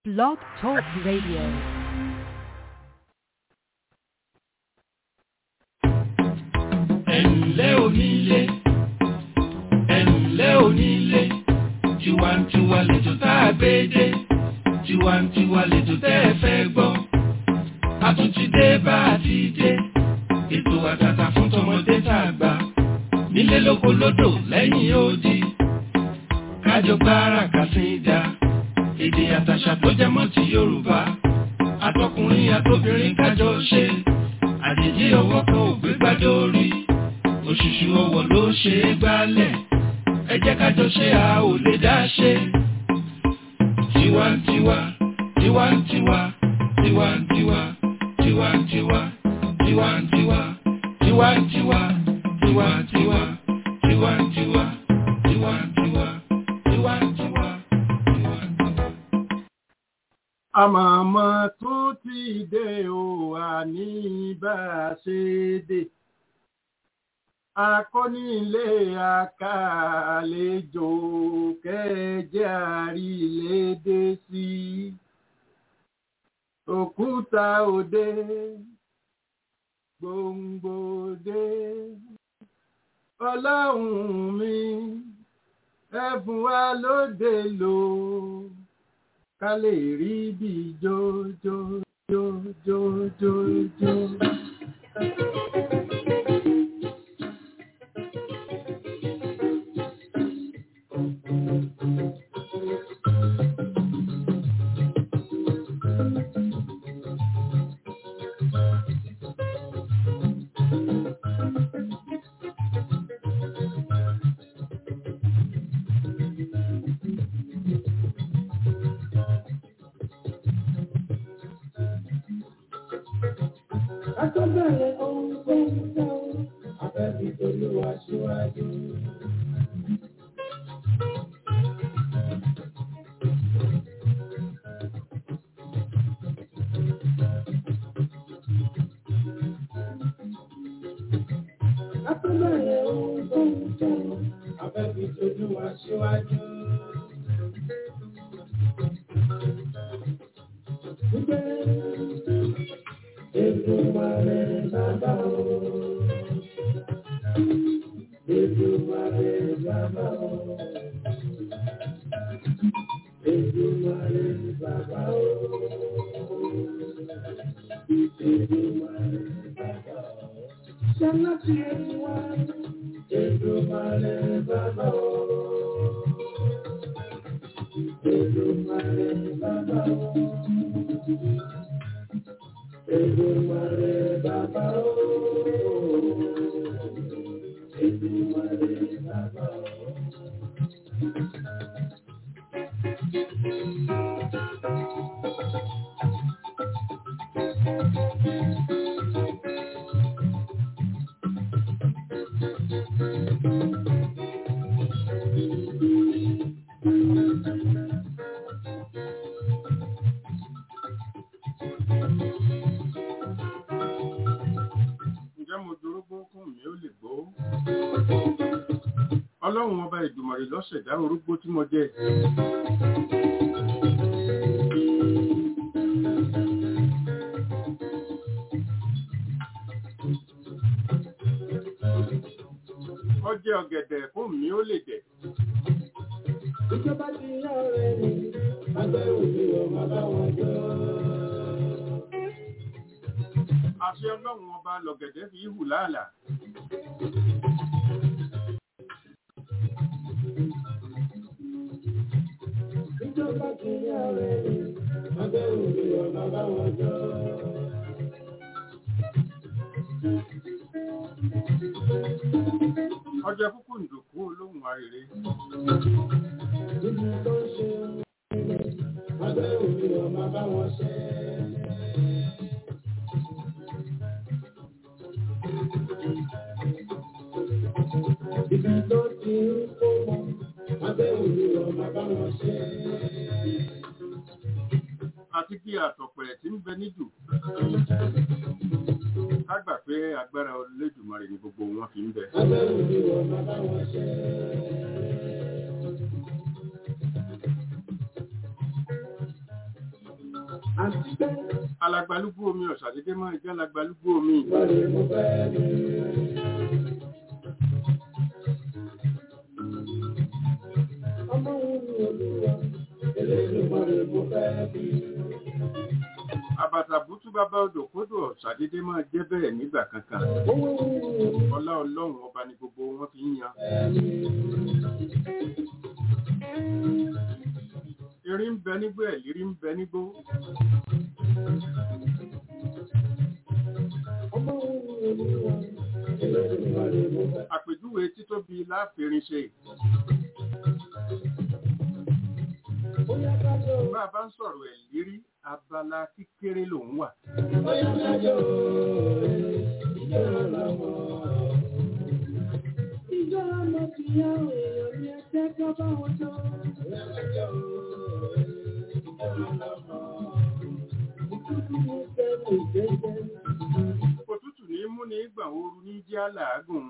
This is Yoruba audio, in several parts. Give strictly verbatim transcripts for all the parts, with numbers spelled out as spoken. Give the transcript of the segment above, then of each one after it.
Blog Talk Radio. Ẹ̀ǹlẹ́ onílé, ẹ̀ǹlẹ́ onílé, tiwantiwa lètò tá a gbé dé, tiwantiwa lètò tẹ́ ẹ fẹ́ gbọ́. A tún ti dé bá a ti dé, ètò àtàtà fún tọmọdé tàgbà, nílé lóko lódò lẹ́yìn odi. Kájọ gbára kàsídà, èdè àtàṣà tó jẹ mọ́ ti Yorùbá. Àtọkùnrin àtobìnrin kájọ ṣe, àjèjì ọwọ́ kan ò gbé gbádùn orí. Òṣùṣù ọwọ́ ló ṣe é gbálẹ̀, ẹ jẹ́ kájọ ṣe a ò lè dá ṣe. Tiwantiwa, tiwantiwa, tiwantiwa, tiwantiwa, tiwantiwa, tiwantiwa, tiwantiwa, tiwantiwa, tiwantiwa, tiwantiwa, tiwantiwa. Àmọ̀mọ́ tó ti dé o, àní bá a ṣe dé. Akọni ilé àkàlejò kẹjẹ àrílédé sí. Òkúta òde, gbòǹgbò dé. Ọlọ́run mi, ẹ̀bùn wa lóde lò, ká lè rí bí jójójójójójó. Akọ́bẹ̀rẹ̀ ohun tó ń tẹ́ o, afẹ́bí Olúwa ṣíwájú. Akọ́bẹ̀rẹ̀ ohun tó ń tẹ́ o, afẹ́bí Olúwa ṣíwájú. Èdùmàrè bàbá o, Èdùmàrè bàbá o, Èdùmàrè bàbá o, Èdùmàrè bàbá o. Ṣọlá ti ẹni wá, Èdùmàrè bàbá o, Èdùmàrè bàbá o. Èdùmàrè bàbá o, Èdùmàrè bàbá o. Ọlọ́run ọba Èdùmàrè ló ṣẹ̀dá orógbó tí mo jẹ. Ó jẹ ọ̀gẹ̀dẹ̀ fún mi ó lè jẹ. Ìjọba ti yá ọ̀rẹ́ mi, agbẹ́ òbí ọmọ báwọn jọ. Àṣẹ Ọlọ́run ọba lọ̀gẹ̀dẹ̀ fi hù láàlà. Ìjọba ti yá ọ̀rẹ́ mi, agbẹ́ òbí ọmọ báwọn jọ. Ọjọ́ púpọ̀ ǹdùkú olóhùn arèrè. Ibi tó ń ṣe agbẹ́ òbí ọmọ báwọn ṣe. Ibi tó ti ń kó mọ́, agbẹ́ òbí ọmọ báwọn ṣe. Àti kí àtọ̀pẹ̀rẹ̀ tí ń bẹ níjù. Ká gbà pé agbára Olódùmarè ni gbogbo wọn fi ń bẹ. Agbẹ́ òbí ọmọ báwọn ṣe. Alàgbàlúgbú omi ọ̀ṣàdédé máa jẹ́ alàgbàlúgbú omi. Àbàtàbútú bàbá odò kódò ọ̀ṣàdédé máa jẹ́ bẹ́ẹ̀ nígbà kankan. Ọlá Ọlọ́run ọba ni gbogbo wọn fi ń yan. Erin ń bẹ nígbó ẹ̀lírí ń bẹ nígbó. Àpèjúwe títóbi láàfin ṣe. Bá a bá ń sọ̀rọ̀ ẹ̀lírí, abala kékeré lòun wà. Ìjọ́ ọmọ ti yá èèyàn ní ẹgbẹ́ tó bá wọn jọ. Òtútù ní mú ní ìgbà ooru ní jẹ́ àlàágùn.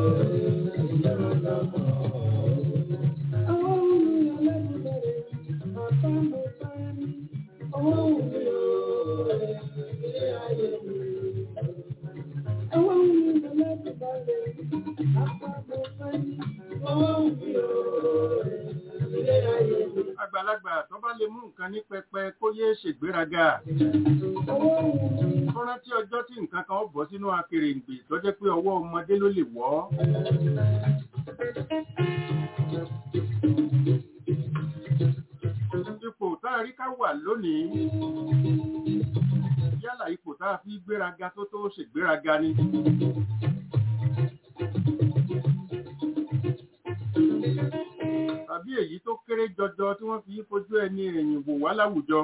Àwọn ohun ìyàlẹ́nu bẹ̀rẹ̀ àbámọ̀ sáyẹ́ ní ọwọ́ òun ilé ayé mi. Àwọn ohun ìyàlẹ́nu bẹ̀rẹ̀ àbámọ̀ sáyẹ́ ní ọwọ́ òun ilé ayé mi. Àgbàlagbà tó bá lè mú nǹkan ní pẹpẹ kó yé ṣègbéraga. Ó rántí ọjọ́ tí nǹkan kan ó bọ́ sínú akèrèǹgbè tó jẹ́ pé ọwọ́ ọmọdé ló lè wọ́. Ipò tá a rí ká wà lónìí, yálà ipò tá a fi gbéraga tó tó ṣègbéraga ni. Tàbí èyí tó kéré jọjọ tí wọ́n fi fojú ẹni ẹ̀yìn wò wá láwùjọ.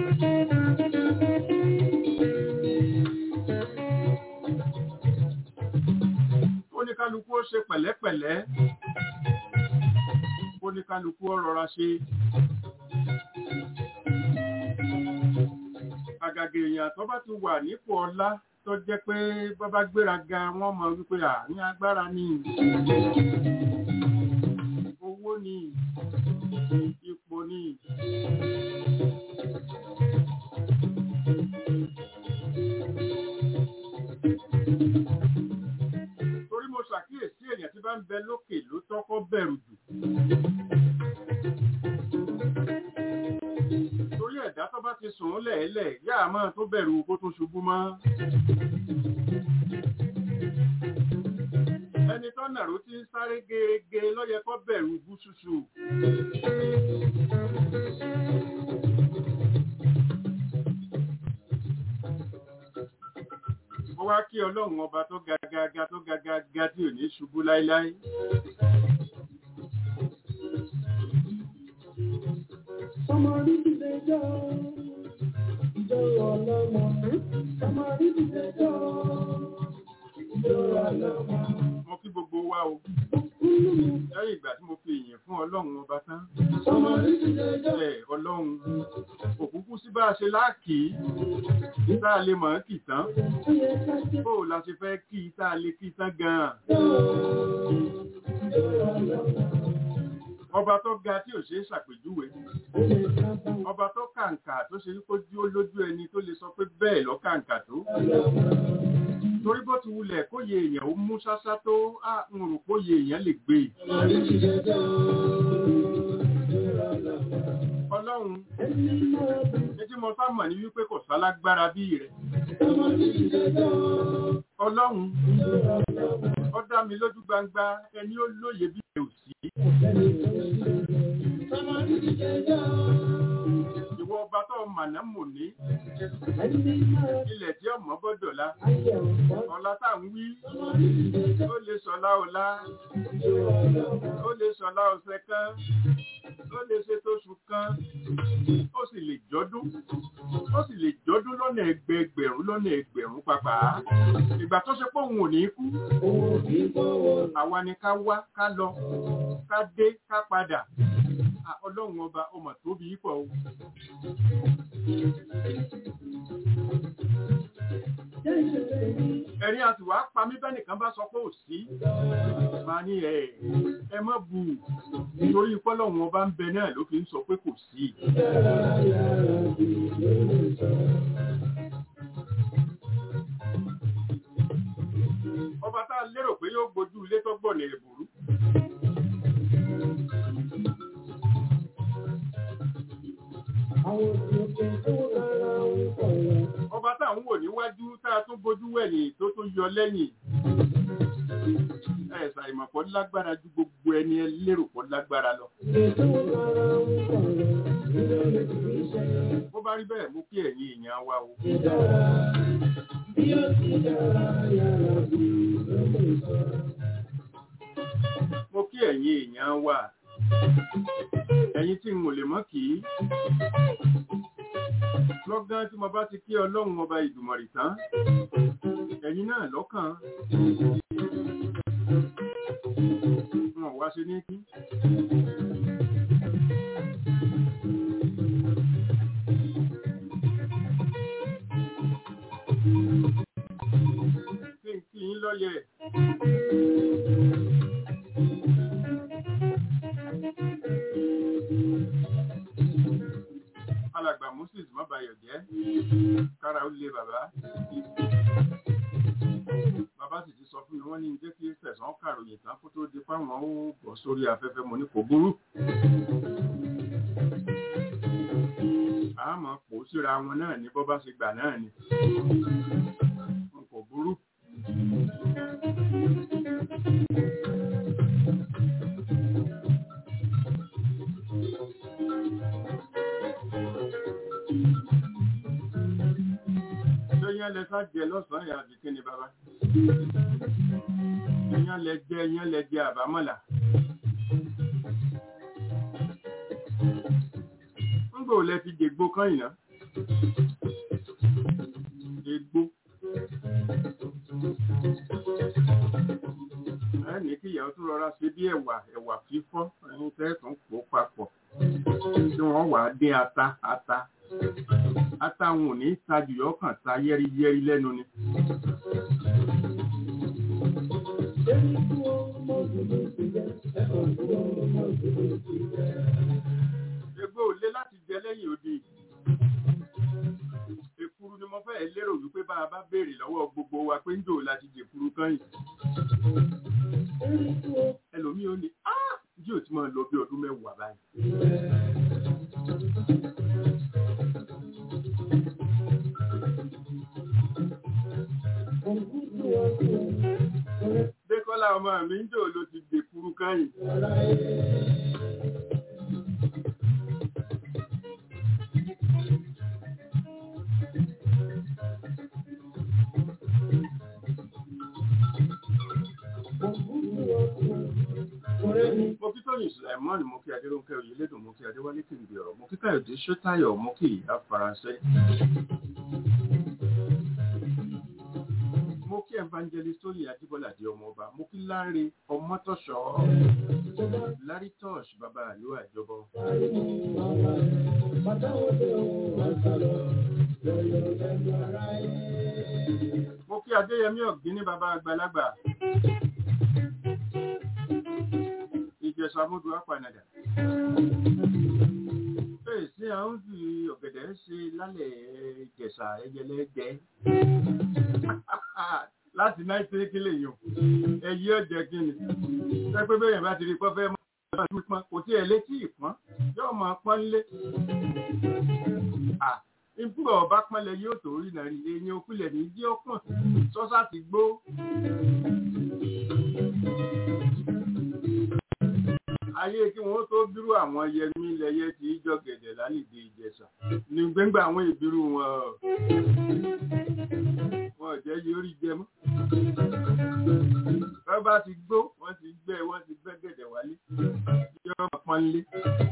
Oníkálukú ó ṣe pẹ̀lẹ́pẹ̀lẹ́, oníkálukú ó rọra ṣe. Àgàgà èèyàn tó bá ti wà nípò ọlá tó jẹ́ pé bàbá gbéraga wọ́n mọ̀ wípé à ní agbára ni. Owó ni, ipò ni. Torí mo ṣàkíyèsí èèyàn tí bá ń bẹ lókè ló tọ́kọ́ bẹ̀rù jù. Torí ẹ̀dá tó bá ti sùn lẹ́ẹ̀lẹ̀ yáà máa tó bẹ̀rù kó tó ṣubú mọ́. Ẹni tó nàró tí ń sáré gẹ́gẹ́ ló yẹ kó bẹ̀rù bú ṣuṣu. Mo wá kí Ọlọ́run ọba tó gagaga tó gagaga tí ò ní ṣubú láíláí. Ọmọ rí ti lè jọ ìjọ ọlọ́mọ. Ọmọ rí ti lè jọ ìjọ ọlọ́mọ. Mo kí gbogbo wa o. Lẹ́yìn ìgbà tí mo fi ìyìn fún Ọlọ́run ọba tán. Ọmọ rí ti lè jọ ẹ̀ Ọlọ́run. Òkúkú sí bá a ṣe láàkì í, tá a lè mọ̀ ọ́n kì tán. Bó la ṣe fẹ́ kí i tá a lè kí tán gan-an. Ọba tó ga tí ò ṣe é ṣàpèjúwe. Ọba tó kàǹkà tó ṣe wípé ojú olójú ẹni tó lè sọ pé bẹ́ẹ̀ lọ kàǹkà tó. Torí bó ti wulẹ̀ kóye èèyàn ó mú ṣáṣá tó á ń rò kóye èèyàn lè gbé. Ọlọ́run, ẹjí mo sá mọ̀ ní wípé kò sálágbára bí rẹ̀. Ọlọ́run, ó dá mi lójú gbangba ẹni ó lóye bí rẹ̀ ò sí. Ìwọ ọba tó màná mò ní, ilẹ̀ tí ọmọ gbọ́dọ̀lá, ọlá tá ń wí, ó lè sọlá ọlá, ó lè sọlá ọ̀sẹ̀ kan, ó lè ṣe tóṣù kan, ó sì lè jọ́dún, ó sì lè jọ́dún lọ́nà ẹgbẹẹgbẹ̀rún lọ́nà ẹgbẹ̀rún pàpà. Ìgbà tó ṣe pé òun ò ní kú, àwa ni ká wá, ká lọ, ká dé, ká padà. Ọlọ́run ọba ọmọ tóbi pọ̀ o. Ẹ̀rín àti wàá pa mí bẹ́ẹ̀ nìkan bá sọ pé ò sí. Màá ní ẹ̀ ẹ mọ́ bù nítorí pọ́lọ́run ọba ń bẹ náà ló fi ń sọ pé kò sí. gbọ̀nà èbúrú. Ọba tá à ń wò níwájú tá a tún bójú wẹ̀yìn tó tún yọ lẹ́yìn. Ẹ̀sà ìmọ̀pọ̀ lágbára ju gbogbo ẹni ẹ lérò pọ̀ lágbára lọ. Bó bá rí bẹ́ẹ̀ mú kí ẹ̀yin èèyàn wá o. Mo kí ẹ̀yin èèyàn wá. Ẹ̀yin tí n ò lè mọ̀ kí. Lọ́gán tí mo bá ti kí Ọlọ́run ọba Ìdùmarè tán. Ẹ̀yin náà lọ́kàn. Wọ́n wá ṣe ní kí. Kí n kí yín lọ́yẹ̀. Alàgbà Moses má bayọ̀ jẹ́. Kára ó lé bàbá. Bàbá sì ti sọ fún mi wọ́n ní jẹ́ kí fẹ̀sán kàròyìn tán kó tó di fáwọn ó bọ̀ sórí afẹ́fẹ́ mo ní kò burú. Àmọ́ kò síra wọn náà ní bọ́ bá ṣe gbà náà ni. Kò burú. Ṣéyán lẹ sá jẹ lọ́sàn-án ìyá àti kíni bàbá? Ṣéyán lẹ jẹ yán lẹ jẹ àbámọ̀là. Ńgbò lẹ fi dègbò kan ìná. Dègbò. Ẹ ní kí ìyàwó tún rọra ṣe bí ẹ̀wà ẹ̀wà fífọ́ ẹ̀yin tẹ́ẹ̀tún pò papọ̀. Tí wọ́n wà á dín ata ata. Ata wọn ò ní tajù yọkàn ta yẹ́rìyẹ́rì lẹ́nu ni. Egbò lé láti jẹ lẹ́yìn òde. Èkuru ni mo fẹ́ lérò wípé bá a bá béèrè lọ́wọ́ gbogbo wa pé ń jò láti jèkuru kan yìí. Ẹlòmíì ó ní, "Ah! Yóò ti máa lọ bí ọdún mẹ́wàá báyìí." Dékọ́lá ọmọ mi ń jò ló ti jèkuru kan yìí. Mo kí Tóyìn Sùlẹ̀mọ́nì, mo kí Adérónkẹ́ Oyèlédùn, mo kí Adéwálé Kìrìbì ọ̀rọ̀, mo kí Káyọ̀dé Ṣótáyọ̀, mo kí ìyá Faransé. Mo kí Evangelist Tóyìn Adébọ́lá di ọmọ ọba, mo kí Láńre Ọmọ́tọ̀ṣọ́, Lárí Tọ́ṣ bàbá àlú àjọbọ. Mo kí Adéyẹmí Ọ̀gbíní bàbá àgbàlagbà. Ìjẹ̀ṣà Mọ́dù Apànàdà. Fèsì àwọn fi ọ̀gẹ̀dẹ̀ ṣe lálẹ́ Ìjẹ̀ṣà ẹyẹlẹ́jẹ́. Láti náà ṣe kílè yàn. Ẹyí ọ̀jẹ̀ kíni. Ṣẹ́pẹ́ bẹ́yẹn bá ti rí pọ́fẹ́ mọ́ pípọ́n. Kò tí ẹ létí ìpọ́n. Yóò máa pọ́n lé. Ìpúrọ̀ ọba pọ́nlẹ̀ yóò tó rí nàrí. Eyín okúlẹ̀ ní jí ọpọ̀n. Sọ́sá ti gbó. Ayé kí wọ́n tó bírú àwọn yẹmí lẹ́yẹ tí ìjọ gẹ̀dẹ̀ lálìdí Ìjẹ̀ṣà ní gbẹ́ngbà àwọn ìbírú wọn wọn jẹ́ yóò rí jẹ mọ́. Wọ́n bá ti gbó wọ́n ti gbẹ́ wọ́n ti gbẹ́ gẹ̀dẹ̀ wálé yóò máa pọ́n lé.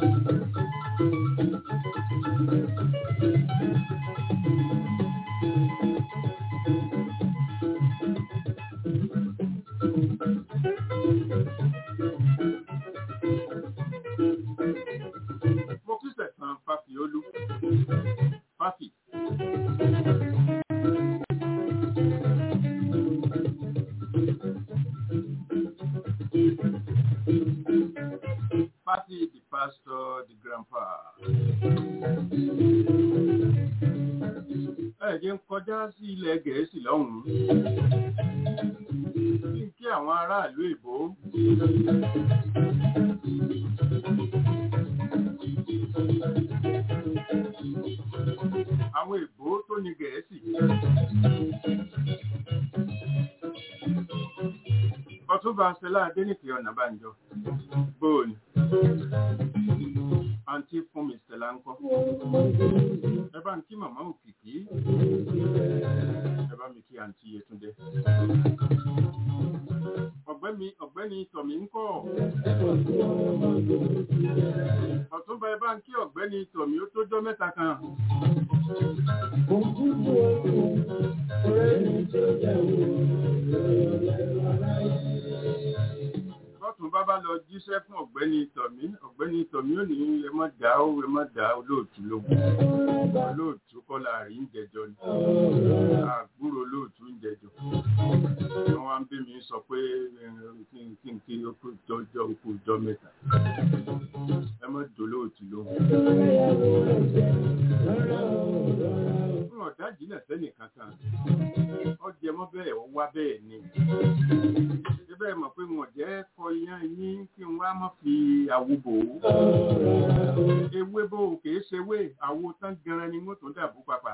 Mo kí Sẹ̀san Fáfiolú. Fáfi. Fáfi, the pastor, the grandpa. Ẹ̀jẹ̀ ń kọjá sí ilẹ̀ Gẹ̀ẹ́sì lọ́hùn-ún. Kí àwọn aráàlú ìbò. Àwọn ìbò tó ní Gẹ̀ẹ́sì. Ọ̀túnba Stella Adéníkè Ọ̀nàbànjọ. Bóòlù. Àǹtí fún mi Stella ńkọ́. Ẹ bá ń kí màmá Òkìkí. Ẹ bá mi kí àǹtí Yétúndé. Ọ̀gbẹ́ni ọ̀gbẹ́ni Tọ̀mí ńkọ́. Ọ̀túnba ẹ bá ń kí ọ̀gbẹ́ni Tọ̀mí ó tó jọ́ mẹ́ta kan. Lọ́tún bá bá lọ jíṣẹ́ fún ọ̀gbẹ́ni Tọ̀mí, ọ̀gbẹ́ni Tọ̀mí ò ní ẹ má dá ó ẹ má dá olóòtú lógún. Olóòtú kọ́lá rí ń jẹjọ ni. Àgbúrò olóòtú ń jẹjọ. Wọ́n wá ń bí mi sọ pé kí n kí n kí ó kú jọjọ́ ó kú jọ mẹ́ta. Ẹ má dolóòtú lógún. Fún ọ̀dájì náà sẹ́nì kankan. Ó jẹ mọ́ bẹ́ẹ̀ ó wá bẹ́ẹ̀ ni. Ṣé bẹ́ẹ̀ mọ̀ pé wọ́n jẹ́ kọ iyán yín kí n wá má fi àwo bò ó. Ewé bò kìí ṣe wé àwo tán gan-an ni wọ́n tó dàbò papà.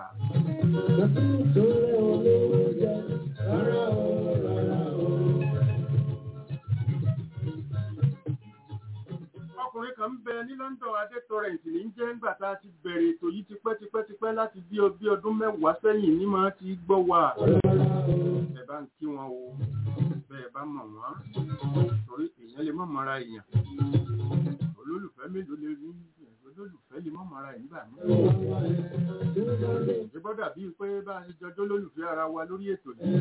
Ọkùnrin kan ń bẹ ní London Adé Torrent ní jẹ́ ńgbà tá a ti bẹ̀rẹ̀ ètò yìí tipẹ́tipẹ́tipẹ́ láti bí ọdún mẹ́wàá sẹ́yìn ní máa ti gbọ́ wà. Ẹ bá ń kí wọn o, bẹ́ẹ̀ bá mọ̀ wọ́n, torí èèyàn lè mọ̀ mọ́ra èèyàn. Olólùfẹ́ mélòó lè rí olólùfẹ́ lè mọ̀ mọ́ra ẹ̀ nígbà mí. Ìjọba dàbí pé bá a ṣe jọjọ́ lólùfẹ́ ara wa lórí ètò yìí.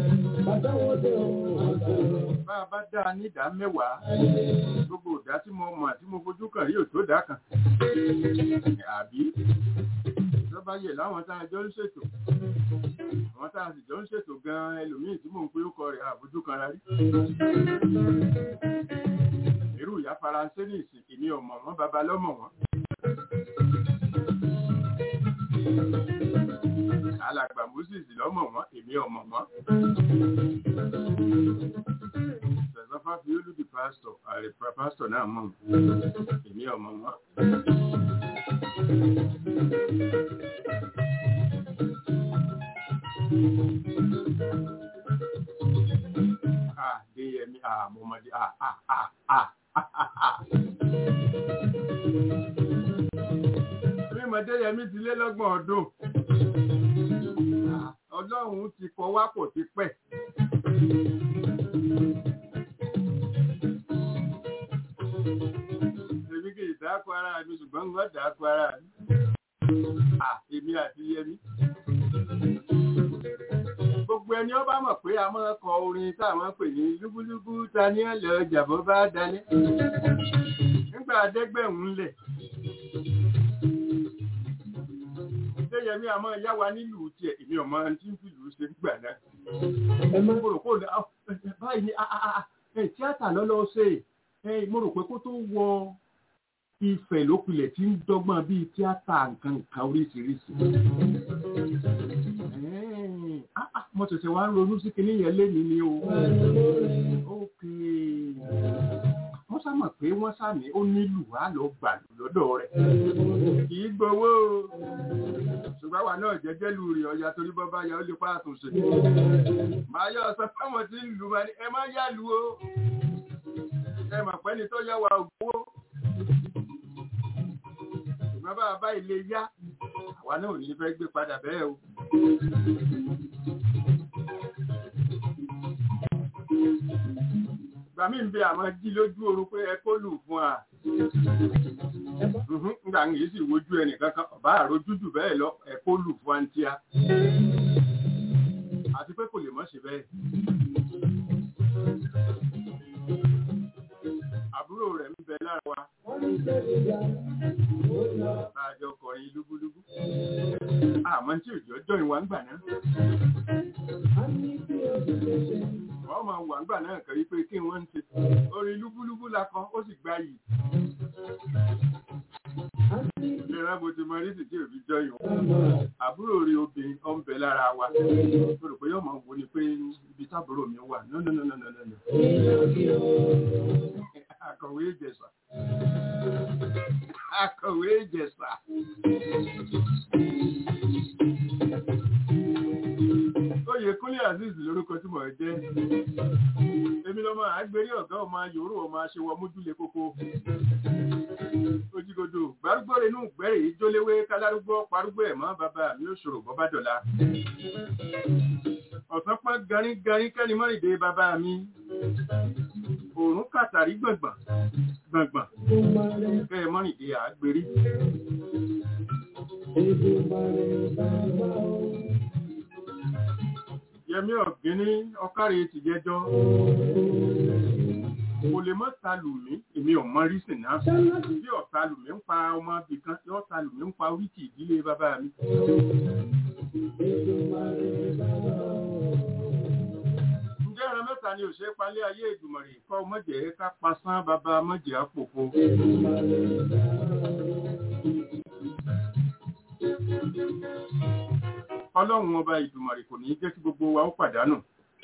Bá a bá dá a ní ìdá mẹ́wàá, gbogbo ìdá tí mo mọ̀ tí mo fojú kàn rí òtó dá kan. Àbí ìjọba yẹ láwọn tá a jọ ń ṣètò. Àwọn tá a sì jọ ń ṣètò gan-an ẹlòmíì tí mò ń pé ó kọ rẹ̀ àbójú kan rárí. Irú ìyá Faransé ní ìsìn èmi ọmọ wọn bàbá lọ́mọ wọn. Alàgbà Moses lọ́mọ wọn èmi ọmọ wọn. Sẹ̀sọ́fà fi olùdí pásítọ̀ àrẹ pásítọ̀ náà mọ̀ èmi ọmọ wọn. Ah, Déyẹmí, ah, Mọ̀mọ́dé, ah, ah, ah, ah, ah, ah. Mímọ̀ Déyẹmí ti lé lọ́gbọ̀n ọdún. Ọlọ́run ti kọ wá pọ̀ ti pẹ́. Èmi kì í dákọ̀ ara mi ṣùgbọ́n ń gbọ́ dákọ̀ ara mi. Ah, èmi àti Yẹmí. Gbogbo ẹni ó bá mọ̀ pé a máa kọ orin táwọn pè ní lúbúlúbú ta ní ẹ̀lẹ́ ọjà bó bá dalẹ̀. Nígbà Adégbẹ̀hún lẹ̀. Déyẹmí a máa yá wa nílùú tiẹ̀, èmi ọmọ tí ń fìlú ṣe gbà náà. Mo rò pé báyìí ni tíátà lọ́lọ́ ṣe. Mo rò pé kó tó wọ Ifẹ̀ lópilẹ̀ tí ń dọ́gbọ́n bíi tíátà nǹkan kan oríṣiríṣi. Mo ṣẹ̀ṣẹ̀ wá ń ronú sí kinní yẹn lé mi ni o. Ókè. Wọ́n sámọ̀ pé wọ́n sàmì ó nílù wá lọ gbàlù lọ́dọ̀ rẹ̀. Kì í gbowó o. Ṣùgbọ́n wa náà jẹ́jẹ́ lu rè ọ̀yà torí bọ́ bá ya ó lè pa àtúnṣe. Màá yọ ọ̀sán fáwọn tí ń lù wá ní ẹ má yá lu o. Ẹ mà pẹ́ ni tó yá wa ògbówó. Ṣùgbọ́n bá a bá ilé yá, àwa náà ò ní fẹ́ gbé padà bẹ́ẹ̀ o. Ìgbà mí ń bẹ àwọn jí lójú oorun pé ẹ kó lù fún wa. Nígbà yìí sì wojú ẹnìkan kan ọ̀bá àrójú jù bẹ́ẹ̀ lọ ẹ kó lù fún wa ń tíá. Àti pé kò lè mọ́ ṣe bẹ́ẹ̀. Àbúrò rẹ̀ ń bẹ lára wa. Àjọ ọkọ̀rin lúbúlúbú. Àmọ́ tí òjò jọ ìwà ń gbà náà. Wọ́n máa wà ń gbà náà kẹ́rí pé kí wọ́n ń ṣe. Orin lúbúlúbú la kan, ó sì gbá yìí. Ìlera bó ti mọ ní sì tí òbí jọ ìwọ̀n. Àbúrò rí obìnrin ó ń bẹ lára wa. Mo rò pé yóò máa wo ni pé ibi tábúrò mi wà. No, no, no, no, no, no. Ìjẹ̀ṣà. Oyèkúnlé Azeez lórúkọ tí mo jẹ́. Èmi lọ́mọ àgbérí ọ̀gá ọmọ yòórù ọmọ aṣèwọ mójúlé kókó. Ojúgodò gbárúgbó inú gbẹ́rẹ̀ ìjóléwé kálárúgbó parúgbó ẹ̀mọ́ bàbá mi ò ṣòro bọ́bá dọ̀la. Ọ̀sán pọ́n garígarí kẹ́ni mọ́rìndé bàbá mi. Òòrùn kàtàrí gbọ̀ngbọ̀n gbọ̀ngbọ̀n kẹ́ mọ́rìndé àgbérí. Yẹmí Ọ̀gbẹ́ni ọ̀kárẹ̀ ti jẹjọ́. Kò lè mọ́ talù mí, èmi ò mọ rísìn náà. Bí ọ̀talù mí ń pa ọmọ ibì kan, yóò talù mí ń pa wíkì ìdílé bàbá mi. Ǹjẹ́ ẹran mẹ́ta ni òṣèré palẹ́ ayé Èdùmàrè kọ́ mọ́jẹ̀ ká pasán bàbá mọ́jẹ̀ àpòpò. Ọlọ́run ọba Èdùmàrè kò ní jẹ́ kí gbogbo wa ó pàdánù.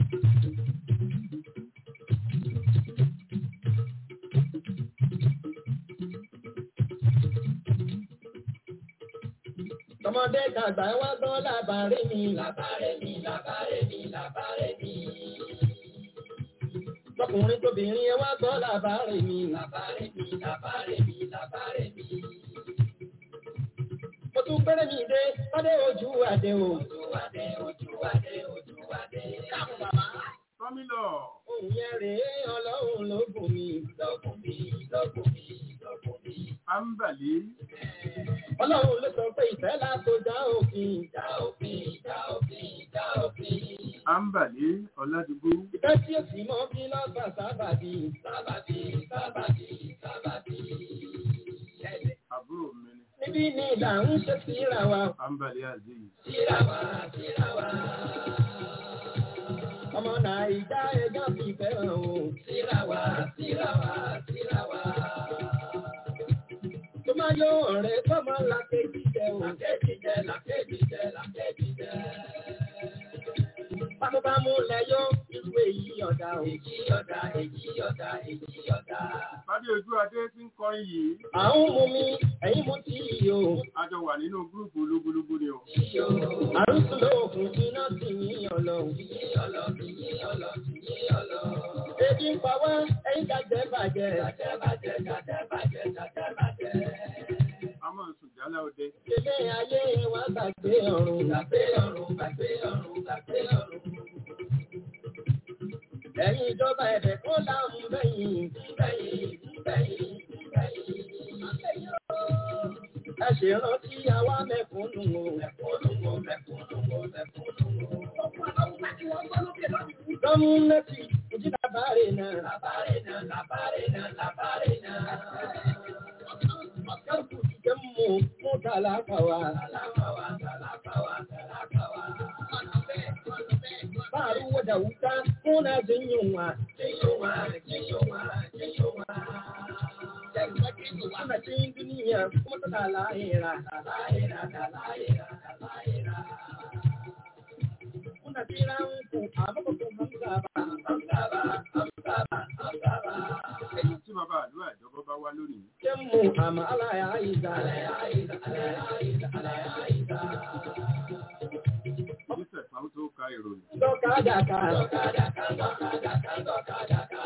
Ọmọdé dàgbà wá gbọ́ làbárè mi, làbárè mi, làbárè mi, làbárè mi. Lọ́kùnrin tóbìnrin ẹ wá gbọ́ làbárè mi, làbárè mi, làbárè mi, làbárè mi. Mo tún gbẹ́rẹ́ mi dé, ọdẹ ojú adé o. Ojú adé, ojú adé, ojú adé. Káàmù bàbá. Tọ́mílọ̀. Òun yẹn rèé Ọlọ́run ló gùn mi, lọ́gùn mi, lọ́gùn mi, lọ́gùn mi. Àǹbàlí. Ọlọ́run ló sọ pé ìfẹ́ láti dá òfin, dá òfin, dá òfin, dá òfin. Àǹbàlí Ọládùgbò. Ìfẹ́ tí ó sì mọ́ bí lọ́gbà sábàbí, sábàbí, sábàbí, sábàbí. Àbúrò mi ni. Níbí ni ìlà ń ṣe síra wa. Àǹbàlí Azeez. Síra wa, síra wa. Ọmọ Nàìjíríà ẹjọ́ fi fẹ́ràn o. Síra wa, síra wa, síra wa. Tó máa yọ ọ̀rẹ́ tó máa làkejì jẹ o. Làkejì jẹ, làkejì jẹ, làkejì jẹ. Bámúbámú lẹ́yọ́ irú èyí ọ̀dà o. Èyí ọ̀dà, èyí ọ̀dà, èyí ọ̀dà. Fádé ojú adé tí ń kọrin yìí. À ń mú mi, ẹ̀yin mú tí yìí o. A jọ wà nínú gúrùpù olúgbólúgbó ni o. Àrùsùn lóògùn iná sì yín ọlọ. Yín ọlọ, yín ọlọ, yín ọlọ. Ebi ń pa wá, ẹ̀yin gàjẹ́ bàjẹ́. Gàjẹ́ bàjẹ́, gàjẹ́ bàjẹ́, gàjẹ́ bàjẹ́. A máa ń sùn jálá ọdẹ. Ilé ayé wa gbàgbé ọ̀run. Gbàgbé ọ̀run, gbàgbé ọ̀run, gbàgbé ọ̀run. Ẹ̀yin ìjọba ẹ̀bẹ̀ kó láàmú bẹ́yìn. Bẹ́yìn, bẹ́yìn, bẹ́yìn. Ẹ ṣe rántí àwa mẹ̀kúnnù o. Mẹ̀kúnnù o, mẹ̀kúnnù o, mẹ̀kúnnù o. Gọ́múnẹ́tì ojú làbárè náà. Làbárè náà, làbárè náà, làbárè náà. Jẹ́mu mú tàlákàwá. Tàlákàwá, tàlákàwá, tàlákàwá. Báàrú wọ̀dà wúta fún náà jẹ́yìnwá. Jẹ́yìnwá, jẹ́yìnwá, jẹ́yìnwá. Ana cikin duniya kuma tana lahira, lahira, lahira, lahira. Kuna tsira ku a makon hamza ba, hamza ba, hamza ba, hamza ba. Ẹni tí bàbá àdúrà ìjọba bá wá lónìí. Ṣé mu àmà aláya àyíká, aláya àyíká, aláya àyíká, aláya àyíká. Ìṣẹ̀ kan tó ka ìròyìn. Dọ́kadàkà, dọ́kadàkà, dọ́kadàkà, dọ́kadàkà.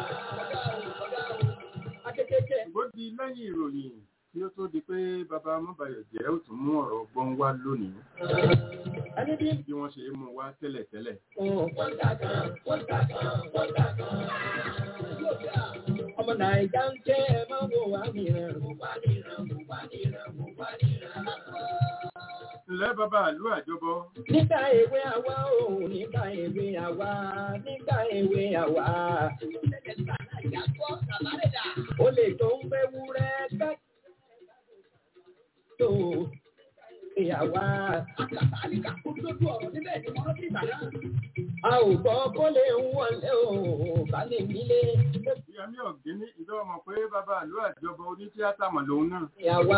Ṣùgbọ́n di lẹ́yìn ìròyìn tí ó tó di pé bàbá Mọ́báyọ̀jẹ́ ó tún mú ọ̀rọ̀ ọgbọ́n wá lónìí. Bí wọ́n ṣe mú wá tẹ́lẹ̀tẹ́lẹ̀. Ọmọ Nàìjíríà ń jẹ́ ẹ máa wò wá nìran. Wá nìran, wá nìran, wá nìran. Ǹlẹ́ bàbá àlú àjọbọ. Nígbà èwe àwa o, nígbà èwe àwa, nígbà èwe àwa. Ó lè tó ń gbé wúrẹ́ ká tó ìyàwó. A ò gbọ́ kó lè ń wọlé o, bá lè nílé. Ìyàmí Ọ̀gbẹ́ni ìjọ mọ̀ pé bàbá àlú àjọbọ onítíátà mọ̀ lòun náà. Ìyàwó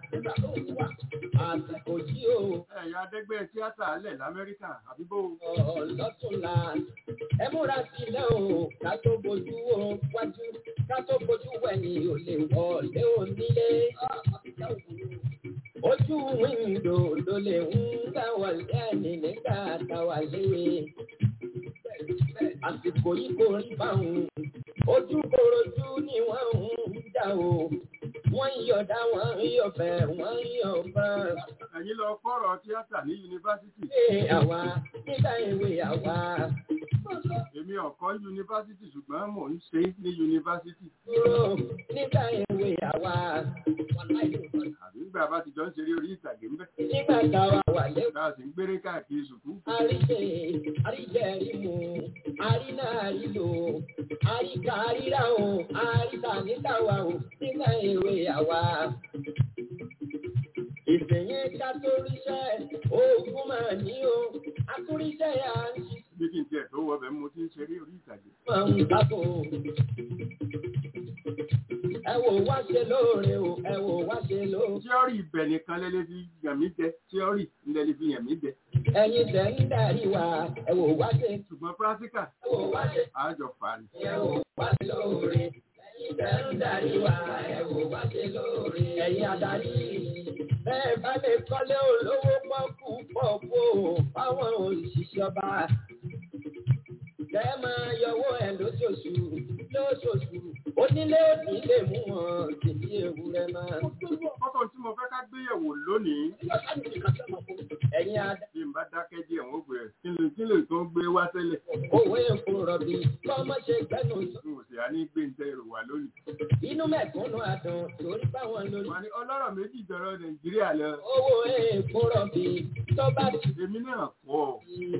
àsìkò tí o. Ẹ̀yà adẹ́gbẹ́ tíátà alẹ̀ l'Amẹ́ríkà àbíbó. Ọlọ́túnla ẹ múra sílẹ̀ o, ká tó bojú o wájú, ká tó bojú wẹ̀yìn ò lè wọlé onílé. Ojú wíńdò ló lè ń gbà wọlé ẹni nígbà táwa léwe. Àsìkò yìí kò rí báwọn. Ojú korojú ni wọ́n ń jà o. Wọ́n ń yọ̀dá, wọ́n ń yọ̀fẹ́, wọ́n ń yọ̀fẹ́. Ẹ̀yin lọ kọ́rọ̀ tíátà ní yunifásitì. Ṣé àwa nígbà èwe àwa? Èmi ọ̀kọ́ yunifásitì ṣùgbọ́n mò ń ṣe ní yunifásitì. Kúrò nígbà èwe àwa. Àbí nígbà bá ti jọ ń ṣeré orí ìtàgé ń bẹ̀. Nígbà táwa wà lẹ́kọ̀ọ́. Tá a sì ń gbéré káàkiri sùkú. Àríṣe, àríjẹ̀rímù, àrínà àrílò, àríkà àríra o, àríkà nítàwà o, nígbà èwe àwa. Ìsẹ̀yìn ká tó ríṣẹ́, oògùn máa ní o, akúríṣẹ́ yà ń ṣí. Bí kí n tiẹ̀ tó wọ bẹ̀ mo ti ń ṣeré orí ìtàgé. Máa ń kápò. Ẹ wò wá ṣe lóore o, ẹ wò wá ṣe lóore. Tíọ́rì ibẹ̀ nìkan lẹ́lẹ́ fi yàn mí jẹ, tíọ́rì lẹ́lẹ́ fi yàn mí jẹ. Ẹ̀yin tẹ̀ ń darí wa, ẹ wò wá ṣe. Ṣùgbọ́n pírátíkà, Ẹ wò wá ṣe. àjọ fà ní. Ẹ wò wá ṣe lóore. Ẹ̀yin tẹ̀ ń darí wa, ẹ wò wá ṣe lóore. Ẹ̀yin adarí. Bẹ́ẹ̀ bá lè kọ́lé olówó pọ́kú pọ̀pọ̀ fáwọn òṣìṣẹ́ ọba. Kẹ́ máa yọwọ́ ẹ̀ lóṣooṣù lóṣooṣù. Onílé òní lè mú wọn tèmi ewúrẹ́ máa. Fọ́tò tí mo fẹ́ ká gbéyẹ̀wò lónìí. Ẹ̀yin adá. Bí n bá dákẹ́ díẹ̀ wọ́n gbé ẹ̀. Kí ló kí ló tó gbé wá tẹ́lẹ̀? Owó èkó rọ̀bì kọ́mọ́ ṣe gbẹ́nu. N ò sì á ní gbé ń tẹ èrò wá lónìí. Inú mẹ̀kúnnù àdùn torí báwọn lórí. Wọ́n ní ọlọ́rọ̀ méjì jọrọ Nàìjíríà lọ. Owó èkó rọ̀bì tó bá ti. Èmi náà pọ̀.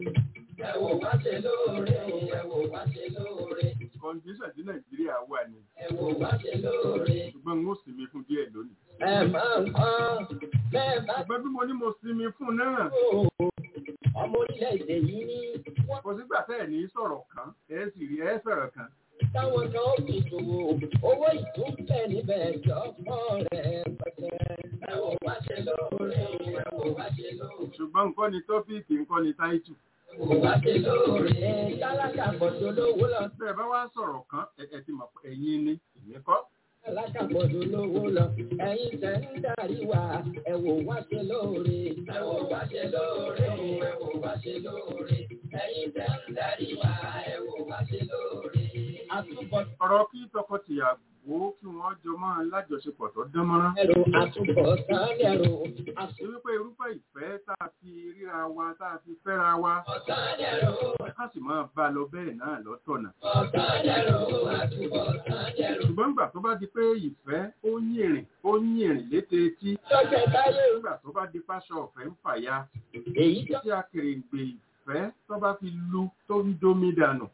Ẹ wò wá ṣe lóore, ẹ wò wá ṣe lóore. Kọ̀ǹdíṣàn tí Nàìjíríà wà ní. Ẹ wò wá ṣe lóore. Ṣùgbọ́n n ó sinmi fún díẹ̀ lónìí. Ẹ máa ń kọ́ bẹ́ẹ̀ bá. Ṣùgbọ́n bí mo ní mo sinmi fún náà. Ọmọ orílẹ̀-èdè yìí ní. Kò sígbà tẹ́ ẹ̀ ní sọ̀rọ̀ kan, ẹ sì rí ẹ sọ̀rọ̀ kan. Táwọn kan ó fi ṣòwò, owó ìtúnbẹ̀ níbẹ̀ jọ pọ̀ rẹ̀ pẹ̀tẹ́. Ẹ wò wá ṣe lóore, ẹ wò wá ṣe lóore. Ṣùgbọ́n nǹkan ni tọ́píìkì, nǹkan ni táìtù. Ẹ wò wá ṣe lóore. Tálákà bọ̀dọ̀ lówó lọ. Bẹ́ẹ̀ bá wá sọ̀rọ̀ kan, ẹ ti mọ̀ pé ẹ̀yin ni, èmi kọ́. Tálákà bọ̀dọ̀ lówó lọ. Ẹ̀yin tẹ̀ ń darí wa, ẹ wò wá ṣe lóore. Ẹ wò wá ṣe lóore, ẹ wò wá ṣe lóore. Ẹ̀yin tẹ̀ ń darí wa, ẹ wò wá ṣe lóore. Àtúbọ̀ Ọ̀rọ̀ kí tọkọtìyàwó kí wọ́n jọ máa lájọṣepọ̀ tó dán mọ́rán. ẹ̀rọ àtúbọ̀ sán lẹ́rọ. Ṣé wípé irúfẹ́ ìfẹ́ tá a fi ríra wa, tá a fi fẹ́ra wa, Ọ̀sán lẹ́rọ. ká sì máa bá a lọ bẹ́ẹ̀ náà lọ́tọ̀nà. Ọ̀sán lẹ́rọ. Àtúbọ̀ sán lẹ́rọ. Ṣùgbọ́n nígbà tó bá di pé ìfẹ́ ó yìnrìn, ó yìnrìn létí etí. Lọ́jọ́ táyé. Nígbà tó bá di fáṣọ ọ̀fẹ́ ń fàya. Èyí tó. Tí akèrègbè ìfẹ́ tó bá fi lu tó ń domi dànù.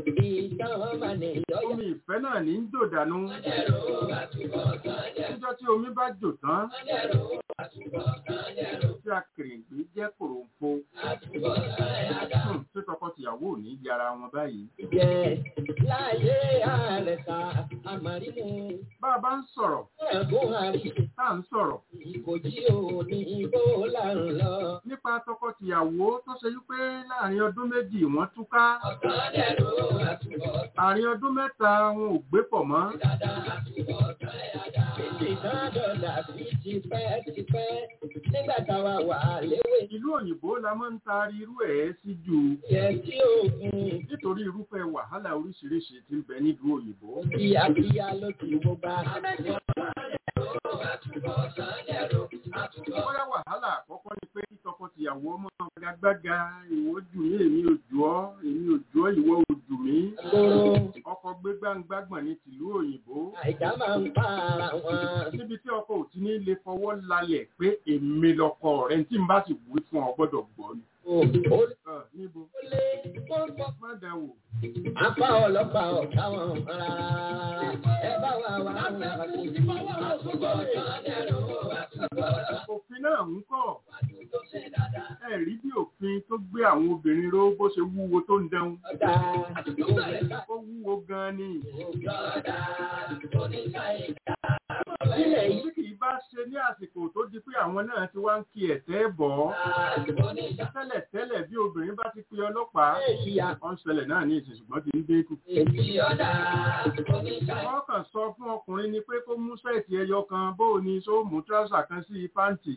Ìtàn máa ní ìyọ́yà. Omi ìfẹ́ náà ní ń jò dànù. Lẹ́rọ. Àtúbọ̀ sán lẹ́rọ. Níjọ́ tí omi bá jò tán, Lẹ́rọ. Àtúbọ̀ sán lẹ́rọ. tí akèrègbè jẹ́ kòròǹfo. Àtúbọ̀ sán lẹ́rọ. Hmm, Tí tọkọtìyàwó ò ní yára wọn báyìí. Jẹ́ láyé àrẹ̀sà àmàrímù. Bá a bá ń sọ̀rọ̀, Ẹ̀gbọ́n àríṣe. tá à ń sọ̀rọ̀ Ìkòjí ò ní igbó lárùn lọ. nípa tọkọtìyàwó tó ṣe wípé láàrin ọdún méjì wọ́n túká. Ọ̀sán lẹ́rọ. Àtúbọ̀ Àárín ọdún mẹ́ta wọn ò gbé pọ̀ mọ́. dáadáa. Àtúbọ̀ sán dáadáa. Ìdádọ́dà sí tipẹ́ tipẹ́ nígbà táwa wà léwé. Ìlú òyìnbó la máa ń taari irú ẹ̀ sí jù Yẹ tí òògùn nítorí irúfẹ́ wàhálà oríṣiríṣi tí ń bẹ nílùú òyìnbó. kíákíá ló ti wó bá. Bóyá wàhálà àkọ́kọ́ ni pé kí tọkọtìyàwó máa gbàgbága ìwọ jù mí èmi ò jù ọ́ èmi ò jù ọ́ ìwọ ò jù mí. Kóró Ọkọ gbégbáǹgbàgbọ̀n ní tìlú òyìnbó. àìdá máa ń pa ara wọn. Níbi tí ọkọ ò ti ní lè fọwọ́ lálẹ̀ pé èmi lọkọ rẹ̀ tí n bá sì wí fún ọ gbọ́dọ̀ gbọ́ ni. Ó Ọ̀, Níbo? lé kó gbọ́. Má dá wò. Apá ọlọ́pàá ọ̀gá wọn rárá. Ẹ bá wa wá àwọn àti àtúbọ̀ sán lẹ́rọ. Òfin náà ń kọ́. Ẹ rí bí òfin tó gbé àwọn obìnrin ró bó ṣe wúwo tó ń dẹun. Ọ̀dà Ó wúwo gan-an ni. ọ̀dà oníkà ìdá. Ilẹ̀ yìí Tí kì í bá ṣe ní àsìkò tó di pé àwọn náà ti wá ń kí ẹ̀tẹ́ bọ̀ ọ́. tẹ́lẹ̀ tẹ́lẹ̀ bí obìnrin bá ti pe ọlọ́pàá wọ́n ṣẹlẹ̀ náà ní ìsìn ṣùgbọ́n ti ń dé kù. wọ́n kàn sọ fún ọkùnrin ni pé kó mú sẹ́ẹ̀tì ẹyọ kan bó o ní só mú tíráṣà kan sí pàǹtì.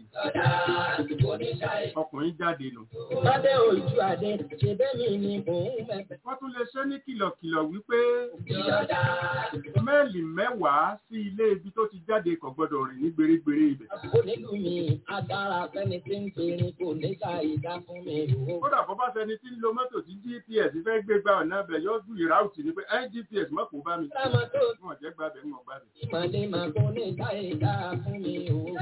ọkùnrin jáde nù. Lábẹ́ ojú adé, ṣe bẹ́mi ni mò ń mẹ́fẹ́. wọ́n tún lè ṣe ní kìlọ̀kìlọ̀ wípé mẹ́ẹ̀lì mẹ́wàá sí ilé ibi tó ti jáde kò gbọdọ̀ rìn ní gbèrègbèrè ibẹ̀. Onílù mi, agbára fẹ́ni tí ń pèrè kò ní ká ìdá fún mi. Kódà bọ́ bá fẹni tí ń lo mọ́tò tí G P S fẹ́ gbé gba ọ̀nà ibẹ̀ yóò ju ìráùtì ní pé ẹ́ G P S mọ́ kó bá mi. Wọ́n jẹ́ gbàbẹ̀ mọ̀ gbàbẹ̀. Ìmọ̀lẹ́ máa kó ní ká ìdá fún mi.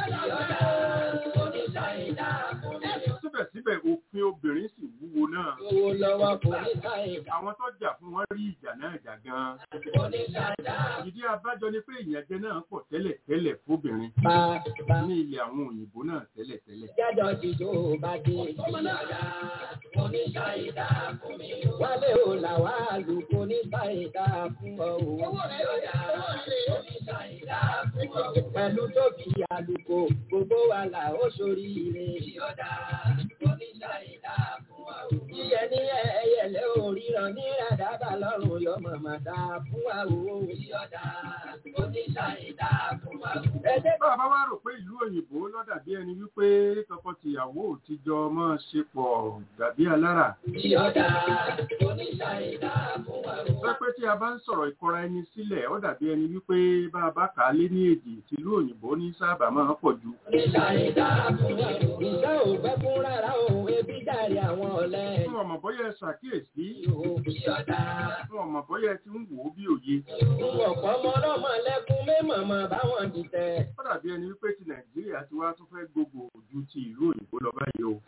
Síbẹ̀síbẹ̀ òfin obìnrin sì wúwo náà. Owó lọ́wọ́ kò ní ká ìdá. Àwọn tó jà fún wọn rí ìjà náà jà gan-an. Ìdí abájọ ni pé ìyànjẹ náà pọ̀ tẹ́lẹ̀ tẹ́lẹ̀ fóbìnrin. Ní ilẹ̀ àwọn òyìnbó náà tẹ́lẹ̀ tẹ́lẹ̀. Jẹ́jọ́ ti tó bá dé ìyàrá. Kò ní ká ìdá fún mi. Wálé ò là wá lù kò ní ká ìdá fún ọ. Owó rẹ̀ yóò yá. Kò ní ká ìdá fún ọ. Pẹ̀lú tó fi àlùkò gbogbo wa là ó sórí ire. Yọ̀dá kò ní ká ìdá fún ọ. Yíyẹ ní ẹyẹlẹ òríran ní àdábà lọ́rùn yọ màmá dá fún wa o. Yọ̀dá kò ní ká ìdá fún wa. Bàbá wa rò pé ìlú òyìnbó ló dàbí ẹni wípé tọkọ-tìyàwó ò ti jọ máa ṣe pọ̀ dàbí alára. Yọ̀dá kò ní ká ìdá fún wa. Sọ pé tí a bá ń sọ̀rọ̀ ìkọra ẹni sílẹ̀ ó dàbí ẹni wípé bá a bá kà á lé ní èdè tìlú òyìnbó ní sábà máa pọ̀ jù. Ìjà ìdá fún wa. Ìjà ò fẹ́ fún rárá o, ebi dàrí àwọn ọ̀lẹ. Fún ọmọ bọ́yá ẹ ṣàkíyèsí. Yọ̀dá. Fún ọmọ bọ́yá ẹ ti ń wò ó bí òye. Ọ̀pọ̀ ọmọ ọlọ́mọ lẹ́kún mẹ́mọ̀mọ́ báwọn dìtẹ̀. Ó dàbí ẹni wípé ti Nàìjíríà ti wá tún fẹ́ gbogbo ju ti ìlú òyìnbó lọ báyìí o.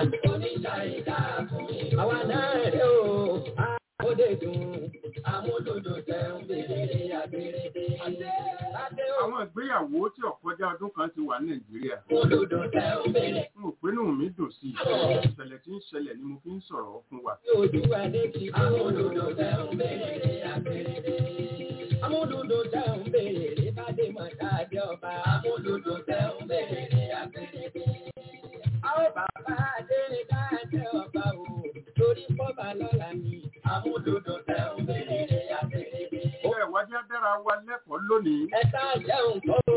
Àwa náà rẹ̀ o, àmúdé dùn, àmúdòdò tẹ̀ ń bèrè àbèrèdè. Àwọn ìgbéyàwó tí ọ̀kọjá ọdún kan ti wà ní Nàìjíríà. Àmúdòdò tẹ̀ ń bèrè. Mo pinnu mi dùn sí i. Ìṣẹ̀lẹ̀ tí ń ṣẹlẹ̀ ni mo fi ń sọ̀rọ̀ fún wa. Ojú wa ní ti àmúdòdò tẹ̀ ń bèrè àbèrèdè. Àmúdòdò tẹ̀ ń bèrè bàdé mọ̀ dáadé ọba. Àmúdòdò tẹ̀ ń bèrè àbèrèdè. Àwọn bàbá adé ní káàdé ọba o, torí fọ́bà lọ́la ni. Àmúdòdò tẹ̀ ń bèrè àbèrèdè. Ó ẹ̀ wájú dára wa lẹ́kọ̀ọ́ lónìí. Ẹ̀ka jẹun kọ́ o.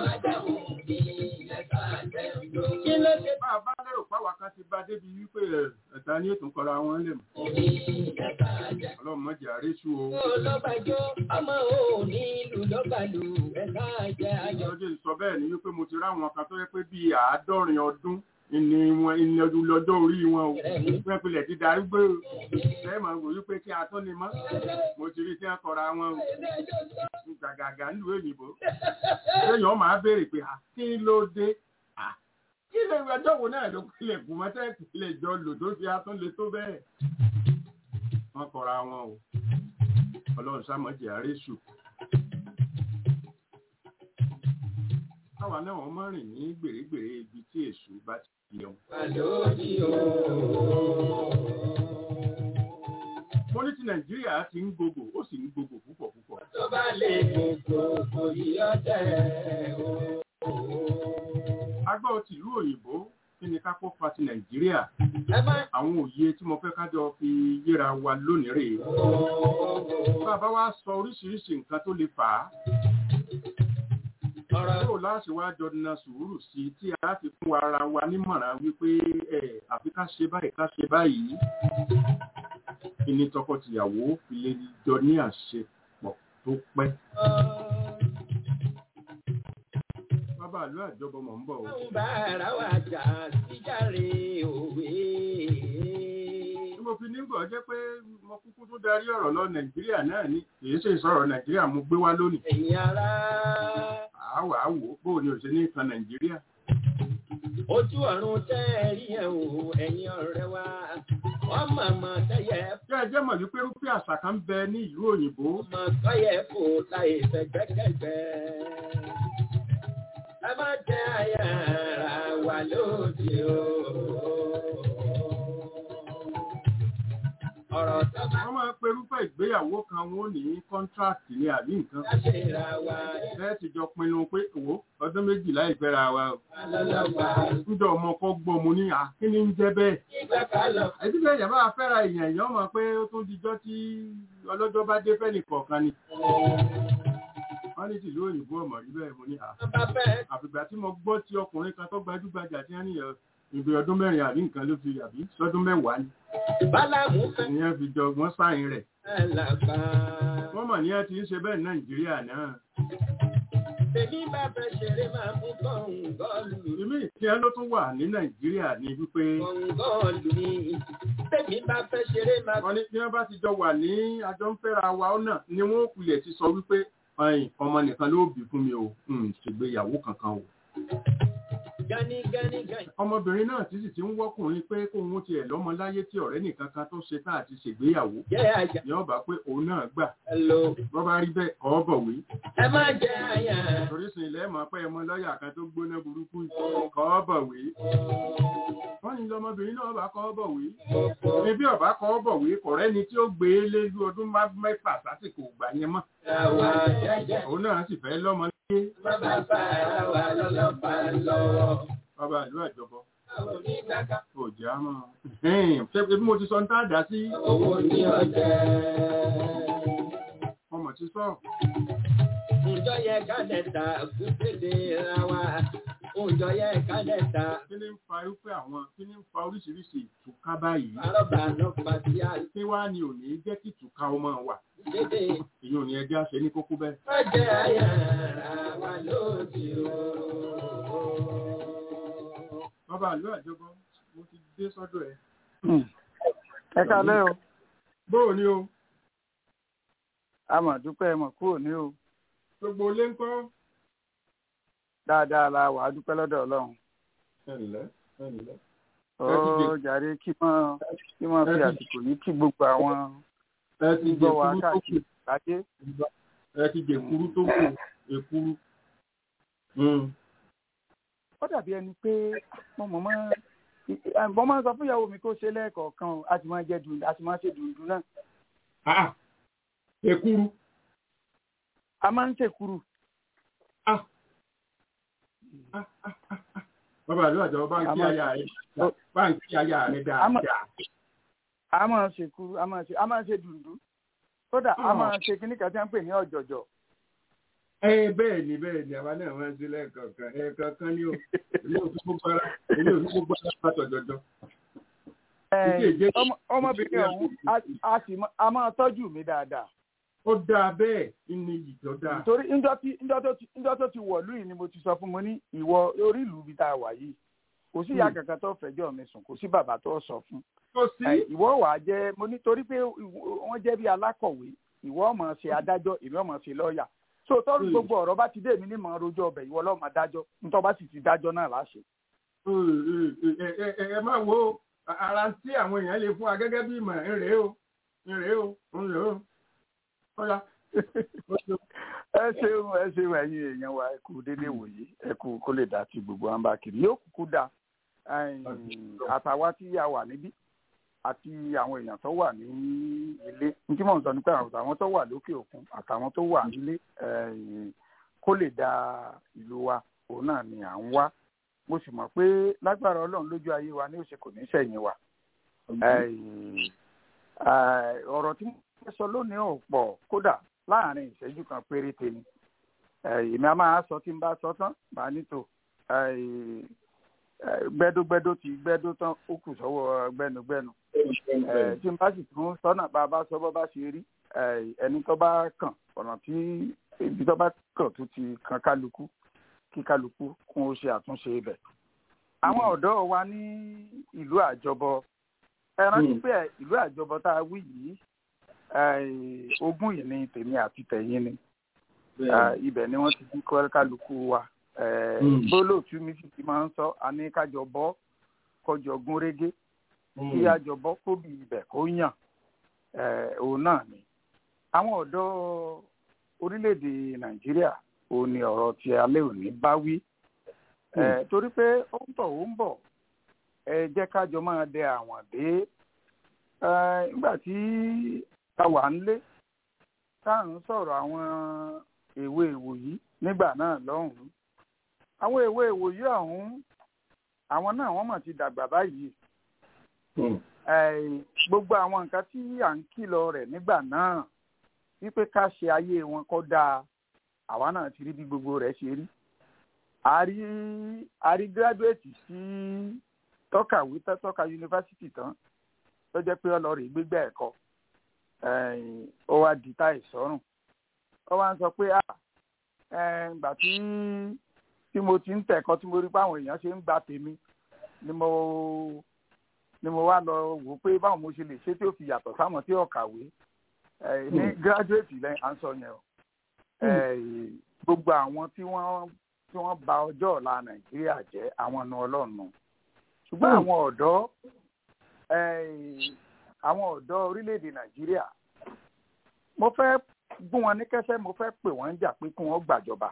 Kí ló ṣe? Bá a bá lérò páwa kan ti bá débi wípé ẹ̀ta ní ètò kọra wọn lè mọ̀. Ọlọ́run mọ̀jẹ̀ àréṣù o. Olọ́bàjọ́ ọmọ ò ní ìlú lọ́bàlù ẹ̀ka jẹ́ ayọ̀. Ọjọ́ ìsọ bẹ́ẹ̀ ni wípé mo ti ráwọn kan tó yẹ pé bíi àádọ́rin ọdún ìní wọn ìní ọdún lọ́jọ́ orí wọn o. Wọ́n pilẹ̀ ti darí gbé o. Bẹ́ẹ̀ máa ń wò wípé kí a tó ní mọ́. Mo ti rí tí wọ́n kọra wọn o. Gàgàgà ń lu òyìnbó. Èèyàn máa béèrè pé kí ló dé? Kí lè ẹjọ́ wo náà ló pilẹ̀ kù mọ́ tẹ́ẹ̀kì lè jọ lò tó fi atún lè tó bẹ́ẹ̀? Wọ́n kọra wọn o. Ọlọ́run sámọ́jì àréṣù. Káwa náà wọ́n máa rìn ní gbèrègbèrè ibi tí èṣù bá ti jẹun. Àlóòdì o. Mo ní ti Nàìjíríà ti ń gbogbo, ó sì ń gbogbo púpọ̀ púpọ̀. Tó bá lè gbogbo kò yí ọ̀tẹ̀ o. Agbọ́ tìlú òyìnbó kí ni ká kó fa ti Nàìjíríà? Àwọn òye tí mo fẹ́ ká jọ fi yéra wa lónìí rèé. Bàbá wa sọ oríṣiríṣi nǹkan tó lè fà á. Yóò láti wá jọ na sùúrù sí tí a fi fún ara wa nímọ̀ràn wípé ẹ̀ àfi ká ṣe báyìí ká ṣe báyìí. Ìní tọkọtìyàwó fi lè jọ ní àṣepọ̀ tó pẹ́. Bàbá àlọ́ àjọbọ mọ̀ ń bọ̀ o. Bá ara wa jà síjàre òwe. Tí mo fi nígbà jẹ́ pé mo kúkú tó darí ọ̀rọ̀ lọ Nàìjíríà náà ní kìí ṣe ìsọ̀rọ̀ Nàìjíríà mo gbé wá lónìí. Ẹ̀yin ará. Àwọ̀ àwò bóò ni ò ṣe ní ìkan Nàìjíríà. Ojú ọ̀run tẹ́ ẹ rí ẹ̀ o, ẹ̀yin ọ̀rẹ́ wa. Wọ́n màmá tẹ́yẹ. Jẹ́ ẹ jẹ́ mọ̀ wípé rúpí àṣà kan ń bẹ ní ìlú òyìnbó. Ọmọ tọ́yẹ kò láì fẹ̀gbẹ́kẹ̀gbẹ́. Ẹ má jẹ́ àyà ara wa lóde o. Ọ̀rọ̀ tó bá. Wọ́n máa pe rúpẹ́ ìgbéyàwó kan wọn ò ní contract ní àbí nǹkan. bẹ́ẹ̀ ti jọ pinnu pé owó ọdún méjìlá ìfẹ́ra wa o. níjọ́ ọmọ kọ́ gbọ́ mo ní àkíní ń jẹ́ bẹ́ẹ̀. ẹbí bẹ́ẹ̀ yàrá afẹ́ra èèyàn èèyàn mọ̀ pé ó tún dijọ́ tí ọlọ́jọ́ bá dé fẹ́ nìkọ̀ọ̀kan ni. wọ́n ní tìlú òyìnbó ọmọ rí bẹ́ẹ̀ mo ní à. àfìgbà tí mo gbọ́ tí ọkùnrin kan tó gbajúgbajà tí wọ́n níyàn ìgbé ọdún mẹ́rin àbí nǹkan ló fi àbí sọ́dún mẹ́wàá ni. ìyẹn fi jọ wọ́n sáyìn rẹ̀. wọ́n mọ̀ ní ẹ ti ń ṣe bẹ́ẹ̀ Nàìjíríà náà. Èmi bá fẹ́ ṣeré máa mú kọ̀ǹgọ́ọ̀lù. Ìmí tí ẹ ló tún wà ní Nàìjíríà ní wípé. Kọ̀ǹgọ́ọ̀lù ni. Èmi bá fẹ́ ṣeré máa. Wọ́n ní tí wọ́n bá ti jọ wà ní àjọ ń fẹ́ra wa ọ̀nà ni wọ́n kulẹ̀ ti sọ wípé ọmọ nìkan ló bí fún mi o, ṣègbéyàwó kankan o. Gani gani gani. Ọmọbìnrin náà tí sì ti ń wọ́kùnrin pé kóun tiẹ̀ lọ́mọ láyé tí ọ̀rẹ́ nìkan kan tó ṣe tá àti ṣègbéyàwó. Ní ọba pé òun náà gbà. Wọ́n bá rí bẹ́ẹ̀ kọ́ bọ̀wé. Ẹ má jẹ́ àyà. Orísun ilẹ̀ mọ̀ pé ẹmọ lọ́ọ̀yà kan tó gbóná burúkú kọ́ bọ̀wé. Wọ́n ní lọmọbìnrin náà bá kọ́ bọ̀wé. Ebi ọba kọ́ bọ̀wé kọ̀rẹ́ ni tí ó gbé lé lu ọdún mẹ́fà sásìkò ìgbà yẹn mọ́. Òun náà sì fẹ́ lọ́mọ láyé. Bàbá bá wa lọ́lọ́pàá lọ́wọ́. Bàbá ìlú àjọbọ. Kò jẹ́ àmọ́. Ṣé bí mo ti sọ ń tàdá sí? Owó ní ọjẹ́. Ọmọ ti sọ. Ǹjọ́ yẹ ká lẹ́ta kúndéde ra wa. Ǹjọ́ yẹ ká lẹ́ta. Kí ni ń fa irúfẹ́ àwọn kí ni ń fa oríṣiríṣi ìtúká báyìí? Àrọ́bà ló pa sí à. Kí wá ni ò ní jẹ́ kí ìtúká ọmọ wà? Dédé. Ìyẹn ò ní ẹjẹ́ àṣẹ ní kókó bẹ́ẹ̀. Má jẹ́ àyà wa lóde o. Bàbá ìlú àjọbọ, mo ti dé sọ́dọ̀ ẹ̀. Ẹ kálẹ́ o. Bóò ni o? A mà dúpẹ́ ẹ mọ̀ kúrò ní o. Gbogbo ilé ń kọ́. Dáadáa la wà á dúpẹ́ lọ́dọ̀ Ọlọ́run. Ẹnlẹ́, ẹnlẹ́. Ó jàre kí wọ́n kí wọ́n fi àsìkò yìí kí gbogbo àwọn gbọ́ wa káàkiri láyé. Ẹ ti jẹ èkúrú tó kù, èkúrú. Ó dàbí ẹni pé mo mọ̀ mọ́ mo máa ń sọ fún ìyàwó mi kó ṣe lẹ́ẹ̀kọ̀ọ̀kan o, a ti máa jẹ dùn a ti máa ṣe dùndùn náà. Èkúrú. A máa ń ṣèkúrú. Bàbá ìlú àjọ bá ń kí aya rẹ̀ bá ń kí aya rẹ̀ dáadáa. A máa ń ṣèkúrú, a máa ń ṣe a máa ń ṣe dùndùn. Kódà a máa ń ṣe kíní kan tí wọ́n ń pè ní ọ̀jọ̀jọ̀. Ẹ bẹ́ẹ̀ ni bẹ́ẹ̀ ni àwa náà máa ń ṣe lẹ́ẹ̀kọ̀ọ̀kan ẹ̀ẹ̀kọ̀ọ̀kan ní o ilé òfin gbogbo ara ilé òfin gbogbo ara pàtó jọjọ. Ọmọbìnrin ọ̀hún a máa tọ́jú mi dáadáa. Ó dáa bẹ́ẹ̀ ní ìjọ dáa. Torí ńjọ́ tó ti wọ̀lú yìí ni mo ti sọ fún mo ní ìwọ orí ìlú ibi tá a wà yìí kò sí ìyá kankan tó fẹjọ́ mi sùn kò sí bàbá tó sọ fún. Ìwọ wà á jẹ́ mo ní torí pé wọ́n jẹ́ bí alákọ̀wé ìwọ ọmọ ṣe adájọ́ èmi ọmọ ṣe lọ́ọ̀yà. So tọ́rù gbogbo ọ̀rọ̀ bá ti dé mi ní mọ̀ rojọ́ ọbẹ̀ ìwọ lọ́mọ dájọ́ nítorí bá sì ti dájọ́ náà láṣẹ. Ẹ má wo ara tí àwọn èèyàn lè fún wa gẹ́gẹ́ bí ìmọ̀ ńrè o ńrè o ńrè o. Ẹ ṣeun ẹ ṣeun ẹ̀yin èèyàn wa ẹ kú dédé wòye ẹ kú kó lè dá ti gbogbo wa ń bá kiri yóò kúkú dá àtàwa tí a wà níbí àti àwọn èèyàn tó wà ní ilé ní tí mò ń sọ nípa àwọn tó wà lókè òkun àtàwọn tó wà nílé kó lè dá ìlú wa òun náà ni à ń wá mo sì mọ̀ pé lágbára Ọlọ́run lójú ayé wa ní òṣè kò ní sẹ́yìn wa ọ̀rọ̀ tí mo fẹ́ sọ lónìí ò pọ̀ kódà láàrin ìṣẹ́jú kan péréte ni èmi a máa sọ tí n bá sọ tán bá nítò gbẹ́dógbẹ́dó ti gbẹ́dó tán ó kù sọ́wọ́ gbẹ́nugbẹ́nu tí n bá sì tún sọ́nà bá a bá sọ bọ́ bá ṣe rí ẹni tó bá kàn ọ̀nà tí ibi tó bá kàn tó ti kan kálukú kí kálukú kún ó ṣe àtúnṣe ibẹ̀. àwọn ọ̀dọ́ wa ní ìlú àjọbọ ẹ rántí pé ìlú àjọbọ tá a wí yìí ogún yìí ni tèmi àti tẹ̀yìn ni ibẹ̀ ni wọ́n ti bí kálukú wa bólóòtú mi sì ti máa ń sọ àní kájọ bọ́ kọjọ gún régé kí àjọ bọ́ kó bí ibẹ̀ kó yàn òun náà ni. àwọn ọ̀dọ́ orílẹ̀-èdè Nàìjíríà òun ni ọ̀rọ̀ tí alẹ́ òní bá wí torí pé ó ń bọ̀ ó ń bọ̀ ẹ jẹ́ kájọ máa dẹ àwọn dé nígbà tí ta wà nílé tá à ń sọ̀rọ̀ àwọn èwe ìwòyí nígbà náà lọ́hùn-ún àwọn èwe ìwòyí ọ̀hún àwọn náà wọ́n mọ̀ ti dàgbà báyìí gbogbo àwọn nǹkan tí à ń kìlọ̀ rẹ̀ nígbà náà wípé ká ṣe ayé wọn kó dáa àwa náà ti rí bí gbogbo rẹ̀ ṣe rí àrí àrí gíráduwétì sí tọ́kàwé tọ́ka yunifásitì tán tó jẹ́ pé ọlọ́rìí gbégbá ẹ̀kọ́ ó wá di táì sọ́rùn ó wá ń sọ pé ìgbà tí tí mo ti ń tẹ̀kọ́ tí mo rí pé àwọn èèyàn ṣe ń gba tèmi ni mo ni mo wá lọ wò pé báwo mo ṣe lè ṣe tí ó fi yàtọ̀ sáwọn tí ó kàwé ní gíráduwétì lẹ́yìn à ń sọ yẹn o gbogbo àwọn tí wọ́n tí wọ́n bà ọjọ́ ọ̀la nàìjíríà jẹ́ àwọn ọ̀nà ọlọ́run ṣùgbọ́n àwọn ọ̀dọ́ àwọn ọ̀dọ́ orílẹ̀-èdè nàìjíríà mo fẹ́ gún wọn ní kẹ́sẹ́ mo fẹ́ pè wọ́n jà pé kí wọ́n gbàjọba.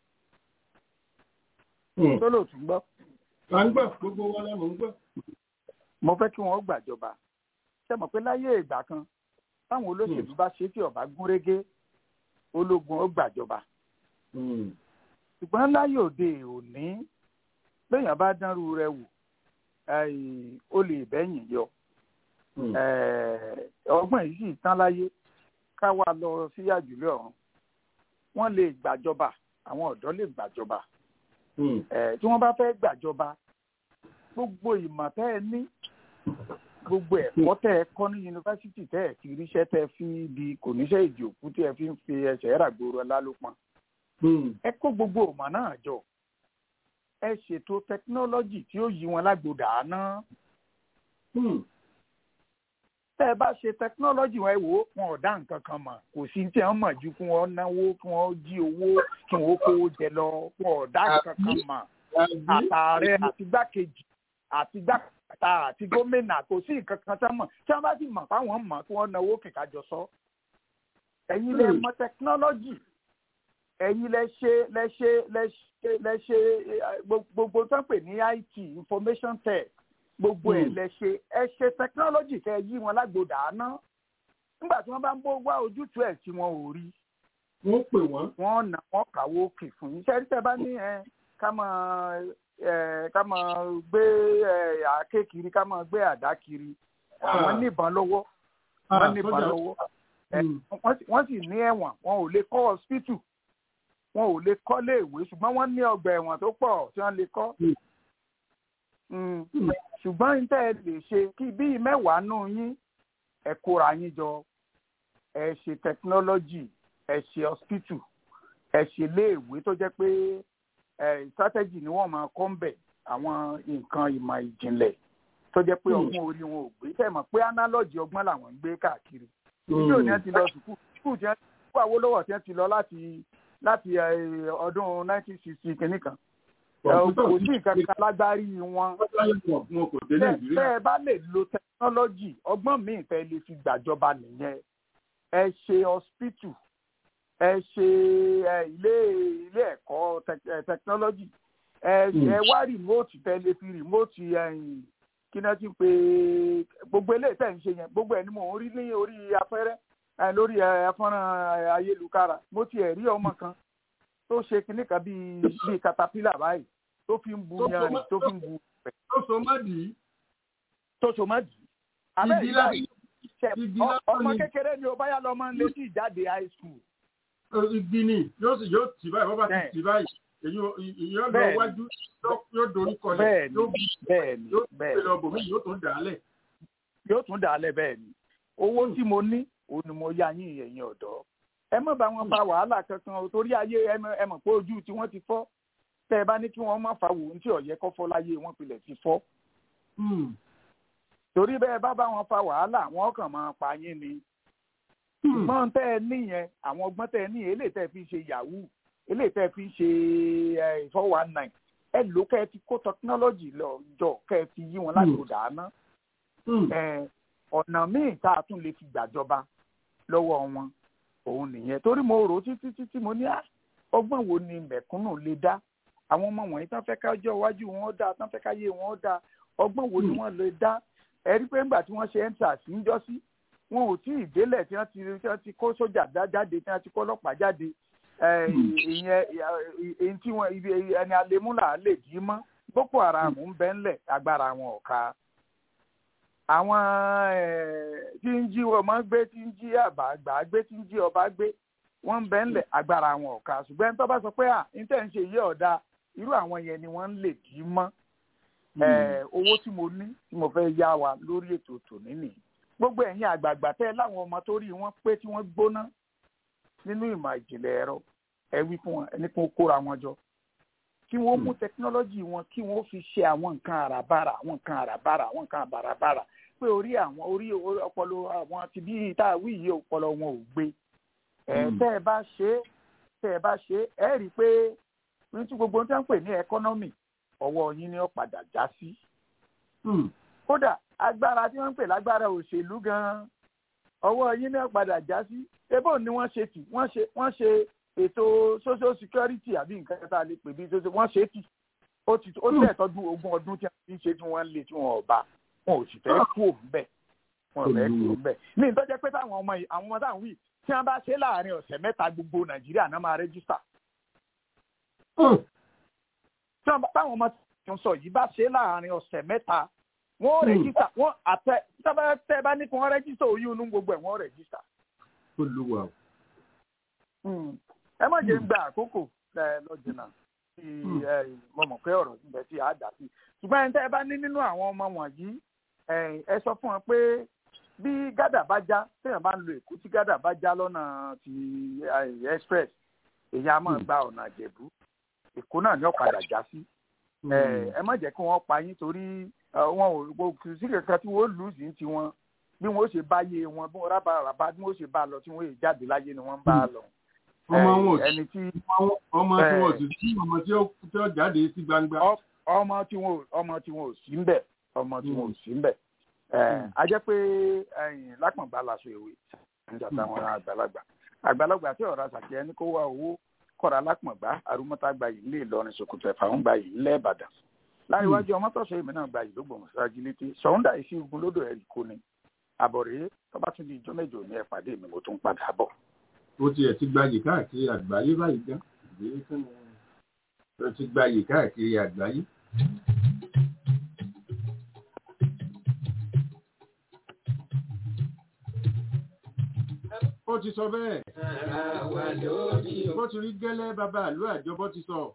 tó lò tún gbọ́. à ń gbọ́ gbogbo wọn lẹ́nu ń gbọ́. mo fẹ́ kí wọ́n gbàjọba. ṣé mọ̀ pé láyé ìgbà kan táwọn olóṣèlú bá ṣe tí ọba gúnrégé ológun ó gbàjọba. ṣùgbọ́n láyé òde òní béèyàn bá dánrú rẹ̀ wò ó lè bẹ́yìn yọ. ọgbọ́n yìí sì tán láyé ká wá lọ sí àjùlé ọ̀run wọ́n lè gbàjọba àwọn ọ̀dọ́ lè gbàjọba tí wọ́n bá fẹ́ gbàjọba gbogbo ìmọ̀ tẹ́ ẹ ní gbogbo ẹ̀kọ́ tẹ́ ẹ kọ́ ní yunifásitì tẹ́ ẹ fi ríṣẹ́ tẹ́ ẹ fi di kò níṣẹ́ ìdí òkú tí ẹ fi ń fi ẹsẹ̀ ràgbòrò lálópọn ẹ kó gbogbo ìmọ̀ náà jọ ẹ ṣètò tẹkinọ́lọ́jì tí ó yí wọn lágbòdà àná tẹ́ ẹ bá ṣe tẹkinọ́lọ́jì wọn ẹ wò ó wọn ò dá nǹkan kan mọ̀ kò sí tí wọ́n mọ̀ ju kí wọ́n náwó kí wọ́n jí owó kí wọ́n kówó jẹ lọ wọn ò dá nǹkan kan mọ̀ àtàrẹ àti gbákejì àti gbákàtà àti gómìnà kò sí nǹkan kan tẹ́ mọ̀ tí wọ́n bá sì mọ̀ fáwọn mọ̀ kí wọ́n náwó kìkàjọ sọ. ẹ̀yin lẹ mọ̀ tẹkinọ́lọ́jì ẹ̀yin lẹ ṣe lẹ ṣe lẹ ṣe lẹ ṣe gbogbo tó ń pè ní I T information tech gbogbo ẹ̀ lẹ ṣe ẹ ṣe tẹkinọ́lọ́jì kẹ yí wọn lágbòdà àná nígbà tí wọ́n bá ń bó wá ojútùú ẹ̀ tí wọ́n ò rí. wọ́n pè wọ́n. wọ́n nà wọ́n kàwé òkè fún yín sẹ́rí tẹ́ bá ní ẹ ká máa ẹ ká máa gbé ẹ àáké kiri ká máa gbé àdá kiri àwọn níbọn lọ́wọ́ wọ́n níbọn lọ́wọ́ wọ́n sì ní ẹ̀wọ̀n wọn ò lè kọ́ hospital wọn ò lè kọ́ léèwé ṣùgbọ́n wọ́n ní ọgbà ẹ̀wọ̀n tó pọ̀ tí wọ́n lè kọ́. ṣùgbọ́n ní tẹ́ ẹ lè ṣe kí bíi mẹ́wàá nù yín ẹ kóra yín jọ ẹ ṣe tẹkinọ́lọ́jì ẹ ṣe hospital ẹ ṣe léèwé tó jẹ́ pé ẹ strategy ni wọ́n máa kọ́ ń bẹ̀ àwọn nǹkan ìmọ̀ ìjìnlẹ̀ tó jẹ́ pé ọgbọ́n orí wọn ò gbé tẹ̀ mọ̀ pé analogy ọgbọ́n làwọn ń gbé káàkiri. ìdí òní ẹ ti lọ sùkúù sùkúù tí wọ́n ti kó Awólọ́wọ̀ tí wọ́n ti lọ láti láti ọdún nineteen sixty kìíní kan kò sí nǹkan kan lágbárí wọn. tẹ́ ẹ bá lè lo tẹkinọ́lọ́jì ọgbọ́n míì fẹ́ lè fi gbàjọba nìyẹn ẹ ṣe hospital ẹ ṣe ilé ilé ẹ̀kọ́ tẹkinọ́lọ́jì ẹ wá rìmóòtì tẹ́ lè fi rìmóòtì kí náà ti pé gbogbo eléyìí tẹ̀ ń ṣe yẹn gbogbo ẹ̀ ni mò ń rí ní orí afẹ́rẹ́ lórí afọ́nrán ayélujára mo ti ẹ̀ rí ọmọ kan tó ṣe kinní kan bíi bíi katapila báyìí tó fi ń bu yanrìn tó fi ń bu pẹ̀. tó so má dì í. tó so má dì í. abẹ́ ìgbà ọmọ kékeré ni o báyà lọ máa ń létí ìjáde high school. igi ni yóò sì yóò tì báyìí bọ́bá ti tì báyìí èyí yóò lọ wájú yóò dorí kọlẹ̀ yóò gbé lọ bòmí yóò tún dà á lẹ̀. yóò tún dà á lẹ̀ bẹ́ẹ̀ ni owó tí mo ní òun ni mo yá yín ẹ̀yin ọ̀dọ́ ẹ má bá wọn fa wàhálà kankan torí ayé ẹ mọ̀ pé ojú tí wọ́n ti fọ́ tẹ́ ẹ bá ní kí wọ́n má fa wò ní tí ọ̀yẹ́ kọ́ fọ́ láyé wọn pilẹ̀ ti fọ́. torí bẹ́ẹ̀ bá bá wọn fa wàhálà wọn kàn máa pa yín ni. ṣùgbọ́n tẹ́ ẹ níyẹn àwọn ọgbọ́n tẹ́ ẹ níyẹn eléyìí tẹ́ ẹ fi ṣe yahoo eléyìí tẹ́ ẹ fi ṣe four one nine ẹ lò kẹ́ ẹ ti kó tẹkinọ́lọ́jì lọ jọ kẹ́ ẹ fi yí wọn láti ọ̀dà àná. ọ̀nà míì tá a tún lè fi gbàjọba lọ́wọ́ wọn òun nìyẹn torí mo rò títí títí mo ní ọgbọ́n wo ni mẹ̀kúnnù lè dá àwọn ọmọ wọ̀nyí tán fẹ́ kájọ́ iwájú wọn dá tán fẹ́ káyé wọn dá ọgbọ́n wo ni wọ́n lè dá ẹ rí pé ńgbà tí wọ́n ṣe endsars níjọ́sí wọn ò tí ì délẹ̀ tí wọ́n ti tí wọ́n ti kó sójà jáde tí wọ́n ti kó ọlọ́pàá jáde ìyẹn èyí tí wọ́n ẹni alẹ́múlà lè dì í mọ́ Boko Haram ń bẹ ńlẹ̀ agbára wọn ò ká àwọn tí ń jí ọmọ gbé tí ń jí àgbà gbé tí ń jí ọba gbé wọ́n ń bẹ ńlẹ̀ agbára wọn ò ká ṣùgbọ́n tó bá sọ pé à ń tẹ̀ ń ṣe yé ọ̀dà irú àwọn yẹn ni wọ́n ń lè dì í mọ́ owó tí mo ní tí mo fẹ́ yá wa lórí ètò tòní nìyí gbogbo ẹ̀yin àgbààgbà tẹ́ láwọn ọmọ tó rí wọn pé tí wọ́n gbóná nínú ìmọ̀ ìjìnlẹ̀ ẹ̀rọ ẹ wí fún wọn ẹni kó kóra wọn jọ kí wọ́n mú tẹkinọ́lọ́jì wọn kí wọ́n fi ṣe àwọn nǹkan àràbàrà àwọn nǹkan àràbàrà àwọn nǹkan àbàràbàrà pé orí àwọn orí ọpọlọ àwọn ti bí tá a wí yìí ọpọlọ wọn ò gbé ẹ tẹ́ ẹ bá ṣe tẹ́ ẹ bá ṣe ẹ rí i pé ní tí gbogbo tí wọ́n ń pè ní ẹkọ́nọ́mì ọwọ́ yín ni ó padà já sí. kódà agbára tí wọ́n ń pè lágbára òṣèlú gan-an ọwọ́ yín ní ọ̀padà já sí ebó ni wọ́n ṣe tì wọ́n ṣe wọ́n ṣe ètò social security àbí nǹkan tá a lè pè bí wọ́n ṣe tì ó ti ó tẹ̀ tọ́jú ogún ọdún tí wọ́n fi ń ṣe tí wọ́n ń lé tí wọ́n ọba wọn ò sì fẹ́ kú òun bẹ́ẹ̀ wọn ò fẹ́ kú òun bẹ́ẹ̀ ní ìtọ́jẹ́ pé táwọn ọmọ àwọn ọmọ táwọn wí tí wọ́n bá ṣe láàrin ọ̀sẹ̀ mẹ́ta gbogbo Nàìjíríà náà máa rẹ́jísítà táwọn ọmọ tí wọ́n sọ yìí bá ṣe láàrin ọ̀sẹ̀ mẹ́ta wọ́n rẹ́jísítà wọ́n àtẹ tẹ́ bá ní kí wọ́n rẹ́jísítà oyún inú gbogbo ẹ̀ wọ́n rẹ́jísítà. Olúwa. ẹ má jẹ́ ń gba àkókò lọ́jìnà tí mo mọ̀ pé ọ̀rọ̀ ìbẹ̀ tí a dà sí ṣùgbọ́n ẹni tẹ́ ẹ bá ní nínú àwọn ọmọ wọ̀nyí ẹ sọ fún wọn pé bí gádà bá já téèyàn bá ń lo Èkó tí gádà bá já lọ́nà ti express èyàn á máa gba ọ̀nà Ìjẹ̀bú Èkó náà ní ọ̀padà já sí ẹ má jẹ́ kí wọ́n pa yín torí wọn ò kò sí kankan tí wọ́n lù sí ti wọn bí wọ́n ṣe bá yé wọn bí wọ́n rábà rábà bí wọ́n ṣe bá lọ tí wọ́n yè jáde láyé ni wọ́n ń bá lọ. ọmọ wọn ò ẹni tí ọmọ tí wọn ò sì sí ọmọ tí ó jáde sí gbangba. ọmọ tí wọn ọmọ tí wọn ò sí ń bẹ ọmọ tí wọn ò sí ń bẹ a jẹ́ pé lápọ̀ngbà làṣọ ìwé nígbà táwọn àgbàlagbà àgbàlagbà tí ọ̀rọ̀ àṣàkí ẹni kó wá owó kọ́ra lápọ̀ngbà àrùmọ́tà gba yìí nílé Ìlọrin Sòkòtò Ẹ̀fà ń gba yìí nílẹ̀ Ìbàdàn láríwájú ọmọ tọ̀sọ̀ èmi náà gba yìí ló gbọ̀n sáájú létí sọ̀húndà ìsí ogun lódò ẹ̀rí kò ní àbọ̀rẹ́ tó bá tún di ìjọ mẹ́jọ ní ẹ̀pàdé mi mo tún padà bọ̀. ó tiẹ̀ ti gbayì káàkiri àgbáyé báyìí gan ó ti gbayì káàkiri àgbáyé. ó ti sọ bẹ́ẹ̀ bó ti rí gẹ́lẹ́ bàbá àlú àjọbọ́ ti sọ.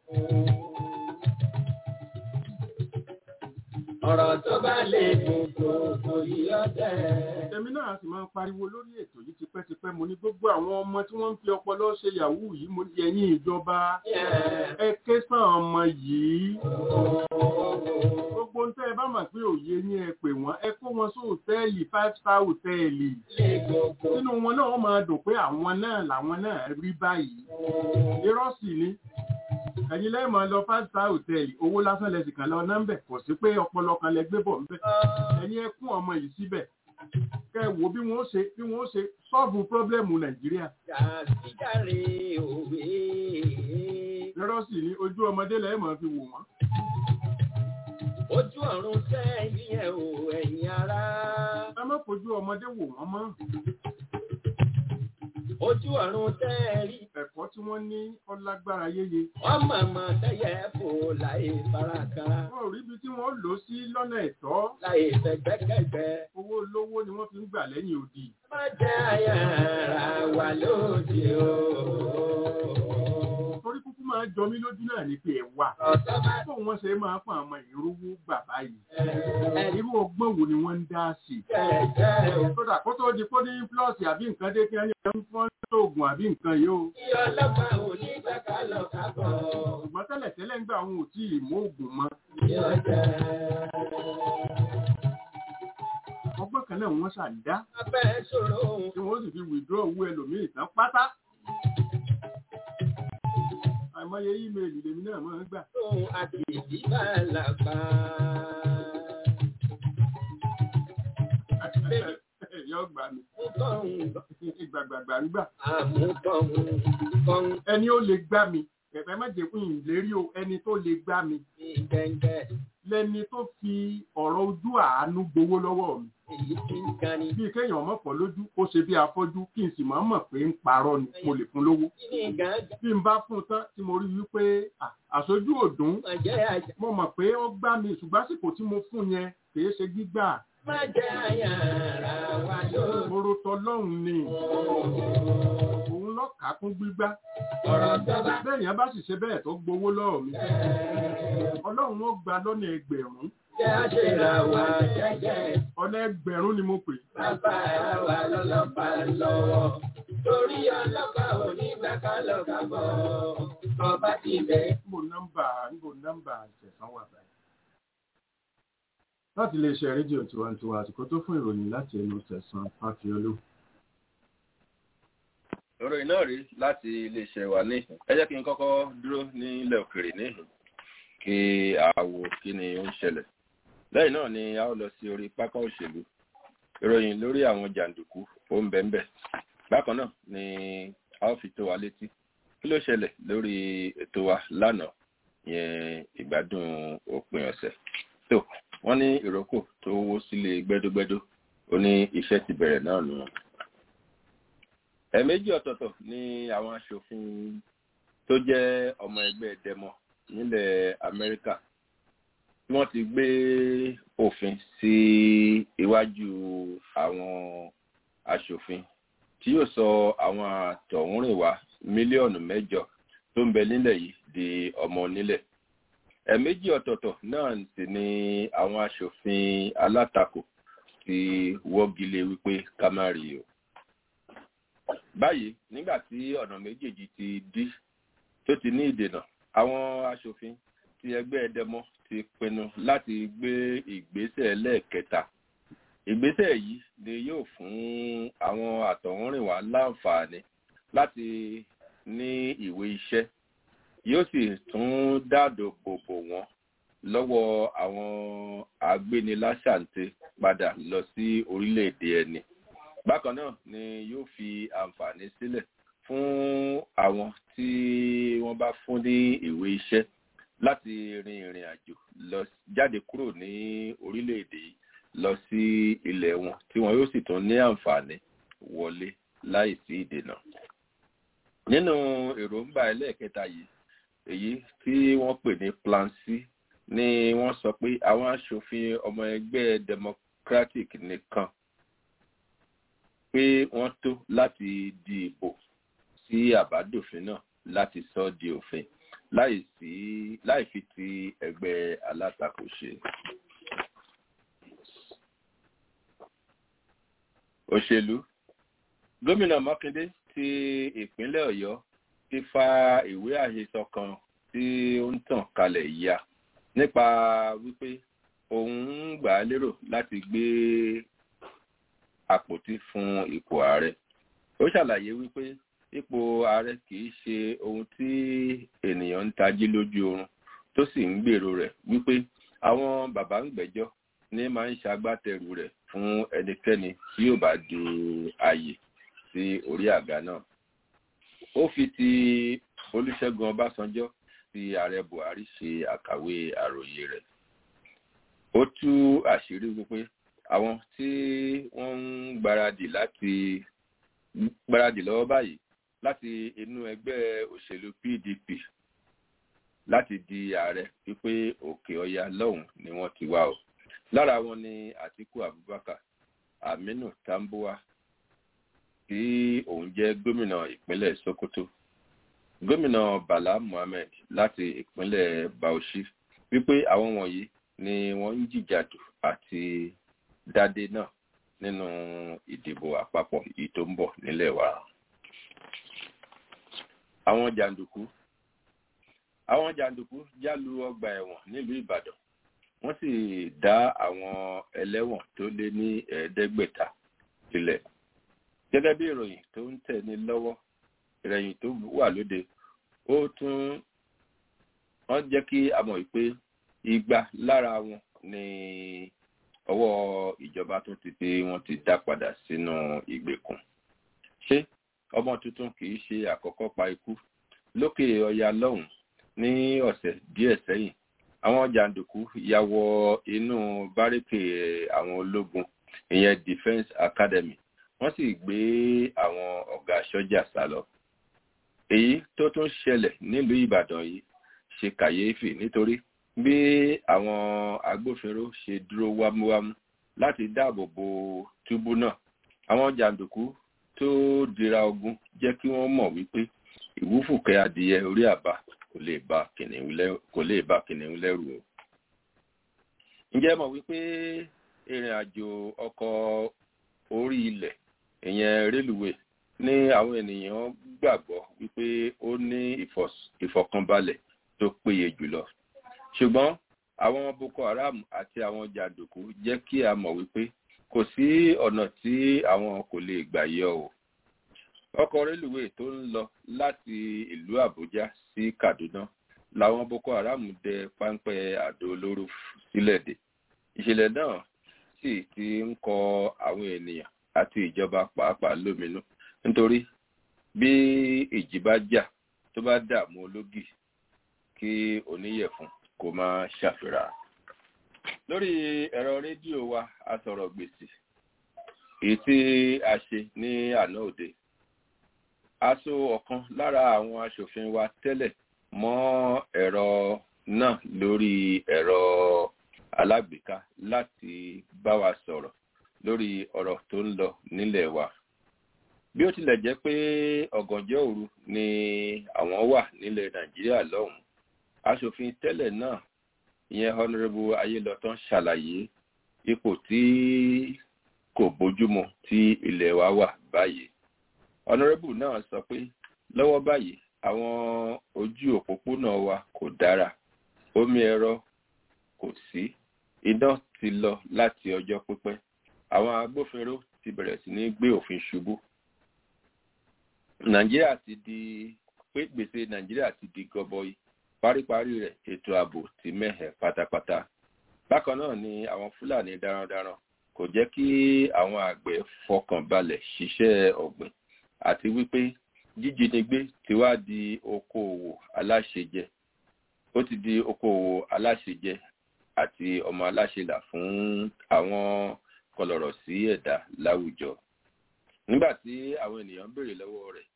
ọ̀rọ̀ tó bá lè dùn kò yí ọ̀tẹ̀. èmi náà sì máa ń pariwo lórí ètò yìí tipẹ́tipẹ́ mo ní gbogbo àwọn ọmọ tí wọ́n ń fi ọpọlọ ṣe yahoo yìí mo ní ẹ̀yin ìjọba ẹ ké sàn ọmọ yìí. gbogbo ń tẹ́ ẹ bá mọ̀ pé òye yín ẹ pè wọ́n ẹ kó wọn sí hòtẹ́ẹ̀lì five star hòtẹ́ẹ̀lì. nínú wọn náà wọ́n máa dùn pé àwọn náà làwọn náà rí báyìí. irọ́ sì ni ẹ̀yin lẹ́yìn máa lọ five star hòtẹ́ẹ̀lì owó lásán lẹ́sìn kan lọ nọ́mbẹ̀ kò sí pé ọpọlọ kan lẹ gbé bọ̀ ńbẹ̀ ẹ̀yin ẹ kún ọmọ yìí síbẹ̀ kẹ́ ẹ wo bí wọ́n ṣe bí wọ́n ṣe sọ́ọ̀bù pírọ́blẹ́mù Nàìjíríà. jàǹdíjàre òwe. lọ́rọ́ sì ni ojú ọmọdé lẹ́yìn máa fi wò wọ́n. ojú ọ̀run sẹ́yìn ẹ̀ ò ẹ̀yin ará. ẹ má fojú ọmọdé wò wọ́n mọ́. ojú ọ̀run tẹ́ẹ̀rí. ẹ̀kọ́ tí wọ́n ní ọlágbára yéye. wọ́n mọ̀mọ́ tẹ́yẹ fò láì farakara. wọ́n rí ibi tí wọ́n lò sí lọ́nà ẹ̀tọ́. láì fẹ̀gbẹ́kẹ̀gbẹ́. owó lówó ni wọ́n fi ń gbà lẹ́yìn odi. má jẹ́ àyàrá wà lóde o. torí kúkú máa jọ mí lójú náà ní pé ẹ wà. bó wọ́n ṣe máa fún àwọn ìrúwú gbà báyìí. irú ọgbọ́n wo ni wọ́n ń dá sí. kódà kó tó di kó ní plus àbí nǹkan dé kí wọ́n ń fọ́n oògùn àbí nǹkan yìí o. Iye ọlọ́pàá ò ní gbàgbà lọ kábọ̀. Ṣùgbọ́n tẹ́lẹ̀ tẹ́lẹ̀ ń gbà àwọn ò tí ì mú oògùn mọ́. Ọgbọ́n kan náà wọ́n ṣàdá. Abẹ́ ṣòro òun. Tí wọ́n sì fi withdraw owó ẹlòmíì tán pátá. Àìmọye ímeèlì lèmi náà máa ń gbà. Ohun àkìdí bá làgbà. Yọ gbà mí. Gbàgbàgbà ń gbà. Àmúkọ̀hún. Ẹni ó lè gbà mí. Ẹ̀fẹ̀ má jẹ́ fún ìlérí o, ẹni tó lè gbà mí. Ìgbẹ̀ngẹ̀. lẹni tó fi ọ̀rọ̀ ojú àánú gbowó lọ́wọ́ mi. èyí tí ń gan ni. bí kéèyàn mọ̀ pọ̀ lójú kó ṣe bí afọ́jú kí n sì máa mọ̀ pé ń parọ́ ni mo lè fún lówó. bí n bá fún un tán tí mo rí wípé àṣojú òdùn mo mọ̀ pé ó gbá mi ṣùgbọ́n àsìkò tí mo fún yẹn kì í ṣe gbígbà. má jẹ́ àyàrá wa ló. mo ro tọlọ́hun ni òun lọ́ka kún gbígbá. ọ̀rọ̀ tọ́ba. bẹ́ẹ̀ yẹn bá sì ṣe bẹ́ẹ̀ tó gbowó lọ́wọ́ mi. ọlọ́run ó gba lọ́nà ẹgbẹ̀rún. jẹ́ àṣírà wa jẹ́jẹ́. ọ̀nà ẹgbẹ̀rún ni mo pè. bàbá wa lọ́lọ́pàá lọ́wọ́. torí ọlọ́pàá ò ní gbàgbà lọ́gà bọ̀. ọba ti bẹ̀. mo nọ́mbà níbo nọ́mbà ìṣẹ̀sán wà báyìí. láti lè ṣe rédíò tiwantiwa àsìkò tó fún ìròyìn láti ẹnu Tẹ̀sán Fáfiolú. ìròyìn náà rí láti iléeṣẹ́ wa níhìn. ẹ jẹ́ kí n kọ́kọ́ dúró nílẹ̀ òkèèrè níhìn kí a wò kí ni ó ń ṣẹlẹ̀. lẹ́yìn náà ni a ó lọ sí orí pápá òṣèlú. ìròyìn lórí àwọn jàǹdùkú ó ń bẹ́ẹ̀ bẹ́ẹ̀. bákan náà ni a ó fi tó wa létí kí ló ṣẹlẹ̀ lórí ètò wa lánàá yẹn ìgbádùn òpin ọ̀sẹ̀. tó wọ́n ní ìrókò tó wó sílé gbẹ́dógbẹ́dó ó ní iṣẹ́ ti bẹ̀rẹ̀ náà nù. ẹ̀ẹ̀mejì ọ̀tọ̀ọ̀tọ̀ ni àwọn aṣòfin tó jẹ́ ọmọ ẹgbẹ́ demo nílẹ̀ Amẹ́ríkà tí wọ́n ti gbé òfin sí iwájú àwọn aṣòfin tí yóò sọ àwọn àtọ̀húnrìnwá mílíọ̀nù mẹ́jọ tó ń bẹ nílẹ̀ yìí di ọmọ onílẹ̀. ẹ̀ẹ̀mejì ọ̀tọ̀ọ̀tọ̀ náà sì ni àwọn aṣòfin alátakò ti wọ́gilé wípé ká má rí o. báyìí nígbà tí ọ̀nà méjèèjì ti dí tó ti ní ìdènà, àwọn aṣòfin ti ẹgbẹ́ demo ti pinnu láti gbé ìgbésẹ̀ lẹ́ẹ̀kẹta. ìgbésẹ̀ yìí ni yóò fún àwọn àtọ̀húnrìnwá láǹfààní láti ní ìwé iṣẹ́, yóò sì tún dáàbò bò wọ́n lọ́wọ́ àwọn agbéniláṣàǹtẹ̀ padà lọ sí orílẹ̀-èdè ẹni. bákan náà ni yóò fi àǹfààní sílẹ̀ fún àwọn tí wọ́n bá fún ní ìwé iṣẹ́ láti rin ìrìn àjò lọ jáde kúrò ní orílẹ̀-èdè yìí lọ sí ilẹ̀ wọn tí wọn yóò sì tún ní àǹfààní wọlé láìsí ìdènà. nínú èròǹgbà ẹlẹ́ẹ̀kẹta yìí, èyí tí wọ́n pè ní plan C, ni wọ́n sọ pé àwọn aṣòfin ọmọ ẹgbẹ́ Democratic nìkan pé wọ́n tó láti di ìbò sí àbádòfin náà láti sọ di òfin láì fi ti ẹgbẹ́ alátakò ṣe. òṣèlú. gómìnà Mákindé ti ìpínlẹ̀ Ọ̀yọ́ ti fa ìwé àhesọ kan tí ó ń tàn kalẹ̀ ya nípa wípé òun ń gbà á lérò láti gbé àpótí fún ipò ààrẹ. ó ṣàlàyé wípé ipò ààrẹ kìí ṣe ohun tí ènìyàn ń tají lójú oorun tó sì ń gbèrò rẹ̀ wípé àwọn bàbá ń gbẹ́jọ́ ní máa ń ṣagbátẹrù rẹ̀ fún ẹnikẹ́ni tí yóò bá du ààyè sí orí àga náà. ó fi ti Olúṣẹ́gun Ọbásanjọ́ tí ààrẹ Buhari ṣe àkàwé àròyé rẹ̀. ó tú àṣírí wípé àwọn tí wọ́n ń gbáradì láti gbáradì lọ́wọ́ báyìí láti inú ẹgbẹ́ òṣèlú P D P láti di ààrẹ wípé òkè ọya lọ́hùn ni wọ́n ti wá o. lára wọn ni Àtíkù Abubakar, Aminu Tambuwa tí òun jẹ́ gómìnà ìpínlẹ̀ Sokoto, gómìnà Bala Mohammed láti ìpínlẹ̀ Bauchi, wípé àwọn wọ̀nyí ni wọ́n ń jìjàdù àti dádé náà nínú ìdìbò àpapọ̀ yìí tó ń bọ̀ nílẹ̀ wa. àwọn jàǹdùkú àwọn jàǹdùkú jálu ọgbà ẹ̀wọ̀n nílùú Ìbàdàn, wọ́n sì dá àwọn ẹlẹ́wọ̀n tó lé ní ẹ̀ẹ́dẹ́gbẹ̀ta sílẹ̀. gẹ́gẹ́ bí ìròyìn tó ń tẹ̀ ní lọ́wọ́, ìròyìn tó wà lóde, ó tún wọ́n jẹ́ kí a mọ̀ pé igba lára wọn ni ọwọ́ ìjọba tó ti pé wọ́n ti dá padà sínú ìgbèkùn. ṣé ọmọ tuntun kì í ṣe àkọ́kọ́ pa ikú? lókè ọya lọ́hùn ní ọ̀sẹ̀ díẹ̀ sẹ́yìn, àwọn jàǹdùkú ya wọ inú báríkè àwọn ológun ìyẹn Defence Academy wọ́n sì gbé àwọn ọ̀gá sọ́jà sá lọ. èyí tó tún ṣẹlẹ̀ nílùú Ìbàdàn yìí ṣe kàyéfì nítorí bí àwọn agbófinró ṣe dúró wámúwámú láti dáàbò bo túbú náà àwọn jàǹdùkú tó dira ogun jẹ́ kí wọ́n mọ̀ wípé ìwúfùkẹ́ adìyẹ orí àbá kò lè bá kìnìún lẹ́rù o. ǹjẹ́ mọ̀ wípé ìrìn àjò ọkọ̀ orí ilẹ̀ ìyẹn rélùwé ní àwọn ènìyàn gbàgbọ́ wípé ó ní ìfọ̀kànbalẹ̀ tó péye jùlọ. ṣùgbọ́n àwọn Boko Haram àti àwọn jàǹdùkú jẹ́ kí a mọ̀ wípé kò sí ọ̀nà tí àwọn kò lè gbà yọ o. ọkọ̀ rélùwé tó ń lọ láti ìlú Àbújá sí Kaduna làwọn Boko Haram dẹ páńpẹ́ àdó olóró sílẹ̀ dé. ìṣẹ̀lẹ̀ náà sì ti ń kọ àwọn ènìyàn àti ìjọba pàápàá lóminú nítorí bí ìjì bá jà tó bá dààmú ológì kí oníyẹ̀fun kó má ṣàfihàn. lórí ẹ̀rọ rédíò wa a sọ̀rọ̀ gbèsè èyí tí a ṣe ní àná òde. a so ọ̀kan lára àwọn aṣòfin wa tẹ́lẹ̀ mọ́ ẹ̀rọ náà lórí ẹ̀rọ alágbèéká láti bá wa sọ̀rọ̀ lórí ọ̀rọ̀ tó ń lọ nílẹ̀ wa. bí ó tilẹ̀ jẹ́ pé ọ̀gànjọ́ òru ni àwọn wà nílẹ̀ Nàìjíríà lọ́hùn-ún aṣòfin tẹ́lẹ̀ náà ìyẹn Honourable Ayélọ́tán ṣàlàyé ipò tí kò bójúmu tí ilẹ̀ wa wà báyìí. Honourable náà sọ pé lọ́wọ́ báyìí àwọn ojú òpópónà wa kò dára, omi ẹ̀rọ kò sí, iná ti lọ láti ọjọ́ pípẹ́, àwọn agbófinró ti bẹ̀rẹ̀ sí ní gbé òfin ṣubú. Nàìjíríà ti di pé gbèsè Nàìjíríà ti di gọbọi, paríparí rẹ̀ ètò ààbò ti mẹ́hẹ̀ pátápátá. Bákan náà ni àwọn Fúlàní darandaran kò jẹ́ kí àwọn àgbẹ̀ fọkàn balẹ̀ ṣiṣẹ́ ọ̀gbìn àti wípé jíjínigbé ti wá di okòòwò aláṣejẹ. Ó ti di okòòwò aláṣejẹ àti ọmọ aláṣelà fún àwọn kọlọ̀rọ̀ sí ẹ̀dá láwùjọ. Nígbà tí àwọn ènìyàn béèrè lọ́wọ́ rẹ̀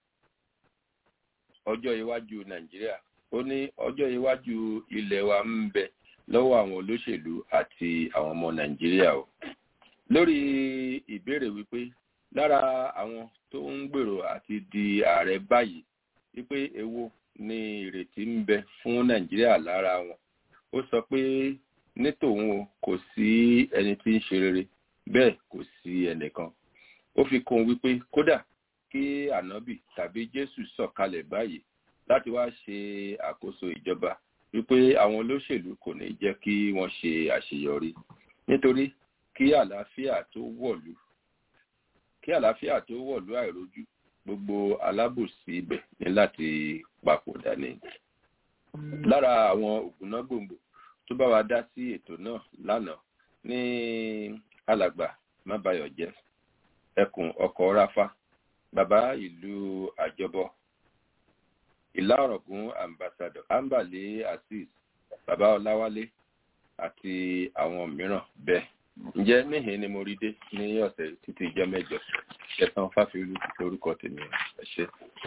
ọjọ́ iwájú Nàìjíríà, ó ní ọjọ́ iwájú ilẹ̀ wa ń bẹ lọ́wọ́ àwọn olóṣèlú àti àwọn ọmọ Nàìjíríà o. Lórí ìbéèrè wípé lára àwọn tó ń gbèrò àti di ààrẹ báyìí wípé èwo ni ìrètí ń bẹ fún Nàìjíríà lára wọn, ó sọ pé ní tòun o kò sí ẹni tí ń ṣe rere, bẹ́ẹ̀ kò sí ẹnìkan. Ó fi kún wípé kódà kí ànábì tàbí Jésù sọ̀kalẹ̀ báyìí láti wá ṣe àkóso ìjọba wípé àwọn olóṣèlú kò ní jẹ́ kí wọ́n ṣe àṣeyọrí nítorí kí àlàáfíà tó wọ̀lú kí àlàáfíà tó wọ̀lú àìrójú gbogbo alábòsí ibẹ̀ ní láti papòdà ní. Lára àwọn ògúnnágbòǹgbò tó bá wa dá sí ètò náà lánàá ní alàgbà Mábayọ̀jẹ́ ẹkùn ọkọ̀ ráfá, bàbá ìlú àjọbọ, ìlà ọ̀rọ̀gún ambassador Ambale Azeez, bàbá Ọláwálé àti àwọn mìíràn bẹ́ẹ̀. Ǹjẹ́ níhìn ni mo rí dé ní ọ̀sẹ̀ títí ìjọ mẹ́jọ. Ẹ̀sán Fáfiolú lórúkọ tèmi ẹ ṣé.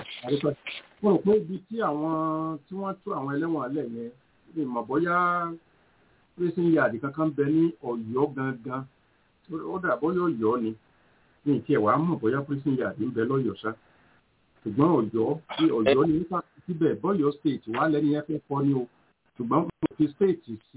Mo rò pé ibi tí àwọn tí wọ́n tú àwọn ẹlẹ́wọ̀n alẹ́ yẹn lè mọ̀ bóyá prison yard kankan bẹ ní Ọ̀yọ́ gangan. Ó dà bóyá Ọ̀yọ́ ni. Ní ìtì ẹ̀wà mọ̀ bóyá prison yard ń bẹ lọ́yọ̀ ṣá. Ṣùgbọ́n Ọ̀yọ́ bí Ọ̀yọ́ ní nípa síbẹ̀ bọ́yọ̀ state wà lẹ́ni yẹn fẹ́ kọ́ ni o. Ṣùgbọ́n mo fi state sí.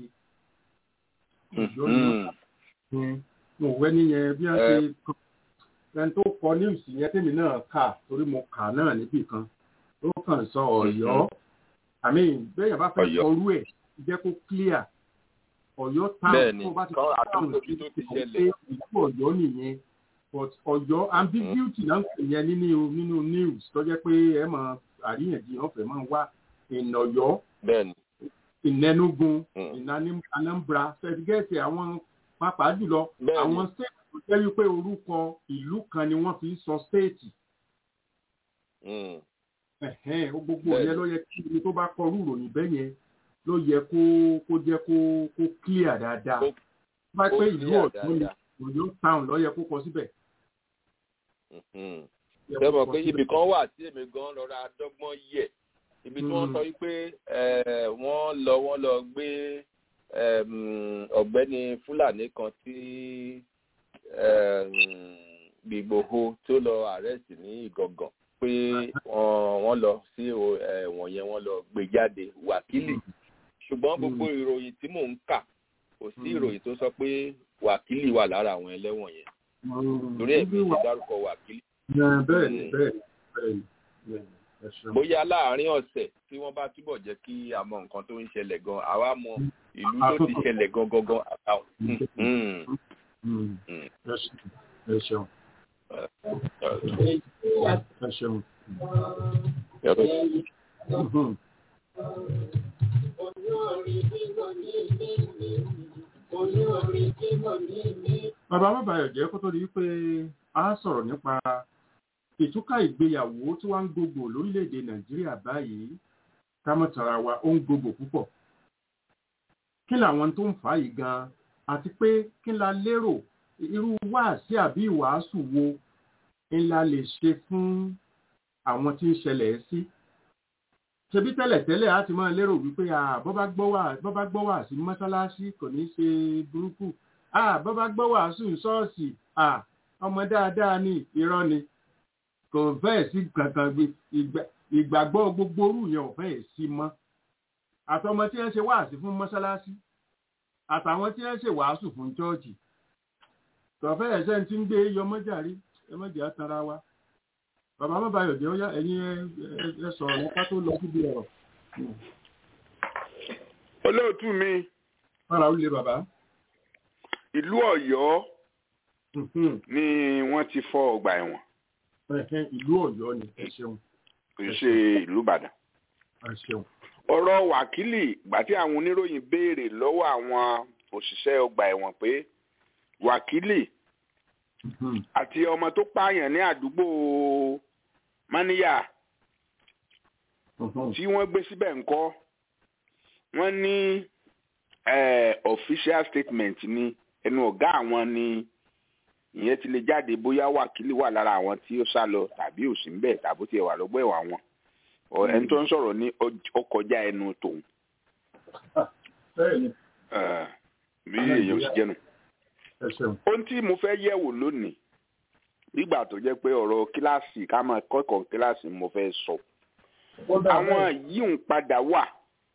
Ọ̀yọ́ ni wọ́n mo wẹ́ níyẹn bí wọ́n ṣe ẹni tó kọ news yẹn tèmi náà kà torí mo kà náà níbì kan ó kàn sọ Ọ̀yọ́ àmì bẹ́ẹ̀ bá fẹ́ kọrú ẹ̀ jẹ́ kó clear Ọ̀yọ́ town tó bá ti kọ́ àwọn ìṣẹ̀lẹ̀ ìlú Ọ̀yọ́ nìyẹn but Ọ̀yọ́ ambiguity náà ń pè yẹn nínú nínú news tó jẹ́ pé ẹ mọ̀ àríyànjiyàn fẹ́ máa wá in Ọ̀yọ́ in Enugu in Anambra fẹ́ẹ́gẹ́sì àwọn pàápàá jùlọ àwọn state tó jẹ́ wípé orúkọ ìlú kan ni wọ́n fi ń sọ state. Gbogbo yẹn ló yẹ kí ibi tó bá kọ rúròyìn bẹ́ẹ̀ yẹn ló yẹ kó kó jẹ́ kó kó clear dáadáa bá pé ìlú ọ̀tún ni Ọ̀yọ́ town ló yẹ kó kọ síbẹ̀. ṣé mo pé ibì kan wà tí èmi gan lọ́ra dọ́gbọ́n yẹ̀ ibi tí wọ́n sọ wípé wọ́n lọ wọ́n lọ gbé ọ̀gbẹ́ni Fúlàní kan tí Ìgbòho tó lọ arrest ní Ìgangan pé wọ́n lọ sí ẹ̀wọ̀n yẹn wọ́n lọ gbé jáde wákìlì ṣùgbọ́n gbogbo ìròyìn tí mò ń kà kò sí ìròyìn tó sọ pé wákìlì wà lára àwọn ẹlẹ́wọ̀n yẹn torí ẹ̀mí ti dárúkọ wákìlì. bẹ́ẹ̀ ni bẹ́ẹ̀ ni bẹ́ẹ̀ ni. bóyá láàárín ọ̀sẹ̀ tí wọ́n bá túbọ̀ jẹ́ kí a mọ nǹkan tó ń ṣẹlẹ̀ gan àwa mọ ìlú tó ti ṣẹlẹ̀ gan gangan àtàwọn. ẹ ṣeun. ẹ ṣeun. bàbá Mábáyọ̀ jẹ́ kó tó di wípé a sọ̀rọ̀ nípa ìtúká ìgbéyàwó tí wọ́n ń gbogbo lórílẹ̀‐èdè Nàìjíríà báyìí kámọ́tara wa ó ń gbogbo púpọ̀ kí làwọn tó ń fà á yìí gan àti pé kí la lérò irú wáàsí àbí ìwàásù wo ńlá lè ṣe fún àwọn tí ń ṣẹlẹ̀ sí ṣebí tẹ́lẹ̀tẹ́lẹ̀ á ti máa lérò wípé bọ́ bá gbọ́ wàásí mọ́sálásí kò ní ṣe burúkú bọ́ bá gbọ́ wàásù ṣọ́ọ̀ṣì ọmọ dáadáa ní irọ́ ni kò fẹ́ẹ̀ sí kankan ìgbàgbọ́ gbogbo orú yẹn ò fẹ́ẹ̀ sí mọ́ àtọmọ tí wọ́n ṣe wàásí fún mọ́sálásí àtàwọn tí wọ́n ṣe wàásù fún chọ́ọ̀chì kò fẹ́ẹ̀ ṣẹ́ ti ń gbé yọmọ́jàrí ẹmọ́jì àtàrà wa bàbá Mábáyọ̀ jẹ́ ọyá ẹ̀yin ẹ sọ̀rọ̀ nípa tó lọ síbi ọ̀rọ̀. olóòtú mi. fara ó lé bàbá. ìlú Ọ̀yọ́ ni wọ́n ti fọ́ ọgbà ẹ̀wọ̀n. ìlú Ọ̀yọ́ ni ẹ ṣeun. kò ṣe ìlú Ìbàdàn. ẹ ṣeun. ọ̀rọ̀ wákìlì ìgbà tí àwọn oníròyìn béèrè lọ́wọ́ àwọn òṣìṣẹ́ ọgbà ẹ̀wọ̀n pé wákìlì àti ọmọ tó pààyàn ní àdúgbò Máníyà tí wọ́n gbé síbẹ̀ ńkọ́ wọ́n ní official statement ní ẹnu ọ̀gá àwọn ni ìyẹn ti lè jáde bóyá wákìlì wà lára àwọn tí ó sá lọ tàbí ò sí ń bẹ̀ tàbí tí ẹ wà lọ́gbọ́ ẹ̀wọ̀n àwọn ẹni tó ń sọ̀rọ̀ ní ó kọjá ẹnu tòun bí èèyàn sì jẹ́nu. ohun tí mo fẹ́ yẹ̀wò lónìí nígbà tó jẹ́ pé ọ̀rọ̀ kíláàsì ká máa kọ́kọ́ kíláàsì mo fẹ́ sọ àwọn yìí ń padà wà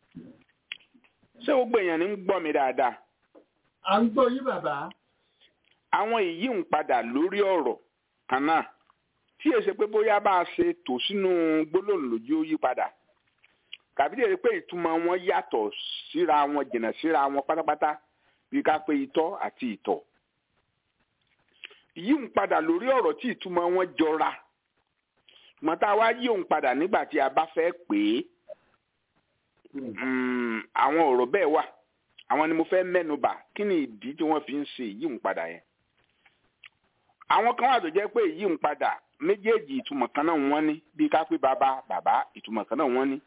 ṣé gbogbo èèyàn ní ń gbọ́ mi dáadáa. à ń gbọ́ yín bàbá. àwọn yìí ń padà lórí ọ̀rọ̀ kan náà tí èsì pé bóyá bá a ṣe tò sínú gbólóhùn lójú ó yí padà tàbí lè rí pé ìtumọ̀ wọn yàtọ̀ síra wọn jìnnà síra wọn pátápátá bí ká pé itọ́ àti ìtọ̀. yí ń padà lórí ọ̀rọ̀ tí ìtumọ̀ wọn jọra ṣùgbọ́n tá a wá yí òun padà nígbà tí a bá fẹ́ pè é àwọn ọ̀rọ̀ bẹ́ẹ̀ wà àwọn ni mo fẹ́ mẹ́nubà kí ni ìdí tí wọ́n fi ń ṣe yí ń padà yẹn. àwọn kan wà tó jẹ́ pé yí ń padà méjèèjì ìtumọ̀ kan náà wọ́n ní bí ká pé bàbá bàbá ìtumọ̀ kan náà wọ́n ní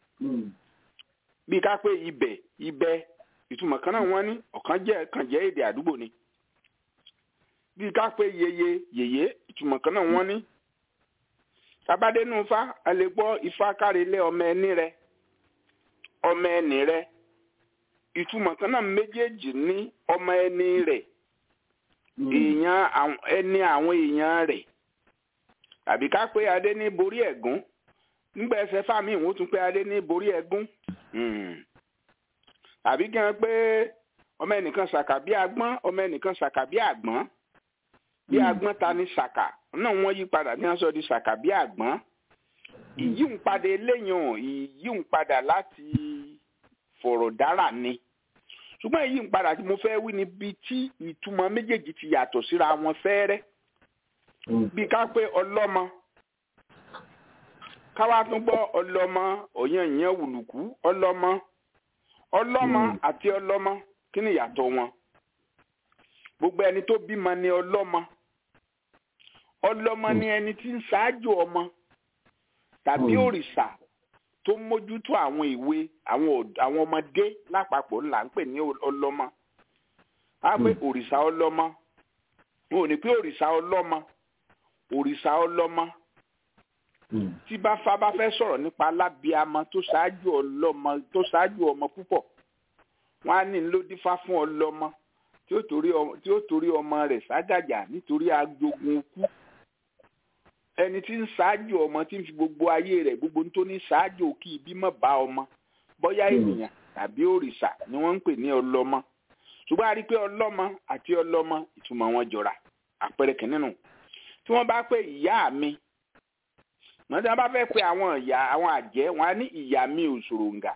bí ká pé ibẹ̀ ibẹ̀ ìtumọ̀ kan náà wọ́n ní ọ̀kan jẹ́ kan jẹ́ èdè àdúgbò ni bí ká pé yeye yèyé ìtumọ̀ kan náà wọ́n ní tabadénú ifá a lè gbọ́ ifá kárelé ọmọ ẹni rẹ ọmọ ẹni rẹ ìtumọ̀ kan náà méjèèjì ní ọmọ ẹni rẹ èèyàn ẹni àwọn èèyàn rẹ tàbí ká pé adé ní borí ẹ̀gún nígbà ẹsẹ̀ fáàmì ìwọ̀n tún pé adé ní borí ẹ̀gún tàbí kí wọ́n pé ọmọ ẹnìkan ṣàkà bí agbọ́n ọmọ ẹnìkan ṣàkà bí àgbọ́n bí agbọ́n ta ni ṣàkà náà wọ́n yí padà ní aṣọ di ṣàkà bí àgbọ́n ìyí ń padà eléyàn ìyí ń padà láti fọ̀rọ̀ dára ni ṣùgbọ́n ìyí ń padà tí mo fẹ́ wí níbi tí ìtumọ̀ méjèèjì ti yàtọ̀ síra wọn fẹ́rẹ́ bí ká pé ọlọ́mọ káwá tún gbọ́ ọlọ́mọ òyìn ìyẹn wùlùkú ọlọ́mọ ọlọ́mọ àti ọlọ́mọ kí ni ìyàtọ̀ wọn gbogbo ẹni tó bímọ ni ọlọ́mọ ọlọ́mọ ni ẹni tí ń ṣáájú ọmọ tàbí òrìṣà tó mójútó àwọn ìwé àwọn ọmọdé lápapọ̀ là ń pè ní ọlọ́mọ. a pé òrìṣà ọlọ́mọ wọn ò ní pé òrìṣà ọlọ́mọ òrìṣà ọlọ́mọ. tí bá fa bá fẹ́ sọ̀rọ̀ nípa alábíamọ tó ṣáájú ọlọ́mọ tó ṣáájú ọmọ púpọ̀ wọn á ní ló dífá fún ọlọ́mọ tí ó torí ọmọ rẹ̀ ságàjà nítorí ajogun okú. ẹni tí ń ṣáájú ọmọ tí ń fi gbogbo ayé rẹ̀ gbogbo tó ní ṣáájú kí ibi má bá ọmọ bóyá ènìyàn tàbí òrìṣà ni wọ́n ń pè ní ọlọ́mọ. ṣùgbọ́n a rí i pé ọlọ́mọ àti ọlọ́mọ ìtumọ̀ wọn jọra. àpẹẹrẹ kìnnìún tí wọ́n bá pè ìyá mi wọ́n tí wọ́n bá fẹ́ pe àwọn ìyá àwọn àjẹ́ wọn á ní ìyá mi òṣòròǹgà.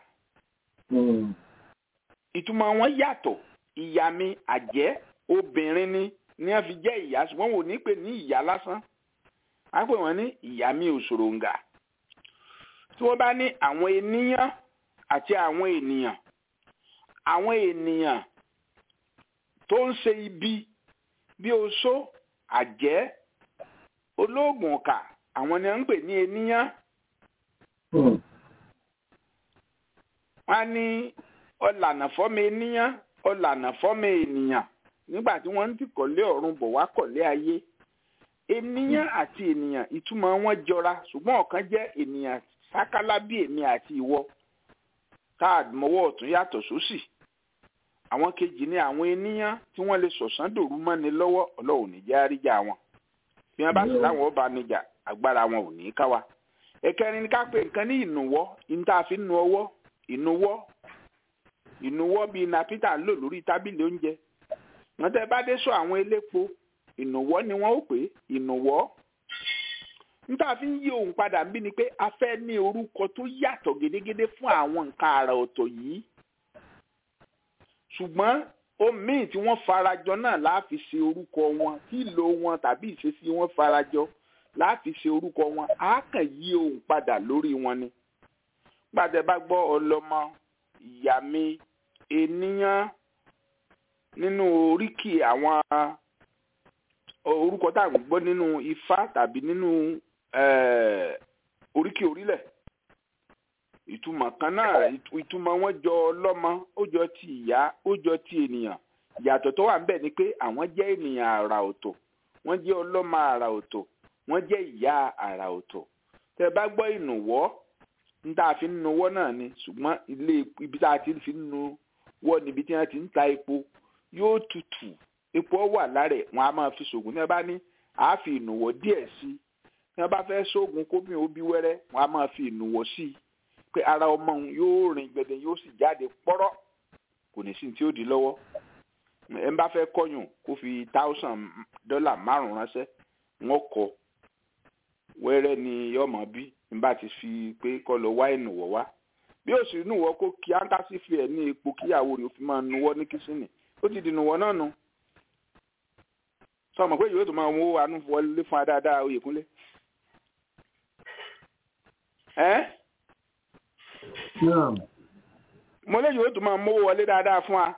ìtumọ̀ wọn yàtọ̀. ìyá mi àjẹ́ obìnrin ni ní wọ́n fi jẹ́ ìyá ṣùgbọ́n wọn ò ní pè ní ìyá lásán. a pè wọ́n ní ìyá mi òṣòròǹgà. tí wọ́n bá ní àwọn ènìyàn àti àwọn ènìyàn àwọn ènìyàn tó ń ṣe ibi bí oṣó àjẹ́ olóògùn ọ̀kà àwọn ni wọ́n ń pè ní ènìyàn. wọ́n á ní ọ̀lànà fọ́mọ ènìyàn ọ̀lànà fọ́mọ ènìyàn nígbà tí wọ́n ń ti kọ̀lé ọ̀run bọ̀ wá kọ̀lé ayé. ènìyàn àti ènìyàn ìtumọ̀ wọn jọra ṣùgbọ́n ọ̀kan jẹ́ ènìyàn sákálá bí èmi àti ìwọ káàdì mọ́wọ́ ọ̀tún yàtọ̀ sósì. àwọn kejì ni àwọn ènìyàn tí wọ́n lè sọ̀sán dòru mọ́ni lọ́wọ́ ọlọ́run ní jẹ́ àríjà wọn. bí wọ́n bá sì láwọn ọba níjà agbára wọn ò ní ká wa. ẹ̀kẹrin ni ká pè nǹkan ní ìnùwọ́ níta fi nu ọwọ́ ìnùwọ́ ìnùwọ́ bíi iná peter ń lò lórí tábìlì oúnjẹ. wọ́n tẹ́ bá dé sọ àwọn elépo ìnùwọ́ ni wọ́n ó pè ìnùwọ́. níta fi ń yí ohun padà ń bí ni pé a fẹ́ ní orúkọ tó yàtọ̀ gédégédé fún àwọn nǹkan àrà ọ̀tọ̀ yìí. ṣùgbọ́n omi tí wọ́n farajọ náà láàfi ṣe orúkọ wọn tí ìlò wọn tàbí ìṣesí wọn farajọ láàfi ṣe orúkọ wọn á kàn yí ohun padà lórí wọn ni. gbàdé bá gbọ́ ọlọ́mọ ìyá mi ènìyàn nínú oríkì àwọn orúkọ tá à ń gbọ́ nínú ifá tàbí nínú oríkì orílẹ̀ ìtumọ̀ kan náà ìtumọ̀ wọn jọ ọlọ́mọ ó jọ ti ìyá ó jọ ti ènìyàn ìyàtọ̀ tó wà níbẹ̀ ni pé àwọn jẹ́ ènìyàn àrà ọ̀tọ̀ wọ́n jẹ́ ọlọ́mọ àrà ọ̀tọ̀ wọ́n jẹ́ ìyá àrà ọ̀tọ̀ tẹ́ bá gbọ́ ìnùwọ́ ní tá a fi ń nuwọ́ náà ni ṣùgbọ́n ilé ibi tá a ti fi ń nuwọ́ níbi tí wọ́n ti ń ta epo yóò tutù epo wà lára ẹ̀ wọ́n á máa fi ṣògùn ní ẹ bá ní àá fi ìnùwọ́ díẹ̀ sí i ní wọ́n bá fẹ́ ṣògùn kóbìn ó bí wẹ́rẹ́ wọ́n á máa fi ìnùwọ́ sí i pé ara ọmọ òun yóò rìn gbẹ̀dẹ̀ yóò sì jáde pọ́rọ́ kò ní sí tí ó di lọ́wọ́ ẹ bá fẹ́ kọ́yùn kó fi táùsàn dọ́là márùn-ún ránṣẹ́ wọ́n kọ wẹ́rẹ́ ni yọmọ bí n bá ti fi pé kọ́ lọ wá ìnùwọ́ wá bí ó sì nùwọ́ kó kí áńkásí fi ẹ̀ ní epo kíyàwó rẹ̀ fi máa nuwọ́ ní kíṣìnì ó ti di nùwọ́ náà nu sọmọ pé yóò tó máa mú àánú wọlé fún adáadáa Oyèkúnlé ẹ́ mo lè yóò tó máa mú wọlé dáadáa fún wa.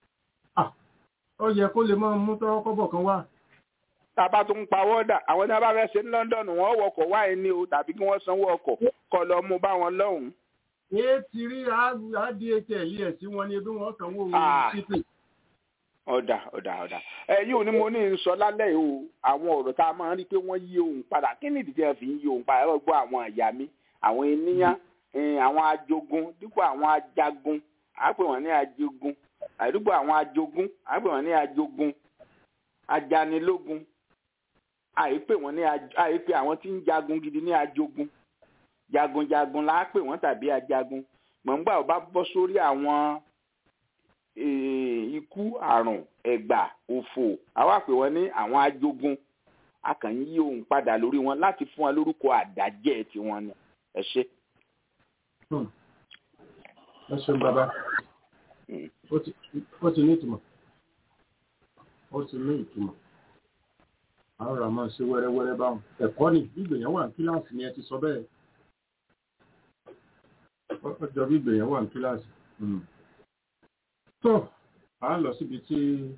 ó yẹ kó lè máa mú tọ́wọ́ kọ́bọ̀ kan wá. tàbá tó ń pa wọ́dà àwọn tí wọ́n bá fẹ́ ṣe ní London wọ́n wọkọ̀ wá ẹni o tàbí kí wọ́n sanwó ọkọ̀ kọ́ lọ mú bá wọn lọ́hùn-ún. èé ti rí adhl ẹ̀ sí wọn ni bí wọ́n sanwó sípè. ọ̀dà ọ̀dà ọ̀dà ẹ̀yìn òní mo ní sọ lálẹ́ o àwọn ọ̀rọ̀ tá a máa ń rí pé wọ́n yí ohun padà kí ni ìdí tí wọ́n fi ń yí ohun padà ẹ gbọ́ àwọn àyà mi àwọn ènìyàn àwọn ajogun dípò àwọn ajagun àpè wọ́n ní ajogun àdúgbò àwọn ajogun àpè wọ́n ní ajogun ajanilógun àìpè wọ́n ní àìpè àwọn tí ń jagun gidi ní ajogun jagunjagun la pè wọ́n tàbí ajagun gbọ̀ngbà ó bá bọ́ sórí àwọn ikú àrùn ẹ̀gbà òfò àwa pè wọ́n ní àwọn ajogun a kàn ń yí ohun padà lórí wọn láti fún wọn lórúkọ àdájẹ́ tiwọn ni ẹ ṣe. ẹ ṣeun bàbá ó ti ní ìtumọ̀ ó ti ní ìtumọ̀ àwọn ọ̀rọ̀ àmọ́ ṣe wẹ́rẹ́wẹ́rẹ́ báwọn ẹ̀kọ́ ni gbígbèyàn wà ní kíláàsì ni ẹ ti sọ bẹ́ẹ̀ ọjọ́ gbígbèyàn wà ní kíláàsì. tó a lọ síbi tí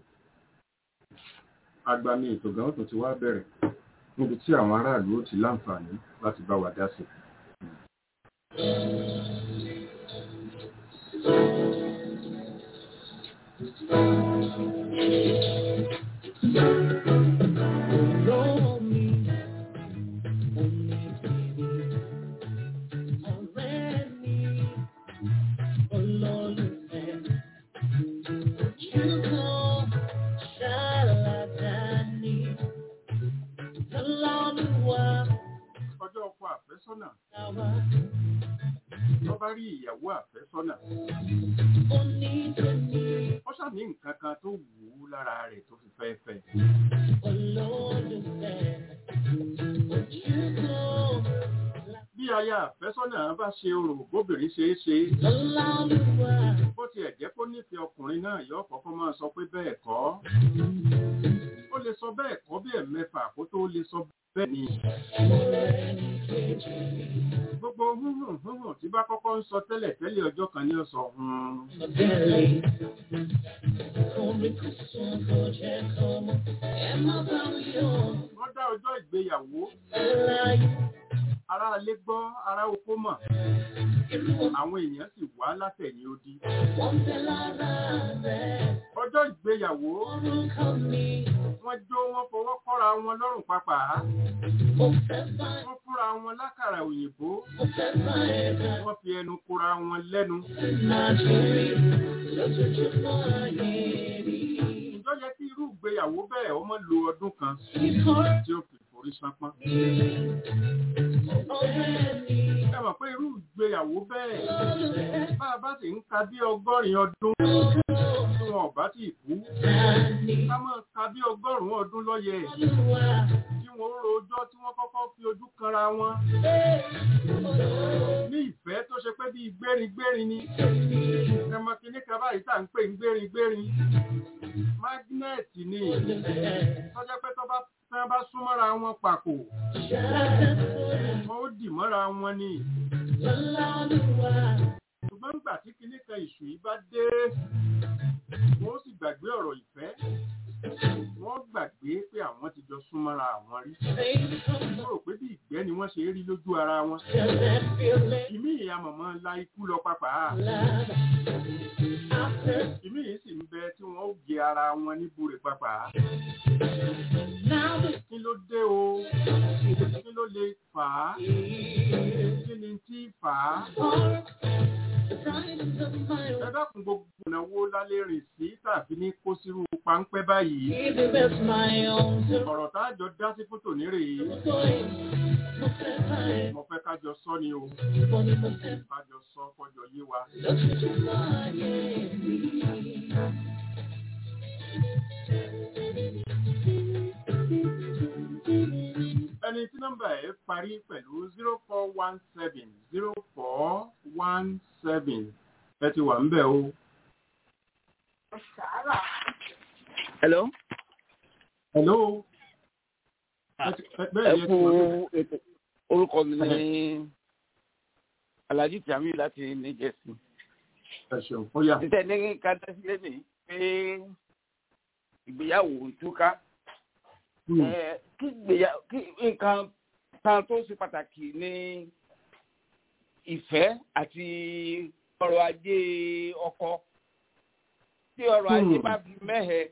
agbami ètò gan tó ti wá bẹ̀rẹ̀ níbi tí àwọn aráàlú ó ti láǹfààní láti bá wa dá sí. Ọjọ́ ọkọ àfẹ́sọ́nà. Tó bá rí ìyàwó àfẹ́sọ́nà. Ó ṣàní nǹkan kan tó wù ú lára rẹ̀ tó fi fẹ́ fẹ́. Bí aya àfẹ́sọ́nà bá ṣe orò bóbìnrin ṣe é ṣe. Bó tiẹ̀ jẹ́ kó nífẹ̀ẹ́ ọkùnrin náà yóò kọ́kọ́ máa sọ pé bẹ́ẹ̀ kọ́. Ó lè sọ bẹ́ẹ̀ kọ́ bí ẹ̀mẹ́fà kó tó lè sọ bẹ́ẹ̀ ni. Gbogbo húnhùn húnhùn tí bá kọ́kọ́ ń sọ tẹ́lẹ̀ tẹ́lẹ̀ ọjọ́ kan ní ọ̀sọ̀ hun. Wọ́n dá ọjọ́ ìgbéyàwó. Ará ilé gbọ́, ará oko mọ̀. Àwọn èèyàn sì wá látẹ̀yìn odi. Ọjọ́ ìgbéyàwó. Wọ́n jó wọn fọwọ́ kọ́ra wọn lọ́rùn pápá. Wọ́n fúnra wọn lákàrà òyìnbó. Wọ́n fi ẹnu kóra wọn lẹ́nu. Ìjọ yẹ kí irú ìgbéyàwó bẹ́ẹ̀ ọmọ lo ọdún kan tí ó fi forí ṣánpọ́n. Ẹ mọ̀ pé irú ìgbéyàwó bẹ́ẹ̀ bá a bá sì ń ka bí ọgọ́rin ọdún tí wọn ò bá ti kú. Ká máa ka bí ọgọ́rùn-ún ọdún lọ́yẹ tí wọ́n rojọ́ tí wọ́n kọ́kọ́ fi ojú kanra wọn. Ní ìfẹ́ tó ṣe pé bí gbérin-gbérin ni. Ẹ mọ̀ kí ní kaba yìí tá à ń pè ń gbérin-gbérin. Mágínẹ́ẹ̀tì ni. Tọ́jọ́ pé tó bá tí wọ́n bá súnmọ́ra wọn pàkó wọ́n ó dì mọ́ra wọn ni. Ṣùgbọ́n nígbà tí kinní kan ìṣù yìí bá dé wọ́n ó sì gbàgbé ọ̀rọ̀ ìfẹ́. Wọ́n gbàgbé pé àwọn ti jọ súnmọ́ra àwọn rí. Wọ́n rò pé bí ìgbẹ́ ni wọ́n ṣe rí lójú ara wọn. Ìmí ìyá mọ̀mọ́ la ikú lọ pàpà. Ìmí yìí sì ń bẹ tí wọ́n ó gé ara wọn ní búre pàpà. Kí ló dé o? Kí ló lè fà á? Kí ni tí fà á? Ẹ dákun gbogbo ìnáwó lálẹ́ rìn sí tàbí ní kó sírú páńpẹ́ báyìí. Ọ̀rọ̀ tá a jọ dá sí fótò nírèé. Mo fẹ́ ká jọ sọ ni o. Ká jọ sọ kọjọ yé wa. Ẹni tí nọ́mbà ẹ̀ parí pẹ̀lú zero four one seven zero four one seven ẹ ti wà ń bẹ̀ o. Hello. Hello. Ẹ kú ètò orúkọ mi ní Alhaji Tamiu láti New Jersey. Ẹ ṣeun ó yá. Títẹ̀ ní kádásílẹ̀ ní pé ìgbéyàwó túká. Kí nǹkan kan tó ṣe pàtàkì ní ìfẹ́ àti ọrọ̀ ajé ọkọ. Tí ọrọ̀ ajé bá fi mẹ́hẹ̀,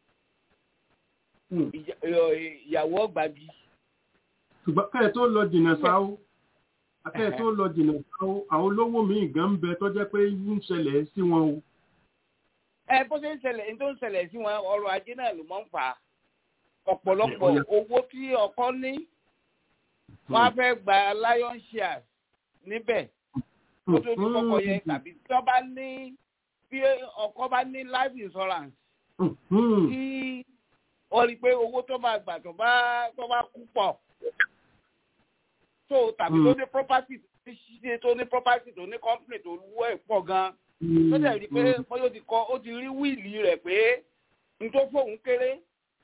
ìyàwó ọgbàbí. Ṣùgbọ́n kẹ́ẹ̀ tó lọ jìnnà sáwó, kẹ́ẹ̀ tó lọ jìnnà sáwó, àwọn olówó míì gan ń bẹ tó jẹ́ pé ń ṣẹlẹ̀ sí wọn o. Ẹ bó ṣe ń ṣẹlẹ̀ ní tó ń ṣẹlẹ̀ sí wọn, ọrọ̀ ajé náà ló máa ń fà á. Ọ̀pọ̀lọpọ̀ owó tí ọkọ ní wọ́n á fẹ́ gba lion shares níbẹ̀ tó tó ní kọ́kọ́ yẹn tàbí tí wọ́n bá ní bí ọkọ bá ní life insurance tí wọ́n rí i pé owó tó máa gbà tó bá tó bá kú pọ̀ tó tàbí tó ní property tó ní property tó ní company tó wọ́ ẹ̀ pọ̀ gan-an tó dẹ̀ rí i pé wọ́n yóò ti kọ́ ó ti rí wíìlì rẹ̀ pé n tó fóun kéré.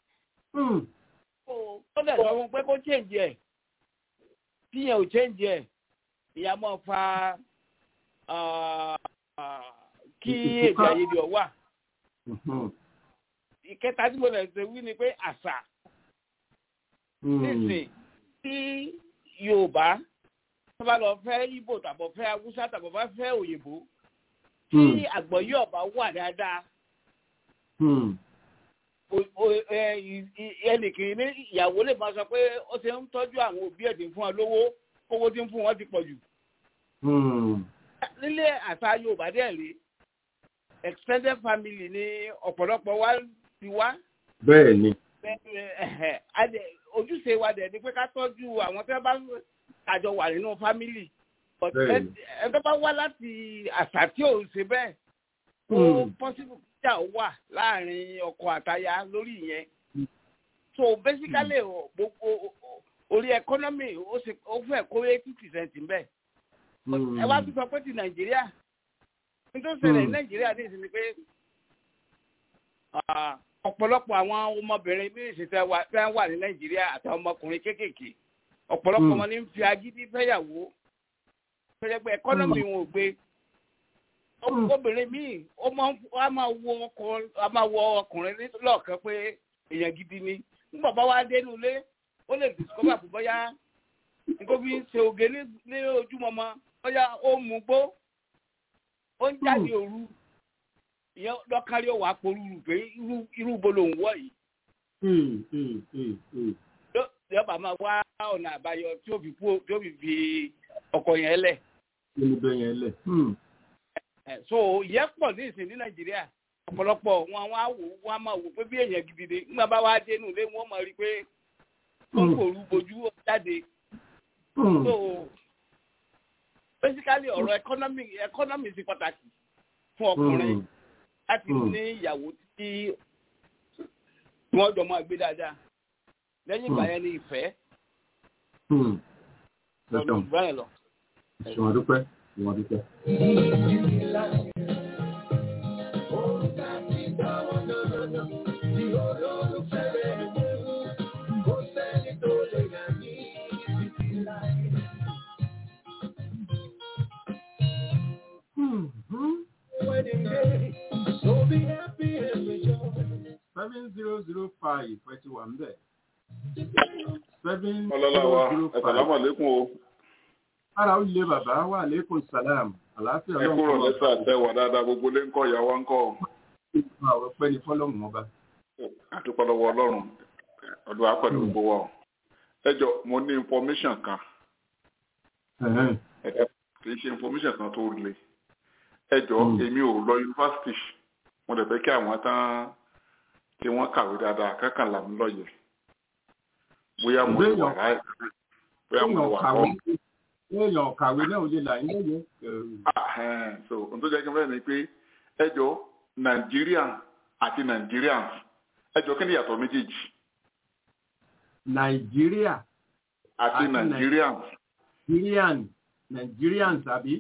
Ó dẹ̀ sọ fún pé kó change ẹ̀ tí yẹn ò change ẹ̀ ìyá máa fa kí èdè àìyedè ọ̀wà. Ìkẹta tí mo lè ṣe wí ni pé àṣà nísìn tí Yorùbá tó bá lọ fẹ́ Ìgbò tàbọ̀ fẹ́ Haúsá tàbọ̀ bá fẹ́ òyìnbó tí àgbọ́yé ọba wà dáadáa ẹnìkìí ní ìyàwó lè máa sọ pé ó ti ń tọ́jú àwọn òbí ẹ̀ tí ń fún wọn lówó owó tí ń fún wọn ti pọ̀ jù. nílé àṣà Yorùbá dẹ̀ rí extended family ní ọ̀pọ̀lọpọ̀ wa ti wá. bẹ́ẹ̀ ni. ojúṣe wa dẹ̀ ni pé ká tọ́jú àwọn tí wọ́n bá àjọ wà nínú family. ẹgbẹ́ bá wá láti àṣà tí ò ṣe bẹ́ẹ̀ ó possible jà wà láàrin ọkọ àtaya lórí ìyẹn. so basically gbogbo orí economy ó fẹ́ kó eighty percent ń bẹ̀. ẹ wá tún sọ pé ti Nàìjíríà nítorí ṣẹlẹ̀ ní Nàìjíríà ní ìsinmi pé ọ̀pọ̀lọpọ̀ àwọn ọmọbìnrin bí ìṣẹ̀tẹ̀ wà ní Nàìjíríà àti ọmọkùnrin kéékèèké ọ̀pọ̀lọpọ̀ wọn ní ń fi agídí fẹ́yàwó fẹ́yẹ́ pé economy wọn ò gbé. obìnrin míì ó máa wọ ọkùnrin lọ́ọ̀kan pé èèyàn gidi ni nígbà bá wá dénú ilé ó lè discover pé bóyá nítorí ṣe oge ní ojúmọmọ bóyá ó mú gbó ó ń jáde òru ìyẹn lọ́kárí ó wà polúru pé irú bo lòun wọ̀ yìí. yọba máa wá ọ̀nà àbáyọ tí ó fi fi ọkọ yẹn lẹ̀. yẹn lẹ̀. so ìyẹn pọ̀ ní ìsìn ní Nàìjíríà ọ̀pọ̀lọpọ̀ wọn wá wò wọn máa wò pé bí èèyàn gidi ni nígbà bá wá dé nù lé wọn máa rí pé ó ń kòrú bojú jáde. so basically ọ̀rọ̀ economy economy ṣe pàtàkì fún ọkùnrin láti ní ìyàwó tí wọ́n jọ máa gbé dáadáa lẹ́yìn ìgbà yẹn ní ìfẹ́. ọ̀dọ̀ báyìí lọ. ìwọ̀n dúpẹ́ ìwọ̀n dúpẹ́. seven zero zero five twenty one there. seven ọlọ́láwa ẹ̀sàlámù àlékún o. ara ó lé bàbá wa àlékún sàlám àlàáfíà lọ́wọ́. ẹ kúrò lẹ́sà àtẹwà dáadáa gbogbo lé ń kọ́ ìyàwó ń kọ́. àwọn pẹ́ ní fọ́lọ́mù ọba. àdúpẹ́ lọ́wọ́ ọlọ́run ọdún wa pẹ̀lú gbogbo wa o. ẹ jọ mo ní information kan. kì í ṣe information kan tó le. ẹ jọ èmi ò lọ yunifásitì mo lè fẹ́ kí àwọn tán tí wọ́n kàwé dáadáa kankan là ń lọ́yẹ̀ bóyá mo wà láì bóyá mo wà kọ́. èèyàn kàwé náà ò lè là ń lọ́yẹ̀. so ohun tó jẹ́ kí n fẹ́ ni pé ẹ jọ Nigerian àti Nigerians ẹ jọ kí ni ìyàtọ̀ méjèèjì. Nàìjíríà àti Nigerians. Nigerian Nigerians àbí.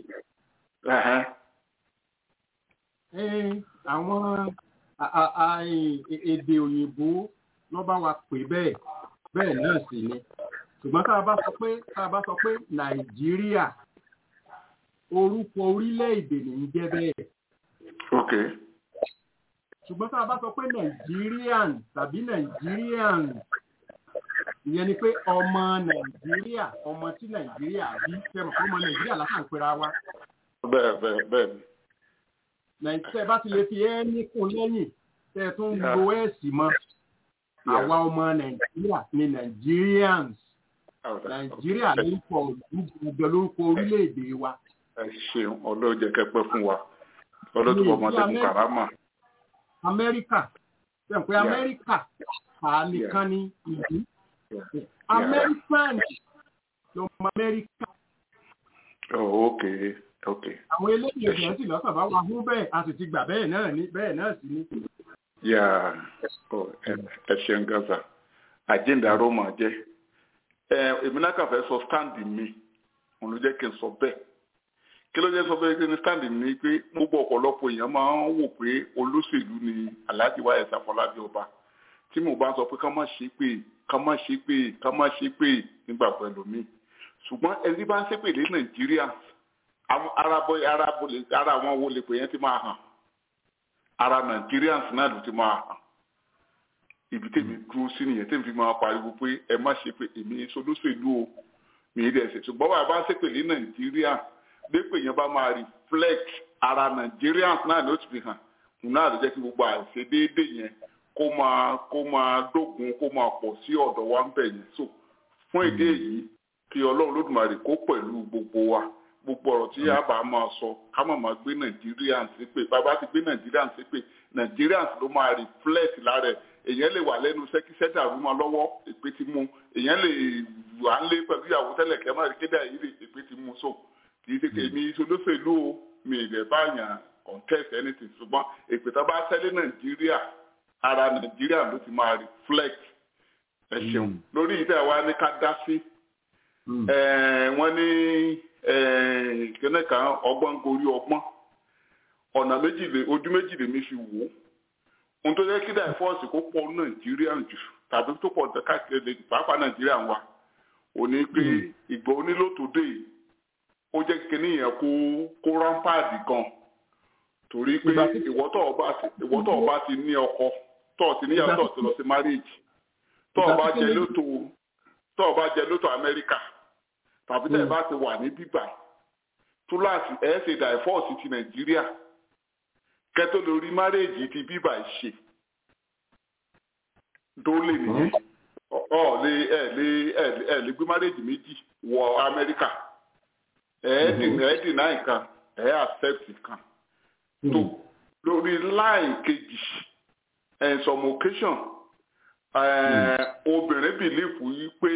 àwọn èdè òyìnbó ló bá wa pè bẹ́ẹ̀ bẹ́ẹ̀ náà sì ni ṣùgbọ́n tá a bá sọ pé tá a bá sọ pé Nàìjíríà orúkọ orílẹ̀-èdè ní í jẹ́ bẹ́ẹ̀. ok. ṣùgbọ́n tá a bá sọ pé Nigerian tàbí Nigerian ìyẹn ni pé ọmọ Nàìjíríà ọmọ tí Nàìjíríà bí fẹ́ràn ọmọ Nàìjíríà lásán pera wa. bẹ́ẹ̀ bẹ́ẹ̀ bẹ́ẹ̀ ni. Nàìjíríà bá ti lè fi ẹ́ ní kún lẹ́yìn tẹ́ tún lo ẹ̀sì mọ́ àwa ọmọ Nàìjíríà ni Nigerians. Nàìjíríà lórúkọ ìjọ lórúkọ orílẹ̀-èdè wa. ẹ ṣeun ọlọ́jẹ kẹpẹ́ fún wa ọlọ́dún ọmọdé fún karama. Amẹ́ríkà ṣe pé Amẹ́ríkà ànìkan ní ìlú Amẹ́ríkà ní ọmọ Amẹ́ríkà. oh okay okay. àwọn eléyìí ẹ̀sìn sì lọ́sàn bá wa fún bẹ́ẹ̀ a sì ti gbà bẹ́ẹ̀ náà ní bẹ́ẹ̀ náà sì ní. yà ẹ ṣeun gaza àjíǹda roma jẹ èmi náà kàn fẹ́ sọ stand mi òun ló jẹ́ kí n sọ bẹ́ẹ̀ kí ló jẹ́ sọ bẹ́ẹ̀ kí n stand mi pé gbogbo ọ̀pọ̀lọpọ̀ èèyàn máa ń wò pé olóṣèlú ni Alhaji Wáyé Àfọlábí Ọba tí mo bá ń sọ pé ká má ṣe pé ká má ṣe pé ká má ṣe pé nígbà pẹ̀lú mi ṣùgbọ́n ẹni bá ń ṣépè lé Nàìjíríà ara àwọn wo lè pè yẹn ti máa hàn ara Nigerians náà ló ti máa hàn ibi tèmi dúró sí nìyẹn tèmi fi máa pariwo pé ẹ má ṣe pé èmi solóṣèlú o mi ì dẹ̀ ṣe ṣùgbọ́n bàbá ń ṣépè ní nàìjíríà dépè yẹn bá máa reflect ara nàìjíríà náà ló ti fi hàn òun náà ló jẹ́ kí gbogbo àìṣedéédé yẹn kó máa kó máa dógun kó máa pọ̀ sí ọ̀dọ̀ wa ń bẹ̀ yẹn so fún èdè èyí kí ọlọ́run lódùmarè kó pẹ̀lú gbogbo wa gbogbo ọ̀rọ̀ tí a bá máa sọ ká má máa gbé nàìjíríà ń ṣépè bàbá ti gbé nàìjíríà ń ṣépè nàìjíríà ló máa reflect lára ẹ̀ èèyàn lè wà lẹ́nu sẹ́kísẹ́ dàrú mọ́ lọ́wọ́ èpè ti mú èèyàn lè wà ń lé pẹ̀lú ìyàwó tẹ́lẹ̀ kẹ́ máa rí kéde àyè èpè ti mú so kì í ṣe kèmí solóṣèlú o mi ìrẹ̀ báyàn contest anything ṣùgbọ́n èpè tó bá tẹ́lẹ̀ nàìjíríà ara nàìjíríà ló ti máa reflect ẹ ṣeun lórí ìtẹ́ wa ní ká dá sí wọ́n ní kíní kan ọgbọ́n gorí ọgbọ́n ọ̀nà méjìlé ojú méjìlé mi fi wò ó ohun tó yẹ kí dàífọ́ọ̀sì kó pọ̀ nàìjíríà jù tàbí tó pọ̀ káàkiri pàápàá nàìjíríà wa ò ní pé ìgbà onílòtòdé ó jẹ́ kíní yẹn kó kó rámpáàdì gan torí pé ìwọ́tọ̀ ọba ti ní ọkọ tọ́ ti níyàwó tọ́ ti lọ sí marriage tọ́ ọba jẹ lóto tọ́ ọba jẹ lóto amẹ́ríkà tàbí tẹ́ ẹ bá ti wà ní bíbà túláàsì ẹ̀ ṣe dàífọ́ọ̀sì ti nàìjíríà kẹ́tọ́ lórí márèèjì ti bíbà ṣe tó lè nìyẹn ọ lè ẹ lè ẹ lè gbé márèèjì méjì wọ amẹ́ríkà ẹ dì náà nǹkan ẹ accept nǹkan tó lórí line kejì in some occasion obìnrin bìlífù yìí pé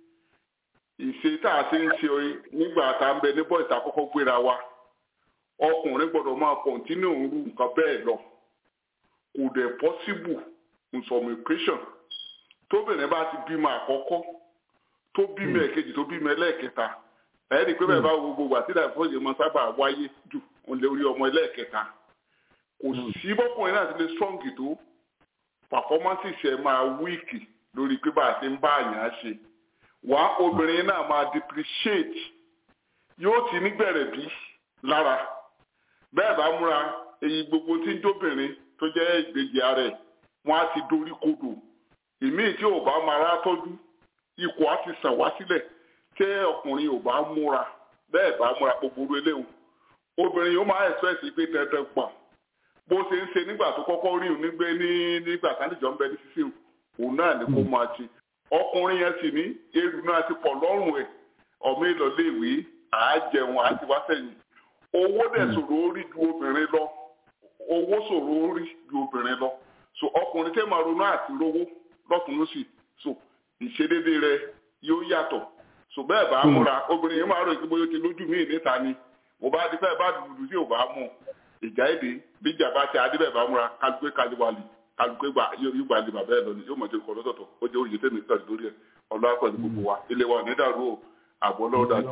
ìṣe tá a ti ń ṣe nígbà tá a ń bẹ ní bọ́ọ̀sì àkọ́kọ́ gbéra wa ọkùnrin gbọ́dọ̀ máa kọ̀ntínú irú nǹkan bẹ́ẹ̀ lọ kò dẹ̀ possible in some occasion tóbìnrin bá ti bímọ àkọ́kọ́ tó bímọ ẹ̀kejì tó bímọ ẹlẹ́ẹ̀kẹta ẹ̀ẹ́dì pé bẹ́ẹ̀ bá wo gbogbo àti ìdàgbàsókè máa sábà wáyé jù òun lè rí ọmọ ẹlẹ́ẹ̀kẹta kò sí bọ́kùnrin náà ti lè strong tó performances ẹ̀ máa weak lórí pé bá a ti ń bá àyàn ṣe wá obìnrin náà máa depreciate yóò ti nígbẹ̀rẹ̀ bí lára bẹ́ẹ̀ bá múra èyí gbogbo tí ń jóbìnrin tó jẹ́ ìgbèjì ara ẹ̀ wọ́n á ti dorí kodò ìmíì tí ò bá máa rá tọ́jú ikùn á ti sàn wá sílẹ̀ tí ọkùnrin ò bá múra bẹ́ẹ̀ bá múra gbogbo eléwu obìnrin yóò máa express pé dandan gbọ̀n bó ṣe ń ṣe nígbà tó kọ́kọ́ rí òun nígbẹ́ ní nígbà tánìjọ́ ń bẹ ní sísè òun náà ni kó máa ṣe ọkùnrin yẹn sì ní èrù náà ti pọ̀ lọ́rùn ẹ̀ ọmọ ìlọléèwé àájẹun àti wá sẹ́yìn owó dẹ̀ ṣòro orí ju obìnrin lọ owó ṣòro orí ju obìnrin lọ so ọkùnrin tẹ́ máa ronú àti rówó lọ́tún lósì so ìṣedédé rẹ yóò yàtọ̀ so bẹ́ẹ̀ bá múra obìnrin yẹn máa rò ìgbébóyó ti lójú míì níta ni mo bá di fẹ́ bá dùdù tí ò bá mú ìjà èdè bíjà bá ti adébẹ̀ bá múra kálukú kálíwálì kálukú gbà yóò gbà lè bàbá ẹ̀ lọ ni yóò mọ̀ jẹ́ kọ́ lọ́tọ̀ọ̀tọ̀ ó jẹ́ òye tẹ́mi tọ́jú lórí ẹ̀ ọlọ́wà pẹ̀lú gbogbo wa ilé wa ò ní dàrú o àbọ̀ ọlọ́wọ́ dájú.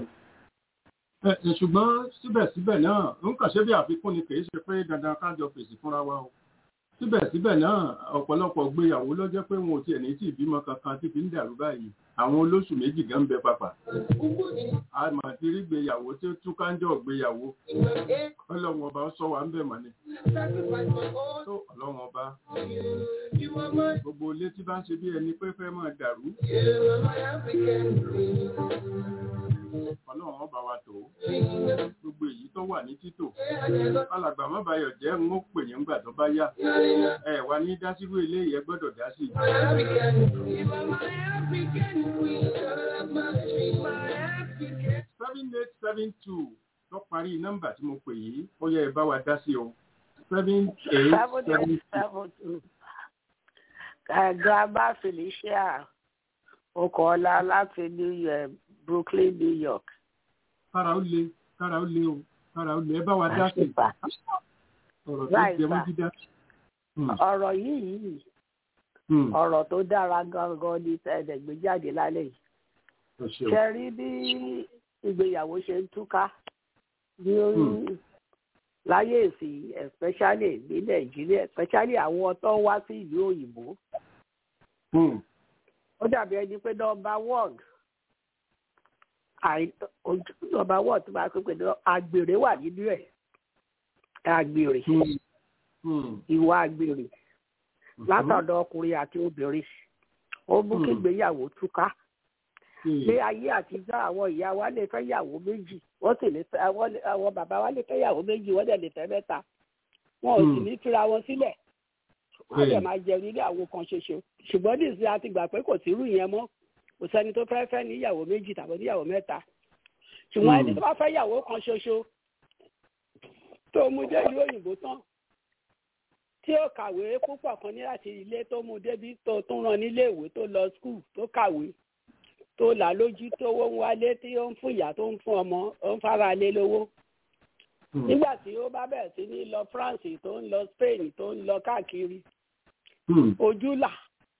ṣùgbọ́n síbẹ̀síbẹ̀ náà ń kàn ṣe bí àfikún ni kì í ṣe pé dandan kájọ fèsì fúnra wa o síbẹ̀síbẹ̀ náà ọ̀pọ̀lọpọ̀ gbéyàwó ló jẹ́ pé wọn ò tiẹ̀ ní tí ìbímọ kankan tí fi ń dàrú báyìí àwọn olóṣù méjì gan ń bẹ papà àmọ́ ti rí gbéyàwó tí ó tún káńjọ́ gbéyàwó ọlọ́run ọba sọ wà ń bẹ̀ mọ́ ni tó ọlọ́run ọba gbogbo ilé tí bá ń ṣe bí ẹni pé fẹ́ máa dàrú ọlọ́run ọba wa tó gbogbo èyí tó wà ní títò alàgbà má bayọ̀ jẹ́ ń ó pè yín gbà tó bá yá ẹ wà ní dásírú ilé yẹn gbọ́dọ̀ dá sí. seven eight seven two tó parí nọ́mbà tí mo pè yìí ó yẹ ẹ bá wa dá sí o seven eight seven two. Grandma Felicia Okola láti New York, Brooklyn, New York. Kára ó le, kára ó le o, kára ó le, ẹ bá wa dá sí. Ọ̀rọ̀ tó jẹ mọ́ dídá. Ọ̀rọ̀ yìí ọ̀rọ̀ tó dára gangan ní ẹ̀ẹ́dẹ̀gbẹ́ jáde lálẹ́ yìí. Ṣé rí bí ìgbéyàwó ṣe ń túká ní láyé èsì especially ní Nàìjíríà especially àwọn tó ń wá sí ìlú òyìnbó. Ó dàbí ẹni pé nọ́mbà one nọ́mbà one tó máa pépè náà àgbèrè wà nínú ẹ̀ àgbèrè ìwà àgbèrè látọ̀dọ̀ ọkùnrin àti obìnrin ó mú kí ìgbéyàwó túká ní ayé àtijọ́ àwọn ìyá wa lè fẹ́ yàwó méjì wọ́n sì lè fẹ́ àwọn bàbá wa lè fẹ́ yàwó méjì wọ́n dẹ̀ lè fẹ́ mẹ́ta wọn ò sì ní fira wọn sílẹ̀ wọ́n dẹ̀ máa jẹun nílé àwọn kan ṣoṣo ṣùgbọ́n nísìnyí a ti gbà pé kò sí irú yẹn mọ́ kò sẹ́ni tó fẹ́ fẹ́ níyàwó méjì tàbí níyàwó mẹ́ta ṣùgbọ́n ẹni tó bá fẹ́ yàwó kan ṣoṣo tó mú dé ìlú òyìnbó tán tí ó kàwé púpọ̀ kan ní láti ilé tó mú débi tó tún rán nílé ìwé tó lọ skul tó kàwé tó là lójú tó wó ń wálé tí ó ń fún ìyá tó ń fún ọmọ ó ń fara lé lówó nígbà tí ó bá bẹ̀rẹ̀ sí ní lọ France tó ń lọ Spain tó ń lọ káàkiri ojú là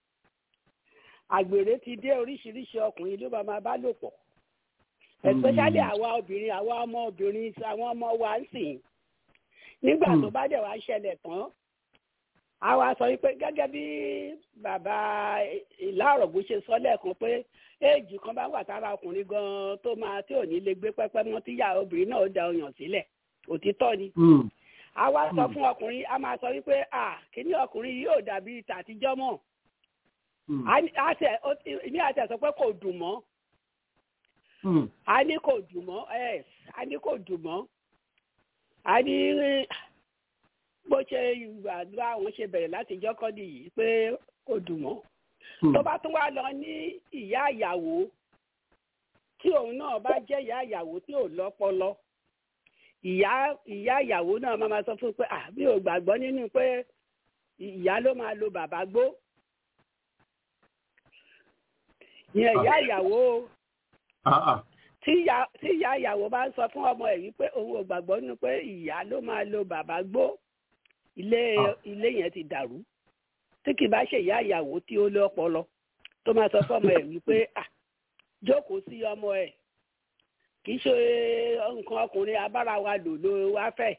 àgbèrè ti dé oríṣiríṣi ọkùnrin ló bá máa bá lò pọ̀ especially àwa obìnrin àwa ọmọ obìnrin àwọn ọmọ wa ń sìn nígbà tó bá dẹ̀ wá ṣẹlẹ̀ tán àwa sọ wípé gẹ́gẹ́ bí bàbá Ìlárọ̀gbó ṣe sọ lẹ́ẹ̀kan pé éèjì kan bá wà tára ọkùnrin gan-an tó máa tí ò ní lè gbé pẹ́pẹ́ mọ́ tíyà obìnrin náà ó da ọyàn sílẹ̀ òtítọ́ ni. àwa sọ fún ọkùnrin a máa sọ wípé à kíní ọkùnrin yìí ò dàbí tàtijọ́ mọ́ ní àti ẹ̀sọ́ pé kò dùn mọ́ a ní kò dùn mọ́ ẹ̀ a ní kò dùn mọ́ a ní bó ṣe ìgbàdúrà àwọn ṣe bẹ̀rẹ̀ láti jọ́kọ́ nìyí pé kò dùn mọ́ tó bá tún wá lọ ní ìyá ìyàwó tí òun náà bá jẹ́ ìyá ìyàwó tí ò lọ́pọlọ ìyá ìyá ìyàwó náà máa ma sọ fún pé àbí ò gbàgbọ́ nínú pé ìyá ló máa lo bàbá gbó ìyẹn ìyá ìyàwó tí ìyá ìyàwó bá ń sọ fún ọmọ ẹ̀ wípé òun ò gbàgbọ́ nínú pé ìyá ló máa lo bàbá gbó ilé ilé yẹn ti dàrú tí kì bá ṣe ìyá ìyàwó tí ó lé ọpọlọ tó máa sọ fọmọ ẹ̀ wípé ah jókòó sí ọmọ ẹ̀ kì í ṣe nǹkan ọkùnrin abára wa lò ló wá fẹ́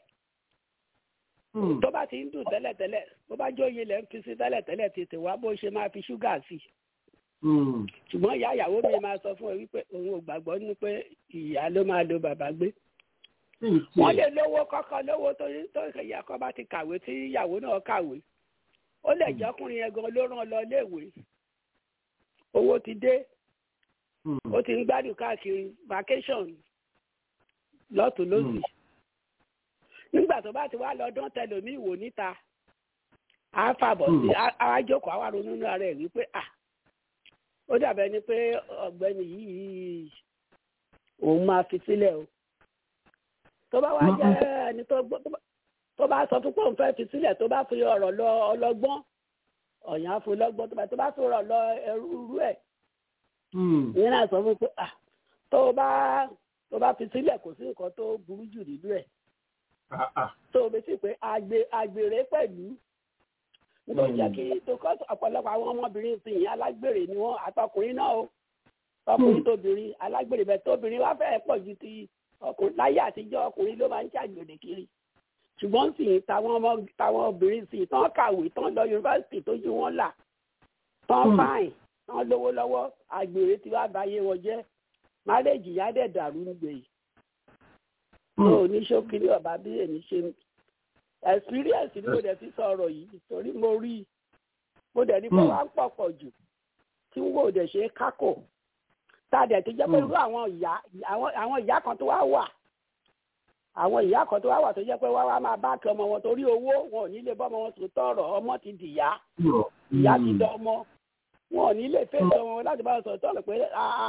tó bá ti ń dùn tẹ́lẹ̀tẹ́lẹ̀ bó bá jóye lẹ́ ń fi sí tẹ́lẹ̀tẹ́lẹ̀ tètè wá bó ṣe máa fi ṣúgà sí ṣùgbọ́n ìyá ìyàwó mi máa sọ fún ẹ wípé òun ò gbàgbọ́ nínú pé ìyá ló máa lo bàbá gbé wọ́n lè lówó kọ́kọ́ lówó tó ìyá kan bá ti kàwé tí ìyàwó náà kàwé ó lè jẹ́ ọkùnrin yẹn gan ló rán lọ léèwé owó ti dé ó ti ń gbádùn káàkiri vacation lọ́tún lósì nígbà tó bá ti wá lọ́dún tẹlòmíì wò níta á fàbọ̀ sí àwájókòó àwa ronú nínú ara ẹ̀ wípé à ó dàbẹ̀ ni pé ọ̀gbẹ́ni yìí òun máa fi sílẹ̀ o tó bá wá jẹ́ ẹni tó bá sọ fún pé òun fẹ́ fi sílẹ̀ tó bá fi ọ̀rọ̀ lọ ọlọ́gbọ́n ọ̀yàn fún lọ́gbọ́n tó bá fi ọ̀rọ̀ lọ ẹrú ẹ̀ ìyẹn náà sọ fún pé ah tó bá tó bá fi sílẹ̀ kò sí nǹkan tó burú jù nínú ẹ̀ tó o bẹ sí pé àgbèrè pẹ̀lú nítorí jẹ́ kí tó kọ́ ọ̀pọ̀lọpọ̀ àwọn ọmọbìnrin sì yín alágbèrè ni wọ́n àtọkùnrin náà o ọkùnrin tóbìnrin alágbèrè bẹ́ẹ̀ tóbìnrin wá fẹ́ẹ́ pọ̀ ju ti ọkùnrin láyé àtijọ́ ọkùnrin ló máa ń ṣàgbèrè kiri ṣùgbọ́n sì yín táwọn ọmọ táwọn obìnrin sì tán kàwé tán lọ yunifásitì tójú wọn là tán fáìn tán lówó lọ́wọ́ àgbèrè tí wàá báyé wọn jẹ́ márèjì yá dẹ̀ dàrú nígbèyí tó oníṣókiri ọba bí èmi ṣe experience ni mo dẹ̀ fi sọ̀rọ̀ yìí torí mo rí mo dẹ̀ ní kó wá ń pọ̀ pọ̀ jù tí wọ́n ò dẹ̀ ṣe kákò tá a dẹ̀ ti jẹ́ pé irú àwọn ìyá àwọn ìyá kan tó wá wà àwọn ìyá kan tó wá wà tó jẹ́ pé wá wá máa bá kí ọmọ wọn torí owó wọn ò ní lè bọ́ ọmọ wọn sùn tọ̀rọ̀ ọmọ ti dìyá ìyá ti dán ọmọ wọn ò ní lè fẹ́ sọ wọn láti bá wọn sọ̀rọ̀ tọ̀rọ̀ pé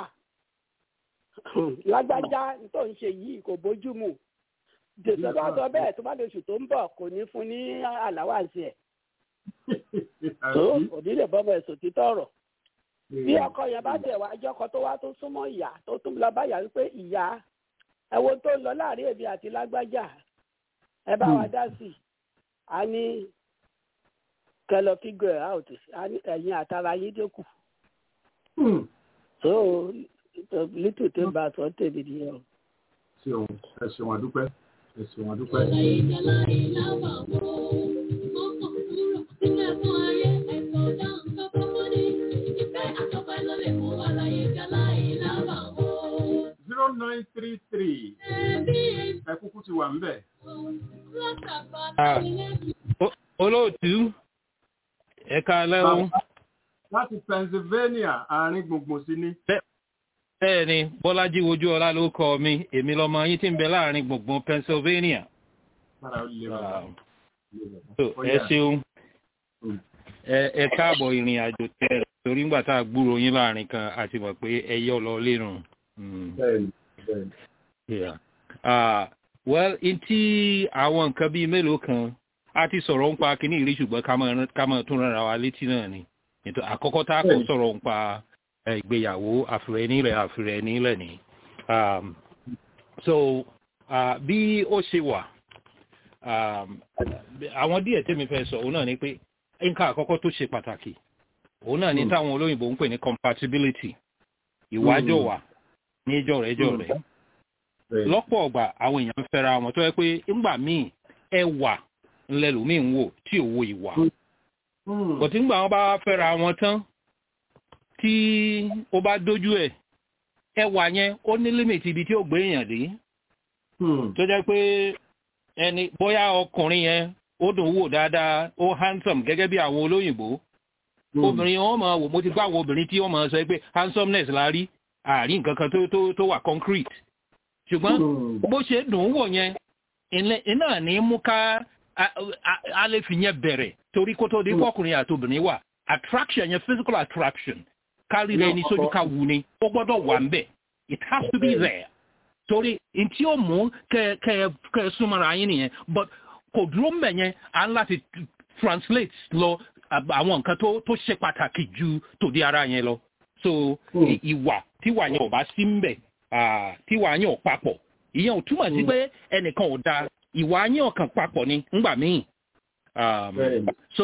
lágbájá tó ń ṣe yìí kò bójú mu jésù bá sọ bẹ́ẹ̀ tó bá lóṣù tó ń bọ̀ kò ní fún ní àláwàsí ẹ̀ tó òní lè bọ́ bẹ́ẹ̀ sòtí tọ̀rọ̀ bí ọkọ yẹn bá tẹ̀ wá jọ́kọ tó wá tó súnmọ́ ìyá tó tún lọ bá yà wípé ìyá ẹ wo tó ń lọ láàrin èmi àti lágbájá ẹ bá wa dá sí i a ní kẹlọ figure out ẹ̀yin àtàrà yín dínkù so lítò tó ń bá a sọ tèmi nìyẹn o. ṣeun ẹ ṣeun àdúpẹ́ ẹ ṣeun àdúpẹ́. zero nine three three ẹ kúkú ti wà ń bẹ̀. olóòtú ẹ̀ka alẹ́ o. láti Pennsylvania àárín gbùngbùn sí ní. bẹ́ẹ̀ ni Bọ́lájí Wojúọlá ló kọ mi èmi lọmọ yín tí ń bẹ láàrin gbùngbùn Pennsylvania. ẹ ṣeun ẹ káàbọ̀ ìrìn àjò tẹ torí ńgbà tá a gbúrò yín láàrin kan àti mọ̀ pé ẹ yọ lọ lérùn. well ntí àwọn nǹkan bíi mélòó kan a ti sọ̀rọ̀ ń pa kíní ìrí ṣùgbọ́n ká máa tún rárá wa létí náà ni ètò àkọ́kọ́ tá a kò sọ̀rọ̀ ń pa ìgbéyàwó àfìrẹ́nílẹ̀ àfìrẹ́nílẹ̀ ni so uh, bí ó ṣe wà àwọn díẹ̀ tẹ́mi fẹ́ sọ òun náà ni pé nǹkan àkọ́kọ́ tó ṣe pàtàkì òun náà ni táwọn olóyìnbó ń pè ní compatibility ìwájọ́ wà ní jọ̀rẹ́jọ̀ rẹ̀ lọ́pọ̀ ọgbà àwọn èèyàn ń fẹ́ra wọn tó yẹ pé ńgbà míì ẹwà ńlẹ́lòmíì ń wò tí ò wo ìwà bọ̀tí ńgbà wọn bá fẹ́ra wọn tán tí ó bá dójú ẹ̀ ẹwà yẹn ó ní límìtì ibi tí ó gbé èèyàn dé tó jẹ́ pé ẹni bóyá ọkùnrin yẹn ó dùn wò dáadáa ó handsome gẹ́gẹ́ bí àwọn olóyìnbó obìnrin wọn máa wò mo ti gbọ́ àwọn obìnrin tí wọ́n máa sọ pé handsomeness la rí àárín nǹkan kan tó tó tó wà concrete ṣùgbọ́n bó ṣe dùn wò yẹn iná ní mú ká a lè fi yẹn bẹ̀rẹ̀ torí kó tó di ọkùnrin àti obìnrin wà attraction yẹn physical attraction kárí rẹ ní sójú ká wù ni ó gbọ́dọ̀ wà ń bẹ̀ it has to be there torí ntí ó mú kẹ kẹ kẹ súnmọ́ra yín nìyẹn but kò dúró mbẹ̀ yẹn à ń láti translate lọ àwọn nǹkan tó tó ṣe pàtàkì ju tòde ara yẹn lọ so ìwà tíwà yẹn ò bá sí mbẹ̀ tíwà yẹn ò papọ̀ ìyẹn ò túmọ̀ sí pé ẹnìkan ò da ìwà yẹn ọ̀kan papọ̀ ni ńgbà míì so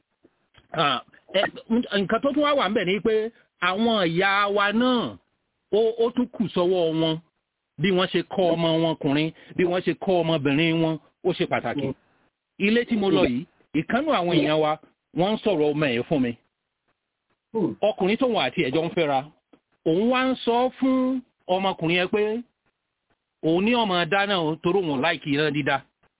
nǹkan tó tún wá wà mbẹ̀ ni pé àwọn ìyá wa náà ó tún kù sọ́wọ́ wọn bí wọ́n ṣe kọ́ ọmọ wọn kùnrin bí wọ́n ṣe kọ́ ọmọbìnrin wọn ó ṣe pàtàkì ilé tí mo lọ yìí ìkánú àwọn èèyàn wa wọ́n ń sọ̀rọ̀ ọmọ ẹ̀ fún mi ọkùnrin tóun àti ẹ̀jọ́ ń fẹ́ra òun wá ń sọ fún ọmọkùnrin yẹn pé òun ní ọmọ dáná torí òun láìkì iná dídá.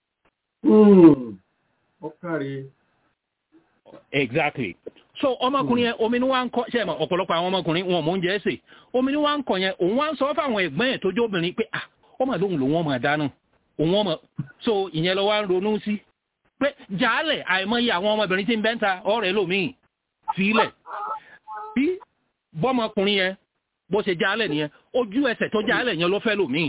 exactly so ọmọkùnrin yẹn omi ni wọ́n ń kọ́ ṣe mọ̀ ọ̀pọ̀lọpọ̀ àwọn ọmọkùnrin wọn mò ń jẹ́ ẹ̀sẹ̀ omi ni wọ́n ń kọ́ yẹn òun wá ń sọ fáwọn ẹ̀gbọ́n ẹ̀ tó jẹ́ obìnrin pé ah ọmọ lóhùn lòun ọmọ dáná òun ọmọ so ìyẹn lọ wá ń ronú sí pé jàálẹ̀ àìmọye àwọn ọmọbìnrin tí ń bẹ́ńta ọ̀rẹ́ lòmíì fílẹ̀ bí bọ́mọkùnrin yẹn bó ṣe jàálẹ̀ nìyẹn ojú ẹsẹ̀ tó jàálẹ̀ yẹn ló fẹ́ lòmíì.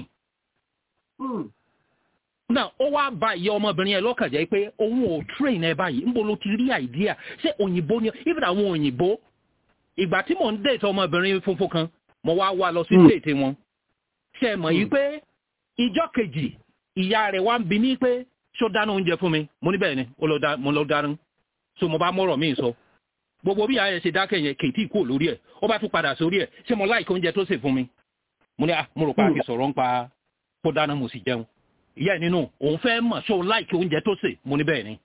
náà ó wá bá ìyá ọmọbìnrin yẹn lọ́kàn jẹ́ pé òun ò train ẹ báyìí ń bo ló ti rí àìdíà ṣé òyìnbó ni even àwọn òyìnbó ìgbà tí mò ń déètì ọmọbìnrin funfun kan mo wá wá lọ sí déètì wọn ṣe mọ̀ yìí pé ìjọ kejì ìyá rẹ̀ wá ń bi ní pé ṣó dáná oúnjẹ fún mi mo ní bẹ́ẹ̀ ni mo lọ dáná so mo bá mọ́rọ̀ mi sọ gbogbo bí ààyè ṣe dákẹ́ yẹn kì í tí kú lórí ẹ̀ ó bá tún padà sórí ẹ̀ ṣé mo láìkí oúnjẹ tó sè fún mi mo ní à mo rò pé àti sọ̀rọ̀ ń pa kó dáná mo sì jẹun ìyá ẹ̀ nínú òun fẹ́ mọ̀ ṣó láìkí oúnjẹ tó sè mo ní bẹ́ẹ̀ ni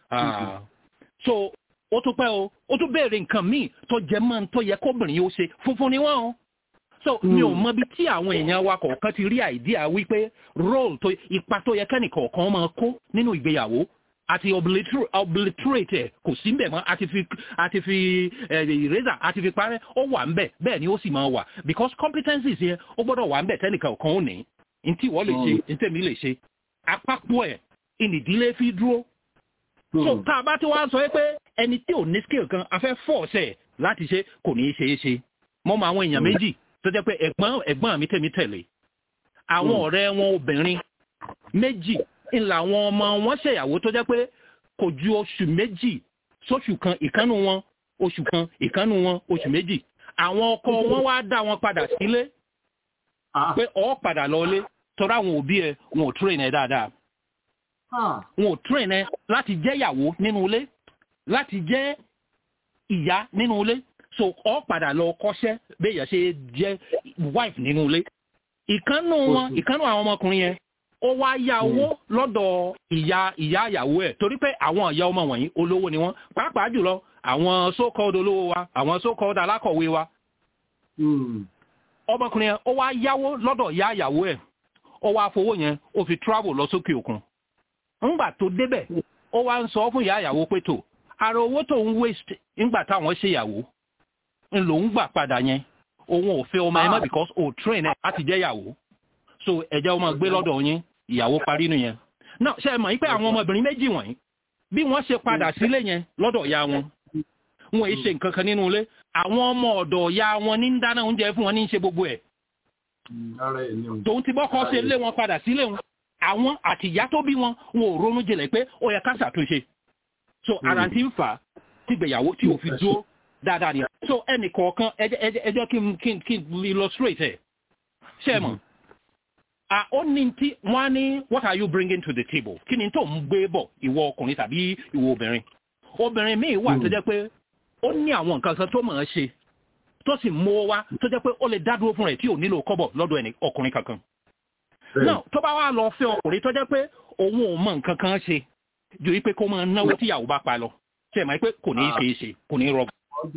so ó tún pẹ́ o ó tún béèrè nǹkan míì tó jẹ mọ́ tó yẹ kóbìnrin yóò ṣe funfun ni wọ́n o so mi ò mọ bí tí àwọn èèyàn wa kọ̀ọ̀kan ti rí àìdíà wípé role tó ipa tó yẹ kẹ́nì kọ̀ọ̀kan máa kó nínú ìgbéyàwó àti obliterate ẹ̀ kò sí mbẹ̀ mọ́ àti fi àti fi eraser àti fi parẹ́ ó wà mbẹ̀ bẹ́ẹ̀ ni ó sì máa wà because competencies yẹn ó gbọ́dọ̀ wà mbẹ̀ tẹ́nì kọ̀ọ̀kan ó ní ntí wọ́n lè ṣe ntẹ́mi lè ṣe àpapọ̀ ẹ̀ ìnìdílé fi dúró so tá a bá ti wá sọ pé ẹni tí ò ní skill kan a fẹ́ force ẹ̀ láti ṣe kò ní í ṣe é ṣe mọ́ mọ́ àwọn èèyàn méjì tó jẹ́ pé ẹ̀gbọ́n ẹ̀gbọ́n mi tẹ̀mí tẹ̀lé àwọn ọ̀rẹ́ wọn obìnrin méjì ńlá àwọn ọmọ wọn ṣèyàwó tó jẹ́ pé kò ju oṣù méjì sóṣù kan ìkánú wọn oṣù kan ìkánú wọn oṣù méjì àwọn ọkọ wọn wá dá wọn padà sílé pé ó padà lọlé tọ́ra àwọn òbí ẹ̀ wọn ò train ẹ̀ dáadáa wọn ò train ẹ̀ láti jẹ́ ìyàwó nínú ilé láti jẹ́ ìyá nínú ilé so ọ padà lọ kọ́ṣẹ́ béèyàn ṣe jẹ́ wife nínú ilé ìkànnù wọn ìkànnù àwọn ọmọkùnrin yẹn ó wá yá owó lọ́dọ̀ ìyá ìyá ìyàwó ẹ̀ torí pé àwọn ìyá ọmọ wọ̀nyí olówó ni wọ́n pàápàá jùlọ àwọn so-called olówó wa àwọn so-called alákọ̀wé wa ọmọkùnrin yẹn ó wá yáwó lọ́dọ̀ ìyá ìyàwó ẹ̀ ó wá fowó yẹn ó fi travel lọ sókè òkun ńgbà tó débẹ̀ ó wá ń sọ fún ìyá ìyàwó pé tó ara owó tó ń waste ńgbà táwọn ṣèyàwó ńlò ń gbà padà yẹn òun ò fẹ́ ọmọ ẹ mọ́ because o train ẹ láti jẹ́ ìyàwó so ẹ̀jẹ̀ ọmọ gbé lọ́dọ̀ yín ìyàwó parí nìyẹn náà ṣe mọ̀ pé àwọn ọmọbìnrin méjì wọ̀nyí bí wọ́n ṣe padà sílé yẹn lọ́dọ̀ ìyá wọn wọn èyí ṣe nǹkan kan nínú ilé àwọn ọmọ ọ̀dọ̀ ìyá wọn ní ń dáná oúnjẹ fún wọn ní ń ṣe gbogbo ẹ̀ tòun ti bọ́kọ́ ṣe lé wọn padà sílé wọn àwọn àtìyá tó bí wọn wọn ò ronú jinlẹ̀ pé ó yẹ ká ṣàtúnṣe so ara ti ń fà á tìgbéyàwó tí ò fi dúró dáadáa ni so ẹnì kọ̀ọ̀kan ẹ jẹ́ kí n kí n kí n illustrate ẹ̀ ṣe mọ̀ ó ní tí wọ́n á ní what are you bringing to the table kí ni tó ń gbé bọ̀ ìwọ ọkùnrin tàbí ìwọ obìnrin obìnrin míì wà tó jẹ́ pé ó ní àwọn nǹkan kan tó mọ̀ ọ́n ṣe tó sì mú wá tó jẹ́ pé ó lè dá dúró fún rẹ̀ tí ò nílò kọ́bọ̀ lọ́dọ̀ ẹni ọkùnrin kankan náà tó bá wá lọ fẹ́ ọkùnrin tó jẹ́ pé òun ò mọ̀ nǹkan kan ṣe ju wípé kó máa náwó tíyàwó bá pa lọ ṣe máa pé kò ní í ṣe é ṣe kò ní í rọgbọ.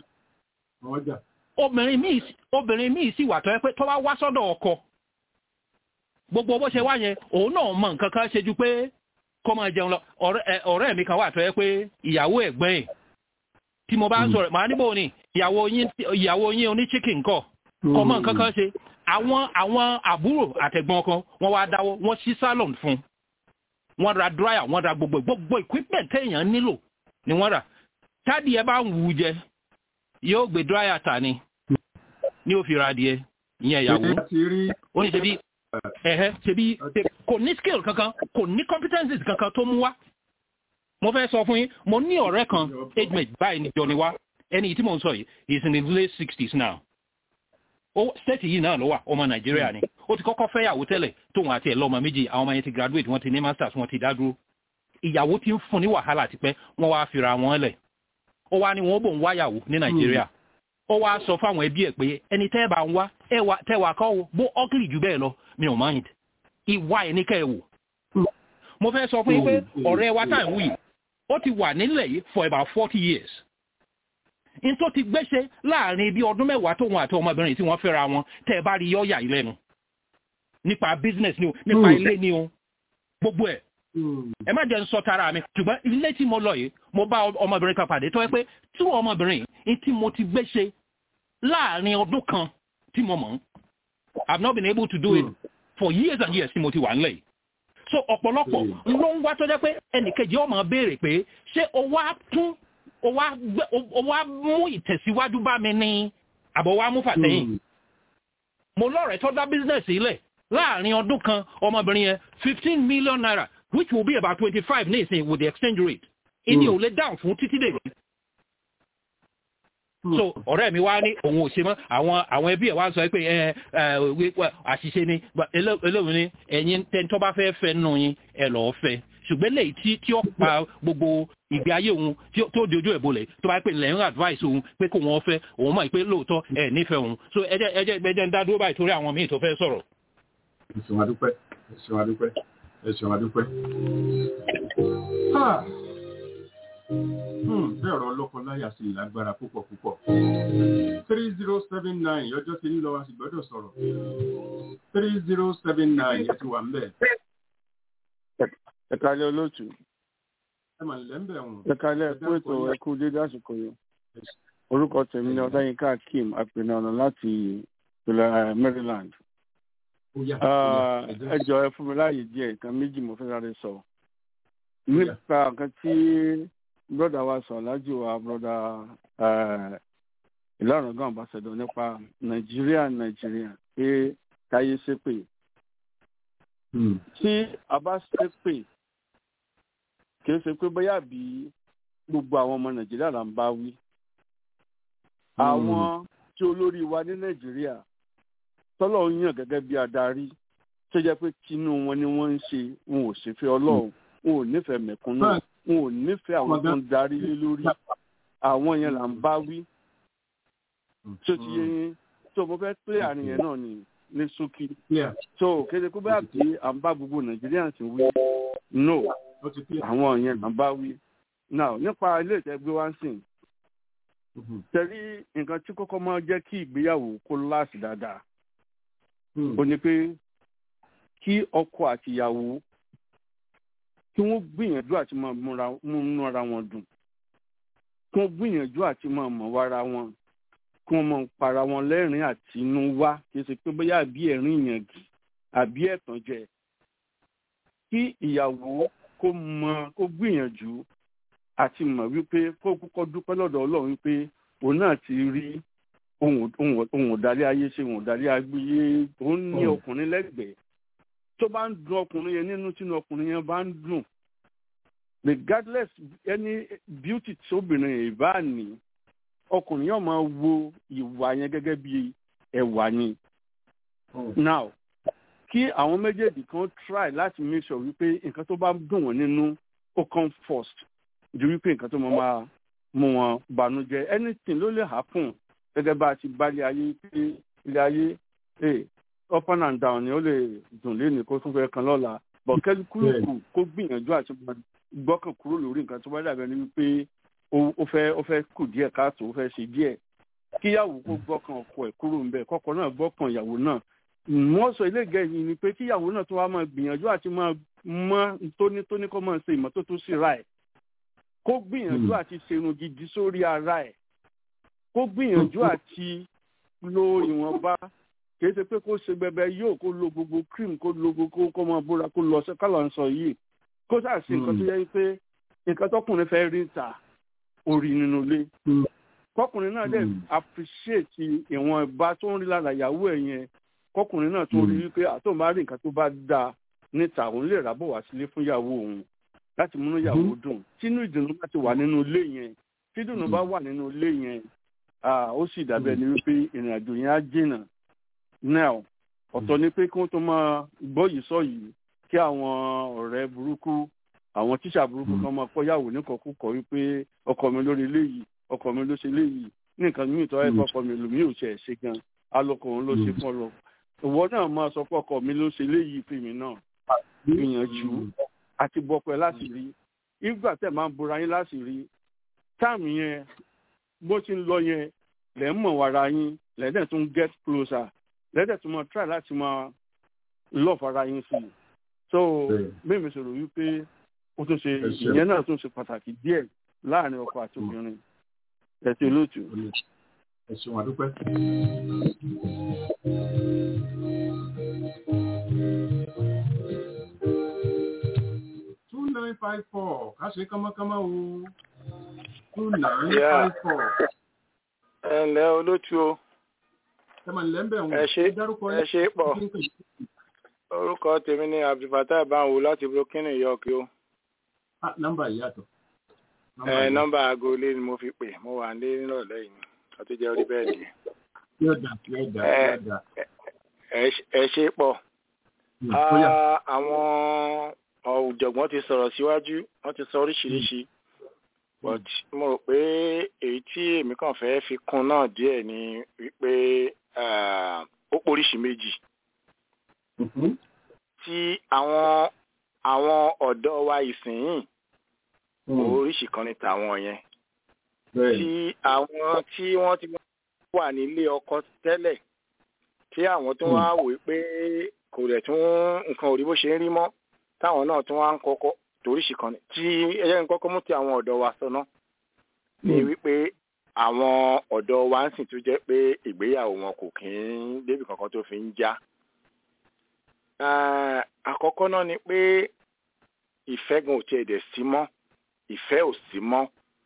obìnrin míì sì wà tó yẹ pé tó bá wá sọ́dọ̀ ọkọ gbogbo bó ṣe wá yẹn òun náà mọ̀ nǹkan kan ṣe ju pé kó máa jẹun lọ ọ̀rẹ́ mi kan wà tó yẹ pé ìyàwó ẹ̀gbọ́n ẹ̀ tí mo bá ń sọ̀rọ̀ màá níbo ni ìyàwó yín ìyàwó yín oní chicken kọ̀ kọ́ mọ̀ nǹkan kan ṣe àwọn àwọn àbúrò àtẹ̀gbọ́n kan wọ́n wá dáwọ́ wọ́n ṣí salon fún wọ́n ra dryer wọ́n ra gbogbo gbogbo equipment téèyàn nílò ni wọ́n rà táàdì ẹ bá ń wù ú jẹ yóò gbé dryer ta ni ní ó fi ra adìẹ ìyẹn ìyàwó ó ní ṣe bí ẹ̀hẹ́ ṣe bí kò ní skill kankan kò ní competencies kankan tó mú wá mo fẹ́ sọ fún yín mo ní ọ̀rẹ́ kan age mate báyìí níjọ ni wá ẹni tí mo ń sọ yìí he is in his late sixties now ó state yìí náà ló wà ọmọ nàìjíríà ni ó ti kọ́kọ́ fẹ́ yàwó tẹ́lẹ̀ tóun àti ẹ̀ lọ́mọ méjì àwọn ọmọ yẹn ti graduate wọ́n ti ní masters wọ́n ti dá dúró ìyàwó ti ń fún ní wàhálà tipẹ́ wọ́n wá fira wọn lẹ̀ ó wá ní wọn ó bò ń wáyàwó ní nàìjíríà ó wá sọ fáwọn ẹbí ẹ̀ pé ẹni tẹ́ bá ń wá tẹ́wàá kọ́ wo bó ọ́kìlì jù bẹ́ẹ̀ lọ mi ò mind ìwà ẹ̀ ní kẹ́ ẹ̀ wò mo fẹ́ sọ fún yín pé ọ̀rẹ́ wa táà ń wù yìí ó ti wà nílẹ̀ yìí for about forty years in tó ti gbéṣe láàrin bí ọdún mẹ́wàá tóun àti ọmọbìnrin tí wọ́n fẹ́ra wọn tẹ́ ẹ bá rí yọ́ọ̀yà yìí lẹ́nu nípa business ni o nípa ilé ni o gbogbo ẹ̀ ẹ má jẹ́ ń sọ tara mi ṣùgbọ́n ilé tí mo lọ yìí mo bá ọmọbìnrin kan pàdé tó yẹ pé tí ọmọbìnrin yìí tí mo ti gbéṣe láàrin ọdún kan tí mo mọ̀ I've not been able to do it for years and years tí mo ti wà nílẹ̀ yìí so ọ̀pọ̀lọpọ̀ ló ń wá tó jẹ́ pé ẹnìkejì ọmọ béèrè pé ṣé o wá tún o wá gbé o wá mú ìtẹ̀síwájú bá mi ní àbọ̀ wá mú fàtẹ́yìn mo lọ́rẹ̀ẹ́ tó dá business ilẹ̀ láàrin ọdún kan ọmọbìnrin yẹn fifteen million naira which will be about twenty-five ní ìsìn with the exchange rate ìní ò lè dáhùn fún títí dè mí so ọ̀rẹ́ mi wá ní òun ò ṣe mọ́ àwọn àwọn ẹbí ẹ̀ wá sọ pé ẹ ẹ àṣìṣe ni eléwìn ni ẹ̀yin tẹ́ntọ́ bá fẹ́ fẹ́ nù yín ẹ lọ́ọ́ fẹ́ ṣùgbọ́n lẹ́yìn tí tí ó pa gbogbo ìgbé ayé òun tó di ojú ẹ̀ bolẹ̀ tó bá pè lẹ́yìn advice òun pé kó wọ́n fẹ́ òun mọ̀ pé lóòótọ́ ẹ̀ nífẹ̀ẹ́ òun so ẹjẹ́ ẹjẹ́ ẹjẹ́ ń dá dúró báyìí torí àwọn míì tó fẹ́ sọ̀rọ̀. ẹ ṣeun adúpẹ́ ẹ ṣeun adúpẹ́ ẹ ṣeun adúpẹ́. bẹ́ẹ̀ ọ̀rọ̀ ọlọ́kọ láyà sí ìlágbára púpọ̀ púpọ̀. three zero seven nine ọjọ́ tí ń lọ wá sí gbọ́dọ̀ sọ̀rọ̀ three zero seven nine ẹ ti wà ń bẹ̀. ẹ̀ka ilé olóòtú. ẹ mà lẹ́ ń bẹ̀ wọ̀n. ẹ̀ka ilé ẹ̀kú ètò ẹ̀kú dédé àsìkò yẹn. orúkọ tèmi ni ọláyínká akeem àpènà ọ̀nà láti ìpínlẹ̀ Maryland. ẹ jọ ẹ fún mi láàyè díẹ̀ nǹkan méjì mo fẹ́ sáré sọ. nípa nǹkan tí brọ́dà wa sọ lájú wa brọ́dà Ìlọrin gan ambassador nípa Nàìjíríà Nàìjíríà pé káyé ṣépè. tí a bá ṣépè kìí ṣe pé bóyá bí gbogbo àwọn ọmọ Nàìjíríà là ń bá wí. àwọn tí olórí wa ní Nàìjíríà tọ́lọ̀ ń yàn gẹ́gẹ́ bí adarí tó jẹ́ pé tinú wọn ni wọ́n ń ṣe wọn ò sì fẹ́ Ọlọ́run wọn ò nífẹ̀ẹ́ mẹ̀kúnnù wọn ò nífẹ̀ẹ́ àwọn tó ń darí lé lórí àwọn yẹn là ń bá wí. tó ti yé yín tó mo fẹ́ pé àárín yẹn náà ni ní ṣókí. so kéde kó bá bí à ń bá gbogbo Nàìjíríà sì wí no àwọn yẹn là ń bá wí. now nípa ilé ìtẹ́gbé wá ń sìn tẹ̀lé nǹkan tí kọ́kọ́ máa jẹ́ kí ìgbéyàwó kó láàsì dáadáa ó ní pé kí ọkọ àti ìyàwó kí wọ́n gbìyànjú àti máa múnú ara wọn dùn kí wọ́n gbìyànjú àti máa mọ̀ wára wọn kí wọ́n mọ̀ para wọn lẹ́rìn àtinúwá kì í ṣe pé bóyá àbí ẹ̀rín ìyàngì àbí ẹ̀tàn jẹ kí ìyàwó kó mọ kó gbìyànjú àti mọ̀ wípé kó kọ́kọ́ dúpẹ́ lọ́dọ̀ Ọlọ́run wípé òun náà ti rí ohun òdarí ayé ṣe ohun òdarí agbóyé òun ní ọkùnrin lẹ́gbẹ̀ẹ́ tó bá ń dùn ọkùnrin yẹn nínú tínú ọkùnrin yẹn bá ń dùn regardless any beauty tí obìnrin yẹn bá ní ọkùnrin yóò máa wo ìwà yẹn gẹ́gẹ́ bí ẹwà ni. Now kí àwọn méjèèjì kan try láti make sure wípé nǹkan tó bá dùn wọ́n nínú ó come first ju wípé nǹkan tó máa mú wọn bànújẹ́ anything ló lè happen gẹ́gẹ́ bá a ti bá ilé ayé pé ilé ayé up and down ni ó lè dùn léni kó tún fẹ́ kan lọ́la but kẹ́líkúlùkù kó gbìyànjú àti gbọ́kàn kúrò lórí nǹkan tó bá dàbẹ̀ ni wípé ó fẹ́ ó fẹ́ kù díẹ̀ káàtó ó fẹ́ ṣe díẹ̀ kíyàwó kó gbọ́kàn ọkọ ẹ̀ kúrò ń bẹ̀ kọ́kọ́ náà gbọ́kàn ìyàwó náà wọ́n sọ ilé gẹ̀ẹ́yìn ni pé kíyàwó náà tó wá máa gbìyànjú àti máa mọ́ tónítóní kó máa ṣe ìmọ́tótó sí ra ẹ̀ kó gbìyànjú àti ṣerun gidi sórí ara ẹ̀ kó gbìyànjú àti lo ìwọ̀nba kì í ṣe pé kó ṣe bẹbẹ yóò kó lo gbogbo cream kó lo gbogbo kó máa bóra kó lọ kálọ̀ ń sọ yìí kó sáà sí nǹkan tó yẹ pé nǹkan tọkùnrin fẹ́ rí ta orí nínú ilé kọkùnrin náà dẹ̀ appreciate ìwọ̀n ìbá tó ń rí lára ìyàwó ẹ̀ yẹn kọkùnrin náà tó rí wípé àtọ́n bá rí nǹkan tó bá dáa níta òun lè rábọ̀ wá sílé fún ìyàwó òun láti múnú ìyàwó dùn tínú ìdùnnú bá ti wà nínú ilé yẹn tí ìdùnnú bá wà nínú ilé yẹn ó sì dàbẹ̀ ni wípé ìrìn àjò yẹn á jìnnà now ọ̀tọ̀ ni pé kí wọ́n tó máa gbọ́ yìí sọ yìí kí àwọn ọ̀rẹ́ burúkú àwọn tíṣà burúkú kan máa kọ́yàwó níkọ̀ọ́kọ́ wípé ọkọ mi lórí ilé yìí ọkọ mi ló ṣe ilé yìí ní nǹkan míì tó ẹ̀kọ́ ọkọ mi lòmí ò ṣe ṣe gan alọ́kọ̀ òun ló ṣe fún ọ lọ ìwọ náà máa sọ pé ọkọ mi ló ṣe ilé yìí fèmí náà gbìyànjú àti bọ́pẹ́ láti rí ìgbà tẹ̀ máa ń bora yín láti rí táàmù yẹn bó ti ń lọ yẹn lẹ́ ń mọ̀ wàrà yín lẹ́dẹ̀ tún get closer lẹ́dẹ̀ tún máa try láti máa love ara yín sí i so bẹ́ẹ̀ mi sọ̀rọ̀ wípé ó tún ṣe ìyẹn náà tún ṣe pàtàkì díẹ̀ láàrin ọkọ àti obìnrin ẹ̀sìn olóòtú. ẹ̀sìn wà dúpẹ́. two nine five four ká ṣe kánmọ́kánmọ́ o two nine five four. ẹ ǹlẹ́ olóòtú o. ẹ mà ǹlẹ́ ń bẹ̀ wọ́n. ẹ ṣe ẹ ṣe pọ̀ orúkọ tèmi ni Abdulfatah Banwo láti Brooklyn, New York o. ah nọ́mbà yìí yàtọ̀. ẹ nọ́mbà agolé ni mo fi pè mo wà ní nírọ̀lẹ́ yìí àti jẹ́ orí bẹ́ẹ̀ nìyẹn. yóò dà yóò dà yóò dà. ẹ ṣe pọ̀ àwọn ọ̀jọ̀gbọ́n ti sọ̀rọ̀ síwájú wọ́n ti sọ oríṣiríṣi but mo rò pé èyí tí èmi kàn fẹ́ fi kún náà díẹ̀ ni wípé ó póríṣi méjì tí àwọn àwọn ọ̀dọ́ wa ìsìn oríṣi kan ní tàwọn yẹn tí àwọn tí wọ́n ti wà nílé ọkọ tẹ́lẹ̀ tí àwọn tó wá wò pé kò rẹ̀ tún nǹkan ò rí bó ṣe ń rí mọ́ táwọn náà tún wá ń kọ́kọ́ toríṣi kan ní tí ẹyẹ ń kọ́kọ́ mú ti àwọn ọ̀dọ́ wa sọ náà ní wípé àwọn ọ̀dọ́ wa ń sìn tó jẹ́ pé ìgbéyàwó wọn kò kí ń débi kankan tó fi ń já. àkọ́kọ́ náà ni pé ìfẹ́ gan ò tiẹ̀ dẹ̀ sí mọ́ ìfẹ́ ò sí mọ́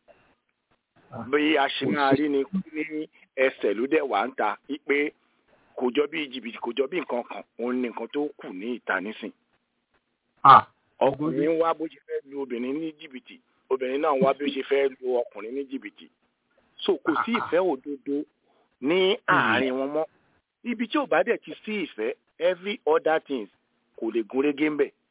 bí a ṣe máa rí ni ní ẹsẹ̀ ló dẹ̀ wá ń ta pé kò jọ bí jìbìtì kò jọ bí nǹkan kan òun ni nǹkan tó kù ní ìta nísìn. ọkùnrin ń wá bó ṣe fẹ́ lu obìnrin ní jìbìtì obìnrin náà ń wá bí ó ṣe fẹ́ lu ọkùnrin ní jìbìtì so kò sí ìfẹ́ òdodo ní àárín wọn mọ́ ibi tí ò bá dẹ̀ ti sí ìfẹ́ every other things kò lè gún régé ń bẹ̀.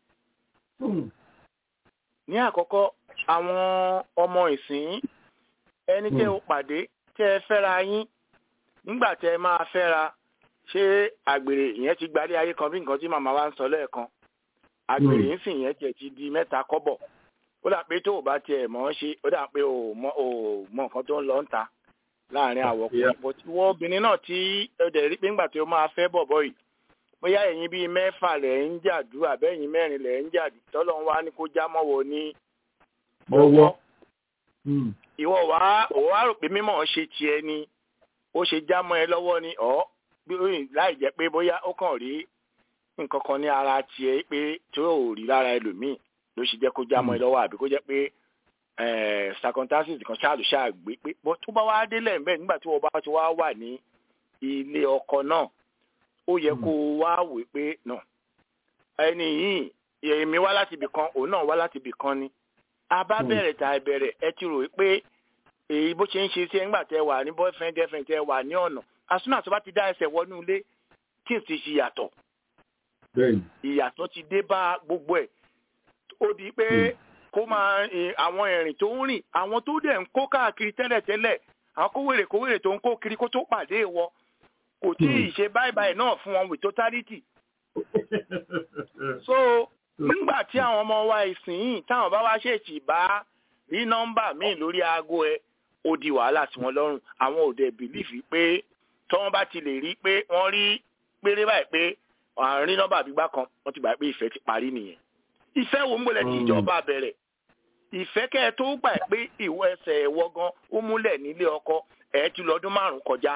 ní àkọ́kọ́ àwọn ọmọ ìsìn ẹni tẹ́ ó pàdé tẹ́ ẹ fẹ́ra yín nígbà tẹ́ ẹ máa fẹ́ra ṣé àgbèrè ìyẹn ti gbalé ayé kan bí nǹkan tí màmá wa ń sọ lẹ́ẹ̀kan àgbèrè ń sìn yẹn tiẹ̀ ti di mẹ́ta kọ́bọ̀ ó dà pé tó o bá tiẹ̀ mọ̀ ọ́n ṣe ó dà pé o mọ nǹkan tó ń lọ ń ta láàrin àwọ̀ ọkùnrin bó ti wọ́n obìnrin náà tí ó dẹ̀ rí pé ńgbà tí ó máa fẹ́ bọ̀bọ̀ yìí bóyá ẹ̀yin bíi mẹ́fà lẹ̀ ń jàdú àbẹ́yìn mẹ́rin lẹ̀ ń jàdú tọ́lọ́ ń wá ní kó já mọ́wọ́ ní ọwọ́ ìwọ wá òwò wá rò pé mímọ̀ ọ́n ṣe tiẹ̀ ni ó ṣe já mọ́ ẹ lọ́wọ́ ni ọ́ láì jẹ́ pé bóyá ó kàn rí nǹkan kan ní ara tiẹ̀ pé tí ò rí lára ẹlòmíì ló ṣe jẹ́ kó já mọ́ ẹ lọ́wọ́ àbí kó jẹ́ pé circumstances kan ṣáà ló ṣáà gbé pé bó tó bá wá délẹ̀ ń bẹ̀ nígbà tí wọ́n bá ti wá wà ní ilé ọkọ náà ó yẹ kó wá wò pé nà ẹni yìí èmi wá láti ibì kan òun náà wá láti ibì kan ni a bá bẹ̀rẹ̀ tà bẹ̀rẹ̀ ẹ ti rò pé èyí bó ṣe ń ṣe sí ẹ nígbà tẹ wà ní boyfriend girlfriend tẹ wà ní ọ̀nà àsúnà tó bá ti dá ẹsẹ̀ wọnú ilé kí n sì ṣe ìyàtọ̀ ìyàtọ̀ ti dé bá gbogbo ẹ̀ ó di pé kó máa àwọn ìrìn tó ń rìn àwọn tó dẹ̀ ń kó káàkiri tẹ́lẹ̀tẹ́lẹ̀ àwọn kówèrè kówèrè tó ń kó kiri kó tó pàdé wọ kò tí ì ṣe báyìí báyìí náà fún wọn with totality. So nígbà tí àwọn ọmọ wa ìsìn táwọn bá wá ṣèṣì bá rí nọ́mbà míì lórí aago ẹ ó di wàhálà sí wọn lọ́rùn àwọn òde bìlífì pé tọ́wọ́n bá ti lè rí pé wọ́n rí péré báyìí pé àárín nọ́mbà gbígbá kan wọ́n ti gbà pé ìfẹ́ ti parí nìyẹn. ìfẹ́ wo ń gbọ́lẹ̀ tí ìjọba bẹ̀rẹ̀ ìfẹ́ kẹ́ ẹ tó gbà pé ìwọ ẹsẹ̀ ẹ̀wọ́ gan ó múlẹ̀ nílé ọkọ ẹ̀ ti lọ́dún márùn-ún kọjá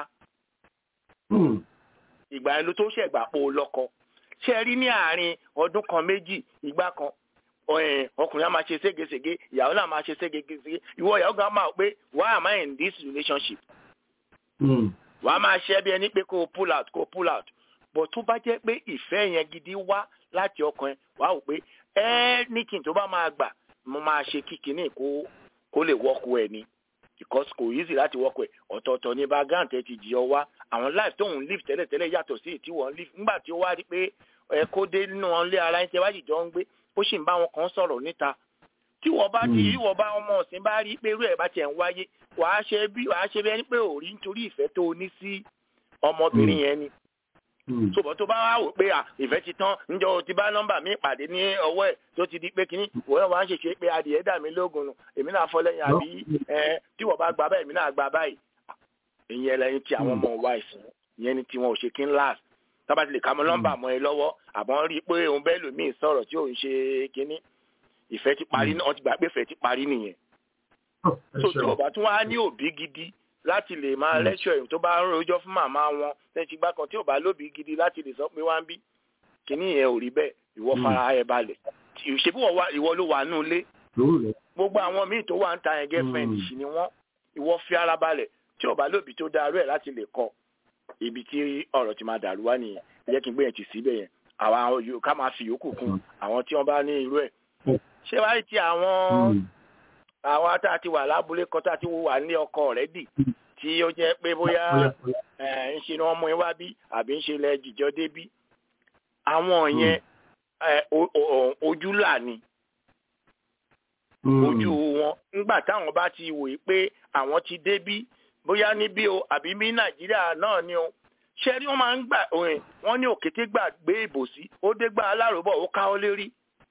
ìgbà ẹ̀ ló tó ṣẹ̀gbà po lọ́kọ ṣe rí ní àárín ọdún kan méjì ìgbà kan ọkùnrin á máa ṣe ségesège ìyàwó náà máa ṣe ségesège ìwọ ìyàwó gan máa pé why am I in this relationship wà á máa ṣe bí ẹni pé kó pull out kó pull out but tó bá jẹ́ pé ìfẹ́ yẹn gidi wá láti ọkàn ẹ wà á wò pé anything tó bá máa gbà mo máa ṣe kíkiní kó kó lè wọ́kù ẹ̀ ni because kò easy láti wọ́kù ẹ̀ ọ̀tọ̀ọ̀tọ̀ ní background ẹ ti jìyọ wá àwọn life tóun live tẹ́lẹ̀tẹ́lẹ̀ yàtọ̀ sí tí wọ́n live nígbà tí ó wá rí pé ẹ kó dé nínú wọn lé ara ẹ̀ tẹ́ wájú jọ ń gbé ó sì ń bá wọn kàn sọ̀rọ̀ níta tí wọ́n bá ti rí wọ́n bá ọmọ ọ̀sìn bá rí pé irú ẹ̀ bá tiẹ̀ ń wáyé wàá ṣe bí wàá ṣe bí ẹni pé ò rí nítorí ìfẹ́ tó o ní sí ọmọbìnrin yẹn ni ṣùgbọ́n tó bá wá wò pé ìfẹ́ ti tán ǹjọ́ o ti bá nọ́mbà mi pàdé ní ọwọ́ ẹ̀ tó ti di pé kínní wọ́n wá ń ṣèṣe pé adìẹ dà mí lógun nù èmi náà fọ́ lẹ́yìn àbí tí wọ́n bá gba báyìí èmi náà gba báyìí ìyẹn lẹ́yìn tí àwọn ọmọ wa ìsìn ìyẹn ni tí wọn ò ṣe kí ń láàs tábà ti lè ka mọ́ nọ́mbà mọ́ ẹ lọ́wọ́ àbọ̀n rí pé òun bẹ́ẹ̀ lòmíì sọ̀rọ̀ tí òun ṣe kínní ìfẹ́ ti parí náà wọ́n ti gbà pé ìfẹ́ ti parí nìyẹn so tí ọba tún wá ní òbí gidi láti lè máa lẹ́ṣọ̀ èyí tó bá ń rojọ́ fún màmá wọn lẹ́sìn gbá kan tí ọba lóbi gidi láti lè sọ pé wá ń bí kíní yẹn ò rí bẹ́ẹ̀ ìwọ fara ẹ balẹ̀ ìṣèbí ìwọ ló wà nù ilé gbogbo àwọn míì tó wà ń ta yẹn girlfriend sì ni wọ́n ìwọ fi ara balẹ̀ tí ọba lóbi tó darú ẹ̀ láti lè kọ ibi tí ọ̀rọ̀ ti máa dàrú wá nìyẹn ẹ jẹ́ kí n gbé yẹn ti síbẹ̀ yẹn àwọn ká máa fi yòókù kún àwọn tí wọ́n bá ní irú ẹ̀ ṣé wáyé tí àwọn àwọn tá a ti wà lábúlé kan tá a ti wà ní ọkọ rẹ̀ dì tí ó jẹ́ pé bóyá ń ṣe ni wọ́n mú wá bí àbí ń ṣe lẹ jìjọ débí àwọn yẹn ojú là ni ojú wọn nígbà táwọn bá ti wò pé àwọn ti débí bóyá níbí o àbí ní Nàìjíríà náà ni o ṣe rí wọn máa ń gbà wọn ní òkété gbà gbé ìbòsí ó dé gbà aláròbọ ó ká ó lérí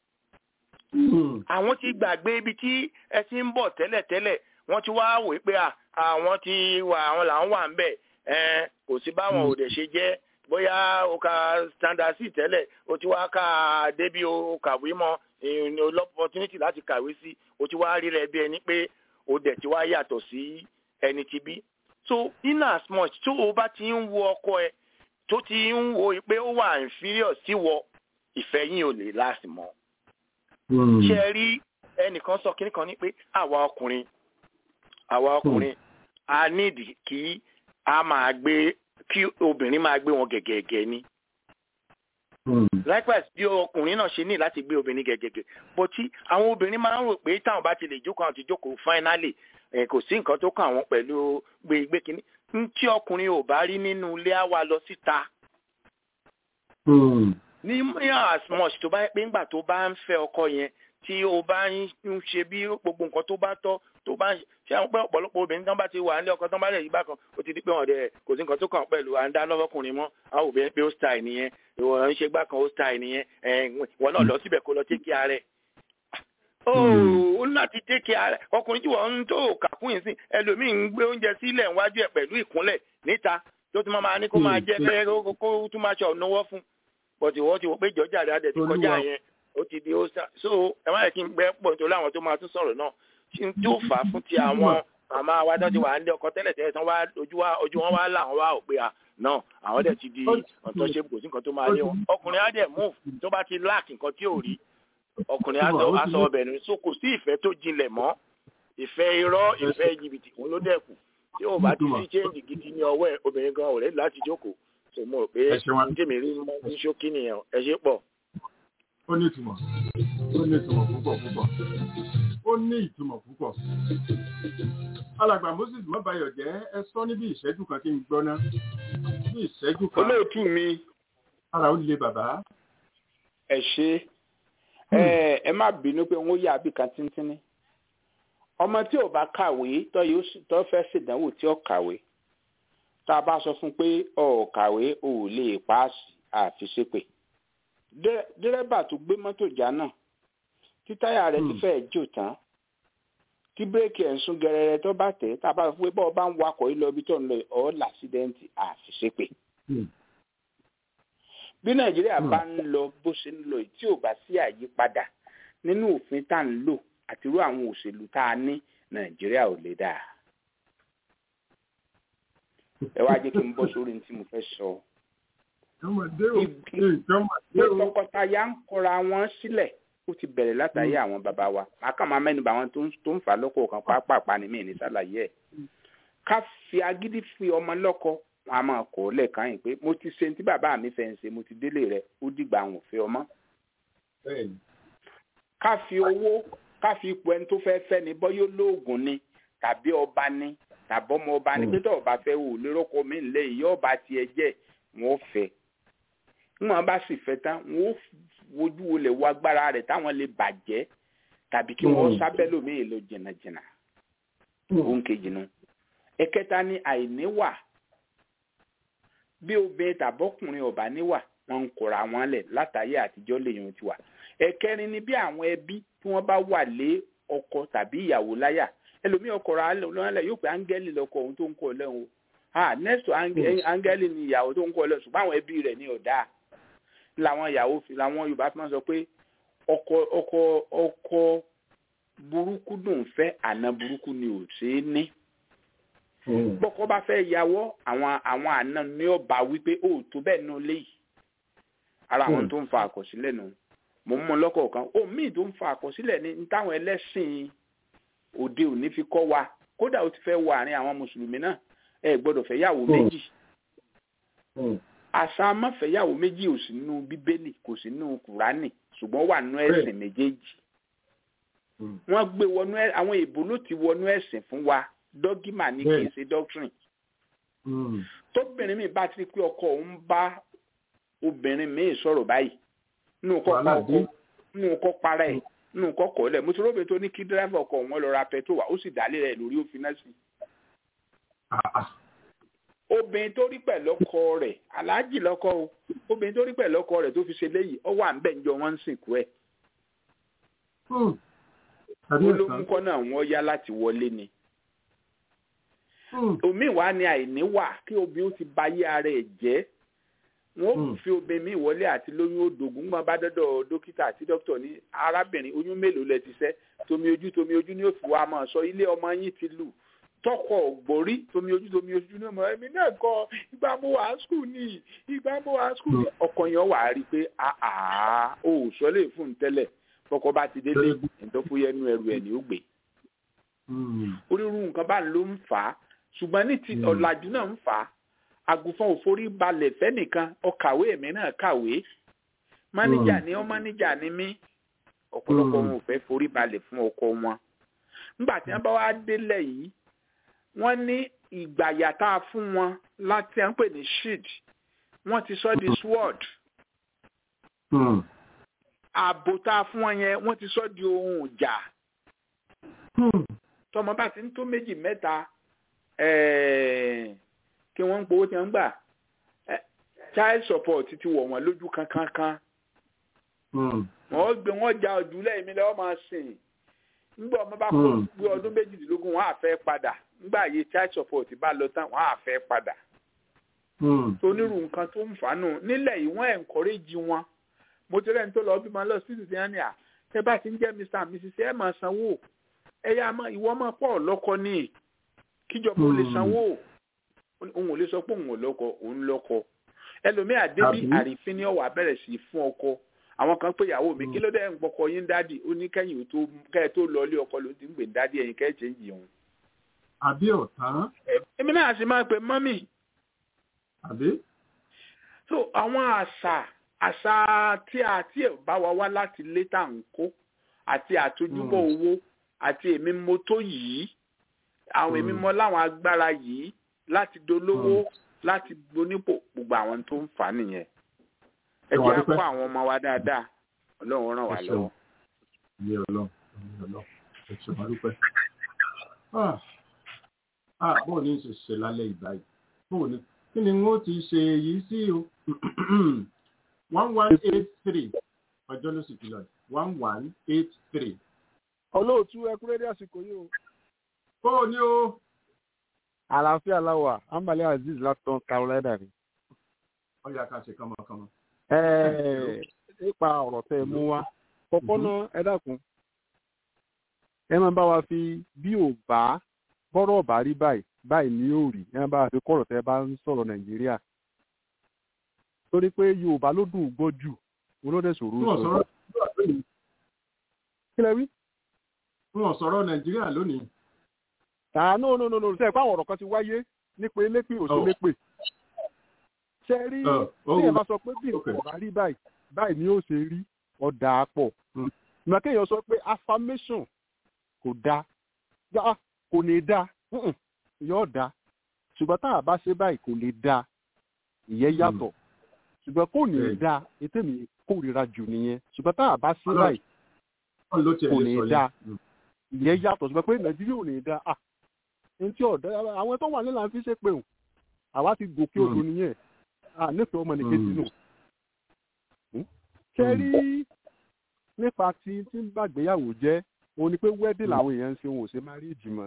àwọn ti gbàgbé ibi tí ẹ ti ń bọ̀ tẹ́lẹ̀tẹ́lẹ̀ wọ́n ti wá wò pé àwọn ti wà àwọn là ń wà ń bẹ̀ kò sí báwọn òde ṣe jẹ́ bóyá o ka standard sí tẹ́lẹ̀ o ti wá ká débi o kàwé mọ́ opportunity láti kàwé sí o ti wá rí rẹ bí ẹni pé o dẹ̀ ti wá yàtọ̀ sí ẹni ti bí so in as much tó o bá ti ń wo ọkọ ẹ tó ti ń wo pé ó wà inferior sí wọ ìfẹ́ yín ò lè láàsì mọ́ ṣe rí ẹnìkan sọ kíní kan ní pé àwa ọkùnrin àwa ọkùnrin a nídìí kí a máa gbé kí obìnrin máa gbé wọn gẹ̀gẹ̀gẹ̀ ni likewise bí ọkùnrin náà ṣe ní láti gbé obìnrin gẹ̀gẹ̀gẹ̀ bó tí àwọn obìnrin máa ń rò pé táwọn bá ti lè jókòó àwọn ti jókòó finally kò sí nǹkan tó kàn wọ́n pẹ̀lú gbégbé kíní tí ọkùnrin ò bá rí nínú ilé á wá lọ síta ní as much tó bá yẹ pé ńgbà tó bá ń fẹ́ ọkọ yẹn tí o bá ń ṣe bí gbogbo nǹkan tó bá tọ́ tó bá ń ṣe àwọn pé ọ̀pọ̀lọpọ̀ obìnrin tán bá ti wà nílé ọkọ tán bá lè yí bákan ó ti di pé wọn dẹ̀ kò sí nǹkan tó kàn pẹ̀lú à ń dá lọ́wọ́kùnrin mọ́ àwọn obìnrin pé ó style nìyẹn ìwọ ń ṣe gbákan ó style nìyẹn wọn náà lọ síbẹ̀ kó lọ take care rẹ̀ ó láti take care rẹ̀ ọkùnrin tí wọ́n ń tó kàkún yìí sí ẹlòmíì ń gbé oúnjẹ sílẹ̀ níwájú ẹ̀ pẹ̀lú ìkúnlẹ̀ níta tó ti máa ní kó máa jẹ́ kó tún máa ṣe ọ̀nàwọ́ fún bọ̀tì wọ́n ti wọ́n pé jọjà rẹ̀ adẹ̀ ti kọjá yẹn ó ti di ó sá so ẹ má yẹ kí n gbẹ́ pọ̀ nítorí àwọn tó máa tún sọ̀rọ̀ náà tí ó fà á fún ti àwọn màmá wa tó ti wà ní ọkọ tẹ́lẹ̀ tẹ́lẹ̀ tán wá ojú wa ojú wọn wá là wọn wá ò pé à náà àwọn dẹ̀ ti di ọ̀tọ̀ ṣe kò sí nǹkan tó máa lé wọn ọkùnrin á dẹ̀ move tó bá ti lack nǹkan tí ò rí ọkùnrin á sọ ọbẹ̀ nù so kò sí ìfẹ́ tó jinlẹ̀ mọ́ ìfẹ́ irọ́ ìfẹ́ jìbìtì òun ló dẹ̀ kù tí ò bá ti sí change gidi ní ọwọ́ ẹ̀ obìnrin gan ọ̀rẹ́ láti jókòó tó mọ̀ pé tèmi rí mọ́ ní ṣókí nìyẹn ẹ ṣe pọ̀. ó ní ìtumọ̀ ó ní ìtumọ̀ púpọ̀ púpọ̀ ó ní ìtumọ̀ púpọ̀. alàgbà Moses mọ́bàyọ̀ jẹ́ ẹ sọ ní bí ìṣẹ́jú kan kí n gbọ́ ná bí ìṣẹ́jú kan. olóòtú mi. ara ó le bàbá. ẹ ṣe ẹ ẹ má bínú pé wọn yà bí kan tíntínní ọmọ tí ò bá kàwé tó fẹ́ ṣèdánwò tí ó kàwé tá a bá sọ fún pé ọ̀ kàwé ò lè paasi àfiṣépè dírẹ́bà tó gbé mọ́tò já náà tí táyà rẹ̀ ti fẹ́ẹ̀ jò tán tí bírèkì ẹ̀ ń sún gẹrẹrẹ tó bá tẹ̀ tá a bá sọ pé bọ́ọ̀ bá ń wakọ̀ yìí lọ ibi tó ń lọ ọ̀ làṣídẹ́ǹtì àfiṣépè. bí nàìjíríà bá ń lọ bó ṣe ń lọ tí ò bá sí àyípadà nínú òfin tá à ń lò àti irú àwọn òṣèlú tá a ní nàìjíríà ò lè dáa. ẹ wá jẹ́ kí n bọ́ sórí tí mo fẹ́ sọ. pé tọkọtaya ń kọra wọn sílẹ̀ ó ti bẹ̀rẹ̀ látàrí àwọn bàbá wa àkàn máa mẹ́nuba àwọn tó ń fà lọ́kọ̀ kan pàápàá ní mí ní sàlàyé ẹ̀. ká fi agídí fi ọmọ lọ́kọ wọn a máa kọ́ lẹ́ẹ̀kan yìí pé mo ti ṣe ní tí bàbá mi fẹ́ ń ṣe mo ti délé rẹ̀ ó dìgbà àwọn òfin ọmọ. ká fi owó ká fi ipò ẹni tó fẹ́ fẹ́ ni bọ́yọ́ lóògùn ni tàbí ọba ni tàbí ọmọ ọba ni pé tó ọba fẹ́ wò lérọ́kọ mi ńlẹ̀ ìyá ọba tiẹ̀ jẹ́ wọn ò fẹ́ wọn bá sì fẹ́ tán wọn ò wojú olè wo agbára rẹ̀ táwọn lè bàjẹ́ tàbí kí wọ́n sábẹ́ lómi èlò jìnnàjìnnà òun kejì nu ẹ̀kẹta ni àìníwà bí obìnrin tàbọ́kùnrin ọba níwà wọn ń kóra wọn lẹ̀ látàyè àtijọ́ lèèyàn ti wà ẹ̀kẹrin ni bí àwọn ẹbí tí wọ́n bá wà lé ọkọ tàbí ìyàwó láyà ẹlòmíì ọkọ rà lọ́nà yóò pé áńgẹ́lì lọ́kọ òun tó ń kọ́ lẹ́hìn o ah next áńgẹ́lì ni ìyàwó tó ń kọ́ lẹ́hìn ṣùgbọ́n àwọn ẹbí rẹ̀ ní ọ̀dà làwọn ìyàwó fi làwọn Yorùbá fi máa sọ pé ọkọ ọkọ ọkọ burúkú dùn fẹ́ àná burúkú ni ò ṣe é ní. bọ́kọ bá fẹ́ yàwó àwọn àwọn àna ní ọba wípé ó tó bẹ́ẹ̀ nù léyìí ara àwọn tó ń fa àkọsílẹ̀ nù mo mú lọ́kọ̀ọ̀kan ó míì tó ń fa àkọsílẹ̀ ní táwọn ẹlẹ́sìn òde òní fi kọ́ wa kódà ó ti fẹ́ wọ àárín àwọn mùsùlùmí náà ẹ gbọ́dọ̀ fẹ́ yàwó méjì àṣà amáfẹ́yàwó méjì ò sí nínú bíbélì kò sí nínú kùránì ṣùgbọ́n wà nínú ẹ̀sìn méjèèjì wọ́n gbé wọnú àwọn èèbó ló ti wọnú ẹ̀sìn fún wa dọ́gímà ní kì í ṣe doctrine tóbìnrin mi bá ti rí pé ọkọ òun bá obìnrin mi sọ̀rọ̀ báyìí nínú kọ́ pa ọkọ nínú kọ́ para ẹ̀ nínú kọ́ kọ́ lẹ̀ mo ti róbe tó ní kí dírẹ́fà ọkọ òun lọ ra pẹtrol wá ó sì dálé rẹ̀ lórí òfin náà sí obìnrin tó rí pẹ̀lú ọkọ rẹ̀ aláàjì lọ́kọ o obìnrin tó rí pẹ̀lú ọkọ rẹ̀ tó fi ṣe léyìí ọ wà ń bẹ̀ ń jọ wọ́n ń sìnkú ẹ̀. olóńkọ́ náà wọ́n yá láti wọlé ni. omi wa ni àìní wà kí obìnrin ó ti ba ayé ara ẹ̀ jẹ́ wọ́n fi obìnrin mi wọlé àti lóyún odògùn gbọ́n bá dọ́dọ̀ dókítà àti dókítà ní arábìnrin oyún mélòó lẹ ti ṣẹ́ tomi ojú tomi ojú ni ó fi wá máa sọ ilé ọmọ yín ti lù tọkọ ògbórí tomi ojú tomi ojú ní ọmọ ẹ̀mí náà kọ ìgbà mo wà skul ní ìgbà mo wà skul ní ọkàn yẹn wà á rí i pé àá ó sọ lè fún un tẹ́lẹ̀ fọkọ bá ti délé ìtọ́fúyẹ́nu ẹrù ẹ̀ ní ó gbé. onírúurú nǹkan bá ń ló ń fà á ṣùgbọ́n ní ti ọ̀làjú náà ń fà á àgùnfọ̀n òforí balẹ̀ fẹ́nìkan ọkàwé èmi náà kàwé máníjà ni ọ́ máníjà ni mí ọ̀pọ̀lọpọ̀ wọn ò fẹ́ forí balẹ̀ fún ọkọ wọn. nígbà tí wọ́n bá wá délẹ̀ yìí wọ́n ní ìgbàyà tá a fún wọn láti à ń pè ní shield wọ́n ti sọ di sword ààbò tá a fún wọn yẹn wọ́n ti sọ di ohun ìjà tọmọ bá ti ń tó méjì mẹ́ta kí wọ́n ń gbowó tí wọ́n ń gbà child support ti wọ̀ wọ́n lójú kankankan wọ́n gbé wọ́n ja ojú lẹ́yìn mi lọ́wọ́ máa sìn nígbà ọmọ bá kó gbé ọdún méjìdínlógún wọ́n á fẹ́ padà nígbà yìí child support bá lọ tán wọ́n á fẹ́ padà. onírú nǹkan tó ń fà nù nílẹ̀ yìí wọ́n encourage wọn mo ti rẹ́ni tó lọ bí máa lọ sí ìsìnyánìà tẹ bá ti ń jẹ́ mr and missus ẹ máa sanwó ẹ yá ìwọ máa pọ̀ lọ́kọ ní kíjọba ó lè sanwó òun ò lè sọ pé òun ò lọ́kọ òun lọ́kọ ẹlòmíà débi àrífín ní ọ̀wà bẹ̀rẹ̀ sí fún ọkọ àwọn kan pé ìyàwó mi kí ló dé ń gbọ́kọ yín dádì ó ní kẹ́yìn tó kẹ́ ẹ tó lọ ilé ọkọ ló ti ń gbè dádì ẹ̀yìn kẹ́ ẹ ṣe ń yìí òun. àbí ọ̀tán. èmi náà sì máa pe mọ́mì. àbí. so àwọn àṣà àṣà tí a tí ẹ bá wa wá láti lé tá à ń kó àti àtojúbọ owó àti èmi mo tó yìí àwọn èmi mọ láwọn agbára yìí láti dolówó láti gbonípò gbogbo àwọn tó ń fà nìyẹn ẹ jẹ́ àkó àwọn ọmọ wa dáadáa Ọlọ́run ràn wá lọ́wọ́. ilé Ọlọ́run Ọlọ́run ẹ ṣe wọn dúpẹ́. ah bóò ní ṣe ṣe lálẹ́ ìgbà yìí bóò ní kí ni wọ́n ti ṣe yìí sí o one one eight three ọjọ́ ló sì ti lọ one one eight three. olóòtú ẹ kúrẹ́ dé àsìkò yìí o. bóò ní o. àlàáfíà láwà Ambali Azeez látọ̀ Carolina ni. ó yá ká ṣe kánmọ́kánmọ́. nípa ọ̀rọ̀ tẹ́ ẹ mú wá kọ́kọ́ náà ẹ dákun ẹ máa bá wa fi bí ò bá bọ́rọ̀ bá rí báyìí báyìí ní yóò rí ẹ máa bá wa fi kọ́rọ̀ tẹ́ ẹ bá ń sọ̀rọ̀ Nàìjíríà torí pé Yorùbá ló dùn gbọ́ jù olóde sòrò sọ. kí lẹ wí. wọn sọ̀rọ̀ Nàìjíríà lónìí. ah no no no no ṣe é pé àwọn ọ̀rọ̀ kan ti wáyé nípa elépè òṣèlú lépè ṣe rí tí ẹ bá sọ pé bí nǹkan bá rí báyìí báyìí ni ó ṣe rí ọ̀dà pọ̀ ìmọ̀ kéèyàn sọ pé affirmation kò dáa kò ní dáa yóò dáa ṣùgbọ́n tá a bá ṣe báyìí kò lè dáa ìyẹn yàtọ̀ ṣùgbọ́n kò ní dáa ètò mi kórìíra jù nìyẹn ṣùgbọ́n tá a bá ṣe báyìí kò ní dáa ìyẹn yàtọ̀ ṣùgbọ́n pé Nàìjíríà ò ní dáa ah ní tí ọ̀dọ́ àwọn tó wà nílà ń fi ṣe pé òun àwa ti gòkè odò nìyẹn à nífẹ̀ẹ́ ọmọ nìkejì nù. ṣe rí nípa tí tí ń bàgbéyàwó jẹ́ òun ni pé wẹ́dì làwọn èèyàn ń ṣe òun ò ṣe márìjì mọ́.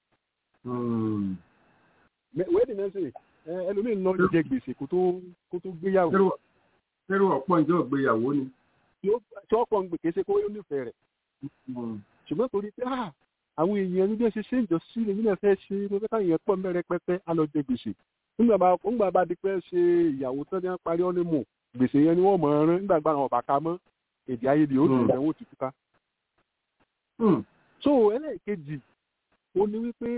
wẹ́dì náà ṣe ẹlòmíín lọ jẹ gbèsè kó tó kó tó gbéyàwó. kẹ́rù ọ̀pọ̀ ìjọ ìgbéyàwó ni. tí ọ̀pọ̀ ń gbè kése kó ó nífẹ̀ẹ́ rẹ̀. ṣùgbọ́n torí pé àwọn èèyàn ní bí ẹ ṣe ṣe ń jọ sí ilé nílẹ̀ fẹ́ ṣe ló fẹ́ káwọn èèyàn pọ̀ mẹ́rẹ̀ pẹ́pẹ́ á lọ jẹ gbèsè. nígbà bá di pé ṣe ìyàwó tó ní parí ọ́ ní mọ̀ gbèsè yẹn ni wọ́n mọ̀ ọ́n rán nígbà gbà wọn bàkà mọ́ èdè ayédè ó dùn ìdánwò ti túká. so ẹlẹ́ẹ̀kejì ó ní wípé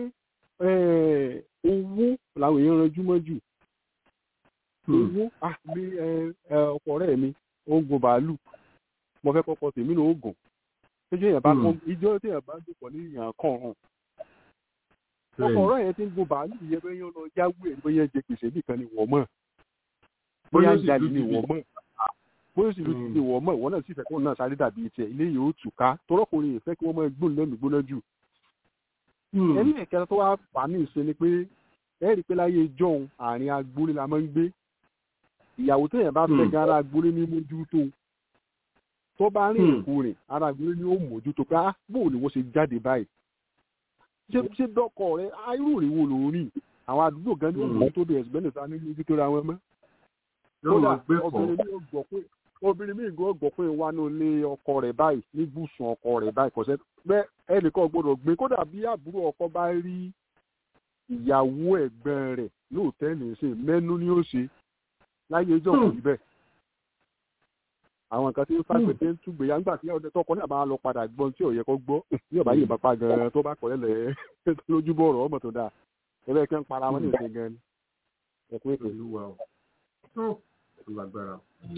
owó làwọn èèyàn ranjú mọ́ jù. owó àmì ọkọ rẹ̀ mi ó ń gun bàálù mo fẹ́ kọ́kọ́ tèmi ní oògùn ìjọ yẹn bá kọ́ ìjọ tí yẹn bá dùpọ̀ ní ìyàn kan hàn. ọkọ̀ ọ̀rọ̀ yẹn ti ń gun bàálù yẹn bẹ́ẹ̀ yẹn lọ yáwó ẹ̀ bóyá jẹ gbèsè nìkan ni wọ́n mọ̀ bóyá jalè ni wọ́n mọ̀ bóyá sì lùtì ni wọ́n mọ̀ ìwọ náà sì fẹ́ kó náà sáré dàbí tiẹ̀ ilé yìí ó tù ká tọrọkùnrin yìí fẹ́ kí wọ́n máa gbóhùn lẹ́nu gbóná jù. ẹni ẹ̀kẹ́ta tó wá fà ní ìṣe ni pé ẹ rí i pé láyé ìjọ́un àárín agboolé la máa ń gbé ìyàwó téèyàn bá fẹ́ gan ara agboolé ní mójútó tó bá rìn ìkú rìn ara agboolé ní ó mójútó pé ah bóò ni wọ́n ṣe jáde báyìí ṣé dọ́kọ̀ rẹ irú rẹ̀ wo ló ń rìn àwọn àdúgbò gan ní òmùú tó bẹ̀rẹ̀ ṣùgbọ́n nìta ní ojú tó ra wọn mọ́. kódà obìnrin mi ò gbọ́ pé obìnrin mi ò gbọ́ pé wà ní ilé ọkọ rẹ̀ báyìí ní gúúsùn ọkọ rẹ̀ báyìí kọ̀ṣẹ́ bẹ́ẹ̀ ẹnìkan gbọ́dọ̀ gbé kódà bí àbúrò ọkọ bá rí ìyàwó ẹ̀gbọ́n rẹ̀ lóòtẹ́ẹ̀lì ṣe mẹ́nu ni ó ṣe láyé ìjọ kò rí bẹ́ẹ̀. àwọn nǹkan tí ń fàgbẹ́ tí ń túgbé ya nígbà tí tọkọ náà máa lọ padà gbọ́n tí ò yẹ kó gbọ́ ní ọ̀bá yìí bàbá gan-an tó bá kọ̀ lẹ́lẹ̀ lójúbọ̀ ọ̀rọ̀ ọmọ tó dáa ẹgbẹ́ kí ń para wọn ní ìṣe gan-an ẹ kú ètò ìlú wa o. tó lágbára.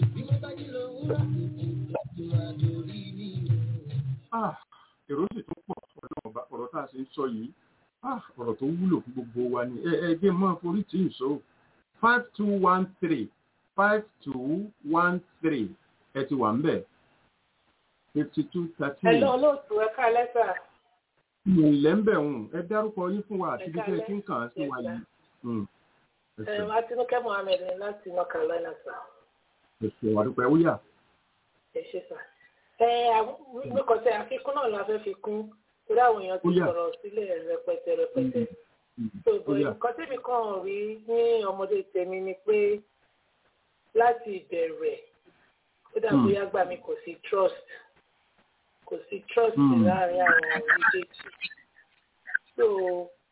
èrò sì tún pọ̀ ọ̀rọ̀ tá a ṣe ń sọ yìí ọ̀rọ̀ tó wúlò fún gbogbo wa ni ẹ ẹ gbé mọ́ forí tí ì sọ five two one three five two one three ẹ ti wà ń bẹ̀ fifty two thirteen. ẹ lọ olóòtú ẹ ká lẹ́sà. ilẹ̀ ń bẹ̀ ń ẹ dárúkọ yín fún wa àti bí tẹ́ ẹ ti ń kàn án sí wa yìí. ẹ Àtinúkẹ́ Mohammed ní láti North Carolina sá. èsì àdúpẹ́ wúyà. ẹ ṣe sá. ẹ àgbékọ̀tẹ́ àfikún náà la fẹ́ fi kún torí àwọn èèyàn ti sọ̀rọ̀ sílẹ̀ rẹpẹtẹ rẹpẹtẹ. nǹkan tẹ́mi kàn rí ní ọmọdé tèmi ni pé láti ìbẹ̀rẹ̀ ó dà bóyá gbà mí kò sí trust kò sí trust láàrin àwọn méjèèjì so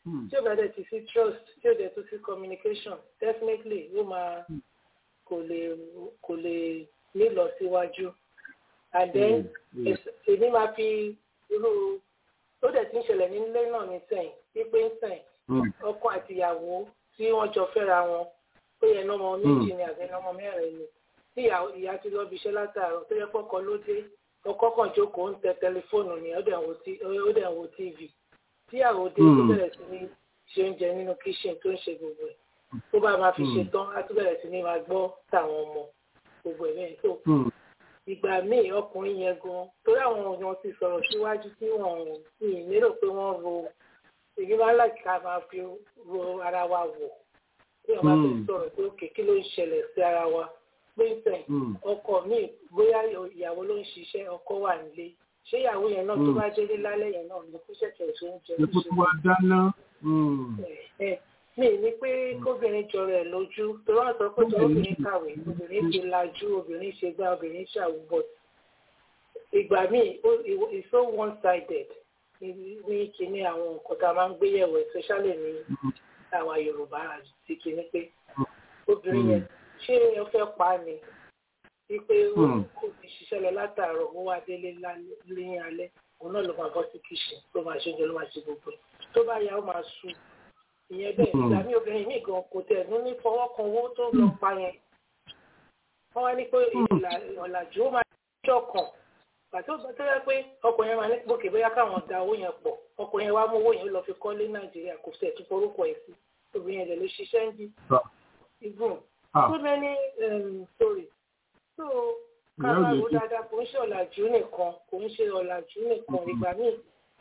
tí ó bá dẹ̀ ti sí trust tí ó dẹ̀ tún sí communication definitely ó máa kò lè kò lè nílọ síwájú and then èmi máa fi irú ó dẹ̀ ti ń ṣẹlẹ̀ nílé náà ní sẹ́yìn wípé ń sẹ́yìn ọkọ àtìyàwó tí wọ́n jọ fẹ́ra wọn pé ẹnu ọmọ méjì ni àbí ẹnu ọmọ mẹ́rin ni tí ìyá ti lọ bí iṣẹ́ látàárọ̀ tó yẹ pọ́kọ ló dé ọkọ kan jókòó ń tẹ tẹlifóònù ní ó dẹ̀ ń wo tíìvì tí ìyàwó dé tó bẹ̀rẹ̀ sí ní ṣe oúnjẹ nínú kíṣìn tó ń ṣe gbogbo ẹ̀ tó bá máa fi ṣe tán á tún bẹ̀rẹ̀ sí ní máa gbọ́ tàwọn ọmọ gbogbo ẹ̀ bẹ́ẹ̀ tó ìgbà míì ọkùnrin yẹn gan torí àwọn èèyàn ti sọ̀rọ̀ síwájú tí wọ́n sì lérò pé wọ́n ro èyí máa ń láti ká máa fi ro ara wa wò tí wọ́n bá ti sọ̀rọ̀ pé òkè kí ló ń ṣẹlẹ̀ sí ara wa pé sẹ́yìn ọkọ míì bóyá ìyàwó ló ń ṣiṣẹ́ ọkọ wà nílé ṣé ìyàwó yẹn náà tó bá délé lálẹ́ yẹn náà ló kó ṣẹ̀ṣẹ̀ ṣe ń jẹ ló kó wá dáná. mi ní pé kóbìnrin jọrọ ẹ̀ lójú torí wọ́n sọ pé jọrọ obìnrin kàwé obìnrin ti lajú obìnrin ṣe gbá obìnrin ṣàwùbọ ìgbà míì it's so one sided ní kíní àwọn nǹkan tá a máa ń gbé yẹ̀wò especially ní àwa Yorùbá àti kíní pé obìnrin yẹn ṣé ẹ fẹ́ pa ni wípé kò ti ṣiṣẹ́ lọ látàárọ̀ ó wá délé lẹ́yìn alẹ́ òun náà ló máa bọ́ sí kíṣìn tó máa ṣe oúnjẹ ló máa ṣe gbogbo tó bá yá ó máa sùn ìyẹn bẹ́ẹ̀ ìgbà mí obìnrin míì gan kò tẹ̀ ní ní fọwọ́ kan owó tó lọ pa yẹn wọ́n wá ní pé ọ̀làjú ó máa jọ kàn pàtó tó yẹ pé ọkọ̀ yẹn máa ní gbòkè bóyá káwọn da owó yẹn pọ̀ ọkọ̀ yẹn wá mú owó yẹn lọ fi kọ́lé Nàìjíríà kò tẹ̀ tó forúkọ ẹ̀ sí obìnrin yẹn lè lè ṣiṣẹ́ ń jí ibùn so many um, stories so kábà ó dáadáa kò ń ṣe ọ̀làjú nìkan kò ń ṣe ọ̀làjú nìkan ìgbà míì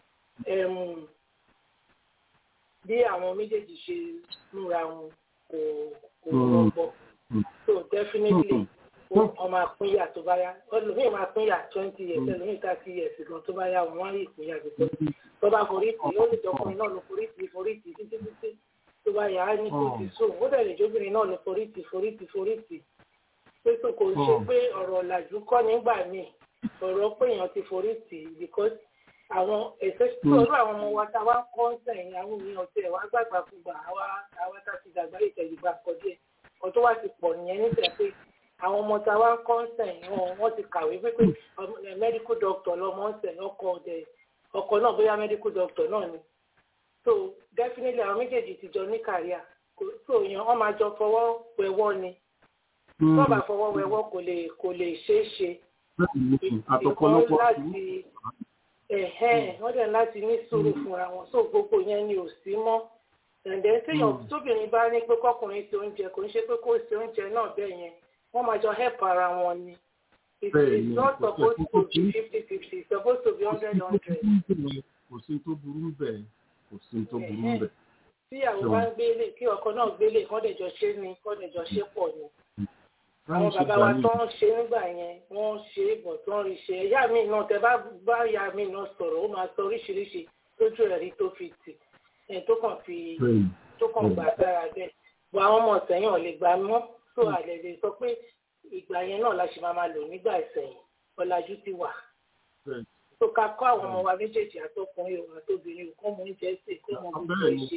bí àwọn méjèèjì ṣe múra wọn kò kò rọgbọ so definitely ọmọ àpínyà tó bá yá ọlọ́mìn máa pínyà twenty years ẹlòmíì thirty years gan tó bá yá wọn wọ́n rí ìpínyà gbèsè tó bá forí tì ó lè jọkùnrin náà ló forí tì forí tì títí títí tó bá yá á ní kò sí sóun ó dẹ̀ lè jóbìnrin náà ló forí tì forí tì forí tì pé tó kò ṣe pé ọ̀rọ̀ ọ̀làjú kọ́ nígbà míì ọ̀rọ̀ pé èèyàn ti forí tì because àwọn ẹ̀sẹ̀ sọ̀rọ̀ àwọn ọmọ wa tá a wá ń kọ́ sẹ́yìn àwọn èèyàn tẹ̀ wá gbàgbà fúgbà àwa àwa tá a ti dàgbà ìtẹ̀yìgbà kọjá ọ̀ tó wá ti pọ̀ nìyẹn níta pé àwọn ọmọ tá a wá ń kọ́ sẹ́yìn wọn wọ́n ti kàwé pé medical doctor lọ́mọ sẹ́yìn ọkọ ọ̀dẹ̀ ọkọ náà bóyá medical doctor náà ni so definitely àwọn méjèèjì ti jọ ní kàríà so èèyàn wọ́n máa jọ fọwọ́ wẹ̀wọ́ ni tó bá fọwọ́ wẹ̀wọ́ kò lè kò lè ṣeé ṣe ìkọ́ láti ẹ̀hẹ́n wọ́n dẹ̀ láti ní sùúrù fúnra wọn so gbogbo yẹn ni ò sí mọ́ ẹ̀ǹdẹ̀ téèyàn tóbìnrin bá ní pé kọkùnrin ṣe oúnjẹ kò ń ṣe pé kó ṣe oúnjẹ náà bẹ́ẹ̀ yẹn wọ́n máa jọ help ara wọn ni it's not supposed to be fifty fifty it's supposed to be hundred hundred. kò sí tó burú bẹ́ẹ̀ kò sí tó burú bẹ́ẹ̀. tí àwọn bá ń gbélé kí ọkọ náà gbélé kọ́ dẹ̀ jọ ṣe ni kọ́ dẹ̀ jọ ṣe pọ̀ ni àwọn bàbá wa tó ń ṣe nígbà yẹn wọ́n ṣe é bọ̀ tó ń rí ṣe ìyá mi náà tẹ bá bá ìyá mi náà sọ̀rọ̀ ó máa sọ oríṣiríṣi lójú ẹ̀rí tó fi tì ẹ̀ tó kàn fi tó kàn gbà sára bẹ́ẹ̀ bọ̀ àwọn ọmọ ìsẹ̀yìn ò lè gbà mọ́ tó àlẹ́ lè sọ pé ìgbà yẹn náà la ṣe máa máa lò nígbà ìsẹ̀yìn ọ̀làjú ti wà tó ká kọ́ àwọn ọmọ wa méjèèjì àtọkùnrin òun àtobìnrin kọ́ mọ oúnjẹ ṣe kọ́ mọ gbogbo ìṣe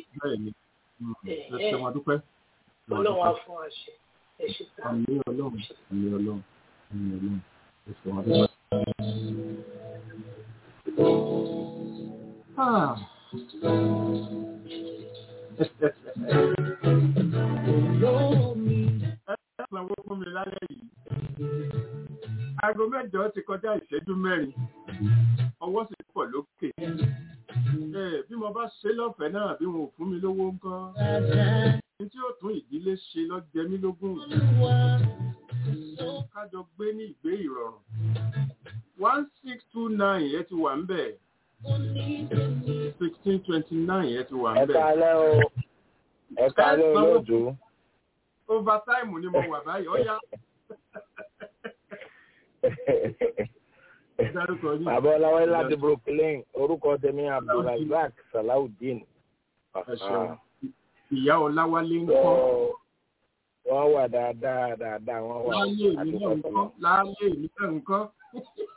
ọlọ́run á fún wa ṣe. Àmì ọlọ́run, àmì ọlọ́run, àmì ọlọ́run, ẹ̀sọ́ àdúrà. Ẹ sanwó fún mi lálẹ́ yìí. Aago mẹ́jọ ti kọjá ìṣẹ́jú mẹ́rin. Ọwọ́ sì pọ̀ lókè. Bí mo bá ṣe lọ́fẹ̀ẹ́ náà bí wọn ò fún mi lówó ńkọ́. Tí ó tún ìdílé ṣe lọ́jẹ́ mí lógún kájọ gbé ní ìgbé ìrọ̀rùn one six two nine ẹ ti wà ń bẹ̀ sixteen twenty nine ẹ ti wà ń bẹ̀. ẹ kálẹ́ o ẹ kálẹ́ olóòjò. overtime ni mo wà báyìí ọ̀yá. bàbá ọláwẹ́ láti Brooklyn orúkọ tèmi Abdulrasaq Salawudeen. Ìyá Ọláwálé ń kọ́. Wọ́n wà dáadáa dáadáa wọ́n wà. Láyé mi náà ń kọ́. Láyé mi náà ń kọ́.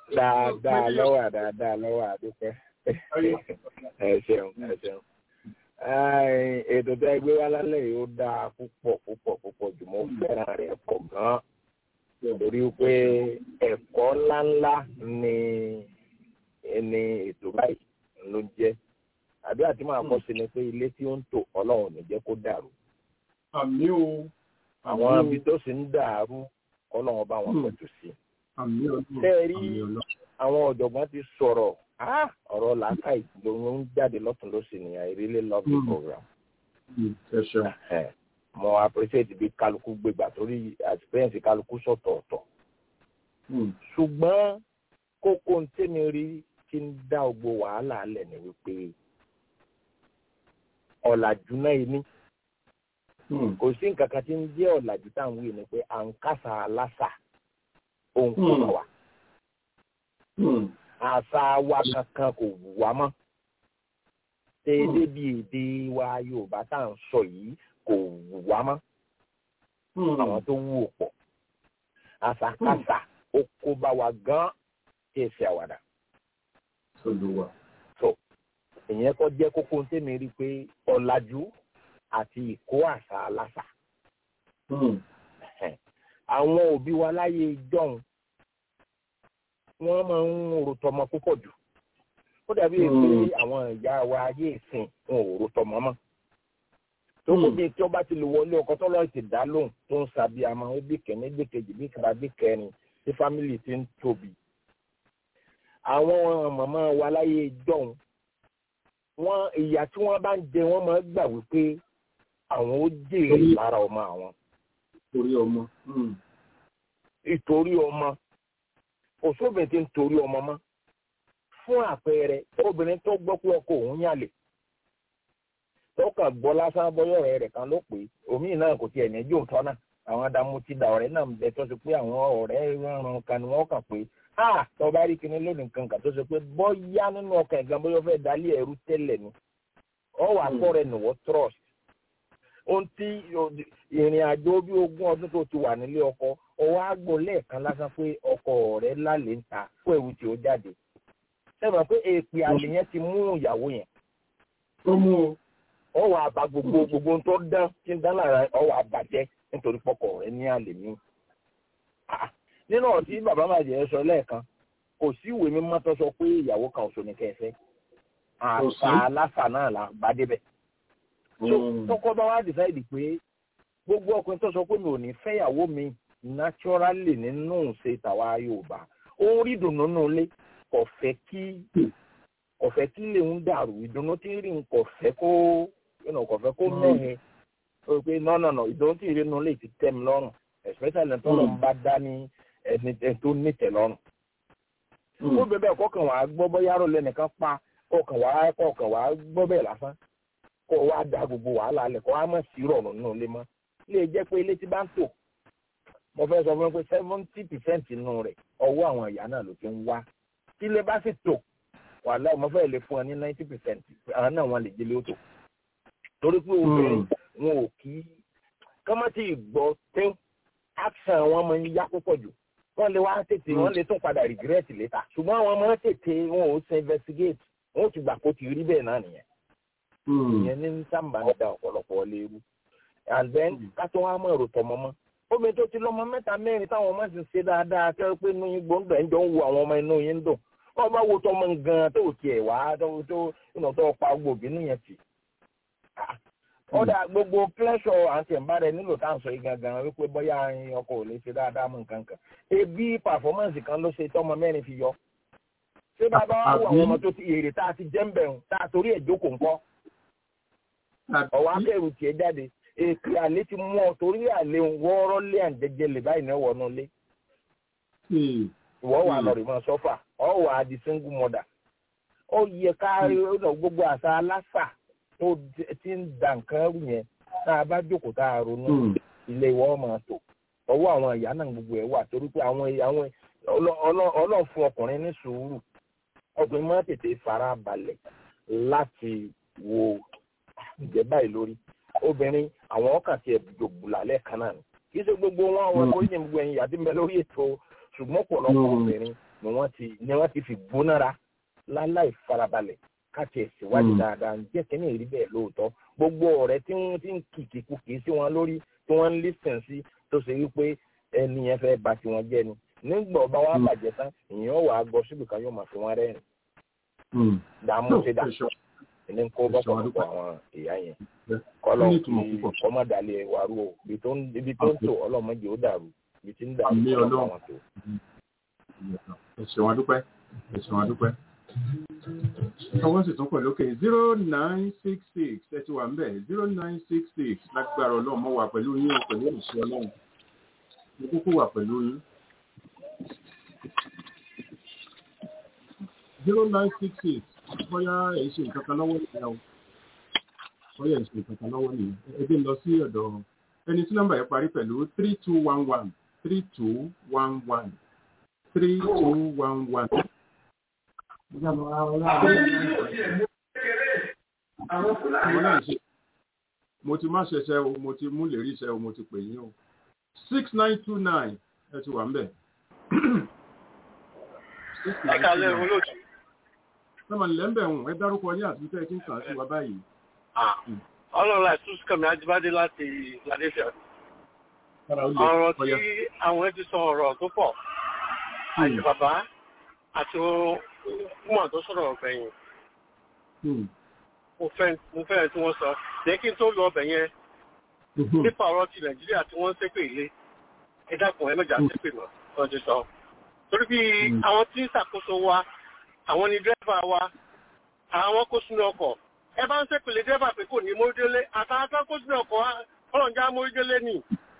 Dáadáa lọ́wọ́ dáadáa lọ́wọ́ àdúpẹ́. Ẹ ṣeun ẹ ṣeun. ètò tó ẹgbẹ́ wa lálẹ́ yìí ó dáa púpọ̀ púpọ̀ púpọ̀ jù mọ́ fẹ́ràn rẹ̀ pọ̀ gan-an torí pé ẹ̀kọ́ ńláńlá ni ni ètò báyìí ló ń jẹ́ àbí àti máa kọ́ sí ni pé ilé tí ó ń tò ọlọ́run ní jẹ́ kó dàrú. àmì o. àwọn ibi tó sì ń dàrú ọlọ́run bá wọn pẹ̀tù sí. àmì o. ṣé ẹ rí àwọn ọ̀jọ̀gbọ́n ti sọ̀rọ̀ ọ̀rọ̀ làákà ìgbòho ń jáde lọ́tún lọ́sìn ní I really love the program. mo appreciate bí kálukú gbégbà torí experience kálukú sọ̀tọ̀ọ̀tọ̀. ṣùgbọ́n kókó ń tẹ́mi rí tí ń dá gbogbo wàhálà lẹ̀ ní wípé ọ̀làjú náà ní. kò sí nǹkan kan tí ń jẹ́ ọ̀làjú táwọn wí ni pé à ń kásá aláṣà òun kò bá wa. àṣà wa kankan kò wù wá mọ́. déédéé bí èdè wa Yorùbá tá à ń sọ yìí kò wù wá mọ́. àwọn tó wù ó pọ̀. àṣàkáṣà ó kó bá wa gan-an kí ẹ ṣe àwàdà. so ìyẹn kọ́ jẹ́ kókó tèmi rí pé ọ̀làjú àti ìkó àṣà aláṣà. àwọn òbí wa láyé ìjọ́un wọ́n máa ń rò tọmọ púpọ̀ jù. ó dàbí èpè àwọn ìyá wa ayé ìsìn wọn ò rò tọmọ mọ́. tó kó bí tí ọba ti lè wọlé ọkọ tó lọ́ọ́ ti dá lóhùn tó ń sàbí àmọ́ ó bí kẹ́ni bí kejì bí kàbá bí kẹrin tí fámìlì ti ń tóbi. àwọn màmá wa láyé ìjọ́un wọn ìyà tí wọ́n bá ń jẹ wọ́n máa gbà wípé àwọn ó jèrè lára ọmọ àwọn. torí ọmọ. ìtorí ọmọ òṣòbìnrin ti ń torí ọmọ mọ́. fún àpẹẹrẹ obìnrin tó gbọ́ pé ọkọ òun yàlè tó kàn gbọ́ lásán bọ́yọ̀ rẹ̀ rẹ̀ kan ló pè é omi náà kò tiẹ̀ ní jó tọ́nà àwọn adamu ti dà ọ̀rẹ́ náà ń bẹ tó ṣe pé àwọn ọ̀rẹ́ rán kan ni wọ́n kàn pé ah tó bá rí kinní lónìí nǹkan kan tó ṣe pé bọ́yá nínú ọkàn ìgbà bọ́yọ̀ fẹ́ dalí ẹ̀rú tẹ́lẹ̀ ni ọ wà kọ́ rẹ̀ nìwọ́ trust ohun tí ìrìn àjò bí ogún ọdún tó ti wà nílé ọkọ ọwọ́ àgbò lẹ́ẹ̀kan lásán pé ọkọ rẹ̀ lálẹ́ ń ta fún ẹ̀wù tí ó jáde ṣé mọ̀ pé èpè àlè yẹn ti mú ìyàwó yẹn ó mú o ọ wà bá gbogbo gbogbo tó dán tí ń dán lára ọ wà bàjẹ́ nítorí pọkọ rẹ̀ ní àlè mi nínú ọtí bàbá màjẹ sọ lẹ́ẹ̀kan kò sí ìwé mímọ́ tó sọ pé ìyàwó kan òṣò ní kẹfẹ àṣà aláṣà náà là bá débẹ̀ tọkọ bá wá dìsáìdì pé gbogbo ọkùnrin tó sọ pé mi ò ní fẹ́yàwó mi naturally nínú ṣe tàwa Yorùbá ó ń rí ìdùnnú nínú ilé kò fẹ́ kí kò fẹ́ kí lè ń dàrú ìdùnnú tí ń rí kò fẹ́ kó kò fẹ́ kó mẹ́rin ó pé nọ́nọ̀nà ìdùnnú tí ń rí nínú ilé ti tẹ́ mi lọ́rùn especially tó lọ́n bá dá ní ẹni tó nítẹ̀ lọ́rùn. ó bẹ̀bẹ̀ kọ́kàn wá gbọ́ bóyá rò lẹ́nìkan pa kọ́kàn wá kọ́kàn wá gbọ́ bẹ́ẹ̀ lásán kó wá da gbogbo wàhálà lẹ̀ kó wá mọ̀ sí rọ̀rùn nínú ilé mọ́. lè jẹ́ pé ilé tí bá ń tò mo fẹ́ sọ fún mi pé seventy percent nínú rẹ̀ ọwọ́ àwọn ìyá náà ló ti ń wá. tí ilé bá sì tò wàhálà mo fẹ́ lè fún ọ ní ninety percent àwọn náà wọn lè jẹ́lé ó tò. torí pé obìnrin wọn ò kí kọ́mọ́tì ìgbọ́ tẹ́ action wọn máa ń yá púpọ̀ jù wọ́n lè wá tètè wọ́n lè tún padà regret later ṣùgbọ́n àwọn máa ń tètè wọn ò ṣe investigate wọn ò tún gbà kó ti rí bẹ́ẹ̀ náà nìyẹn. ìyẹn ní sábà ń da ọ̀pọ̀lọpọ̀ léwu and then ká tó wá mọ̀ èrò tọmọ mọ́ obìnrin tó ti lọ́mọ mẹ́ta mẹ́rin táwọn ọmọ sì ṣe dáadáa kẹ́ pé inú yín gbóngbẹ̀ ń jọ ń wo àwọn ọmọ inú yín ń dùn wọ́n bá wo tọmọ gan tó tiẹ̀ wá tó tó tó pa gbòógì nìyẹn tì ọ̀dà gbogbo pleasure àti ẹ̀mbárẹ̀ nílò tá à ń sọ yìí gangan wípé bóyá ọkọ ò lè ṣe dáadáa mú nǹkan kan ebi performance kan ló ṣe tọmọ mẹ́rin fi yọ ṣé bàbá wa wọ àwọn ọmọ tó ti èrè tá a ti jẹ́ ń bẹ̀rù tá a torí ẹ̀ jókòó ńkọ́ ọ̀wá akẹ́rù tiẹ̀ jáde èkì àlè ti mú ọ torí àlè wọ́ọ́rọ́ lé àǹjẹjẹ lè báyìí náà wọnú lé ìwọ́ wà lọ́rì mọ́ sọ́fà ọ̀ wà á di single mother ó yẹ ká gbogbo àṣà aláṣà tó ti ń da nǹkan rú yẹn tá a bá jókòó tá a ronú ilé ìwọ ọmọ tó ọwọ́ àwọn ìyá náà gbogbo ẹ̀ wà torí pé àwọn àwọn ọlọ́run fún ọkùnrin ní sùúrù ọkùnrin máa tètè fara balẹ̀ láti wo ìjẹ́ báyìí lórí obìnrin àwọn ọkàn tiẹ̀ jògbùlà lẹ́ẹ̀kan náà ni kì í ṣe gbogbo wọn àwọn ẹ̀kọ́ yìí gbogbo ẹ̀yìn àti mẹ́ lórí ètò ṣùgbọ́n ọ̀pọ̀lọpọ̀ obìnrin ni wọ́n ti ni wọ́n ti fi gbónára láláì farabalẹ̀ káàtì ẹ̀sìwádìí dáadáa jẹ́ kínní ìrí bẹ́ẹ̀ lóòótọ́ gbogbo ọ̀rẹ́ tí wọ́n ti ń kìkì kùkì sí wọn lórí tí wọ́n ń lísìn sí tó ṣe wípé ẹni yẹn fẹ́ bà tiwọn jẹ́ ni nígbà ọba wa bàjẹ́ tán èèyàn wà á gbọ́ síbi kan yóò máa fi wọn rẹ́rìn dààmú ṣe dà ní kó bọ́pọ̀lọpọ̀ àwọn ìyá yẹn kọ́lọ́ kí kọ́mọ́dàlẹ̀ wàrú o ibi tó ń tò ọlọ́mọdé ó dàrú ibi tí ń dàrú ọlọ́mọ àwọn tó. ẹ ṣeun adúpẹ́ ẹ ṣeun adúpẹ́. ọwọ́ sì tún pọ̀ lókè zero nine six six ẹ ti wà ń bẹ̀ zero nine six six lágbára ọlọ́run mo wà pẹ̀lú yín pẹ̀lú ìṣẹ́ ọlọ́run mo kúkú wà pẹ̀lú yín. zero nine six six bóyá ẹ̀ ṣe nǹkan kan lọ́wọ́ nìyẹn o bóyá ẹ̀ ṣe nǹkan kan lọ́wọ́ nìyẹn ẹ gbé lọ sí ọ̀dọ̀ ẹni tí nọ́mbà yẹn parí pẹ̀lú three two one one three two one one three two one one. mo ti má ṣẹṣẹ o mo ti mú lè rí iṣẹ́ o mo ti pè yín o six nine two nine ẹ ti wà ń bẹ̀. ẹ kàlẹ́ olóòtú. sọ́mọ nílẹ̀ ń bẹ̀ hùn ẹ dárúkọ yín àti tẹ́ ẹ ti ń kàn sí wa báyìí. ọlọ́run àìsùn kàmí ajíbádé láti Philadelphia. ọ̀rọ̀ tí àwọn ẹ ti sọ ọ̀rọ̀ tó pọ̀ àti bàbá àti ọmọ tó sọ̀rọ̀ ọ̀bẹ yẹn. mo fẹ́ tí wọ́n sọ lẹ́kí tó lọ ọbẹ̀ yẹn nípa ọ̀rọ̀ ti Nàìjíríà tí wọ́n ń ṣépè ilé ẹ dákun ẹ mẹ́jà ṣépè mọ́ wọ́n ti sọ. torí bí àwọn tí ń ṣàkóso wa àwọn ni dírẹ́fà wa àwọn kó sínú ọkọ̀ ẹ bá ń ṣépè lé dírẹ́fà pé kò ní mórídélé àtàwọn kó sínú ọkọ̀ ọlọ́njà mórídélé nì.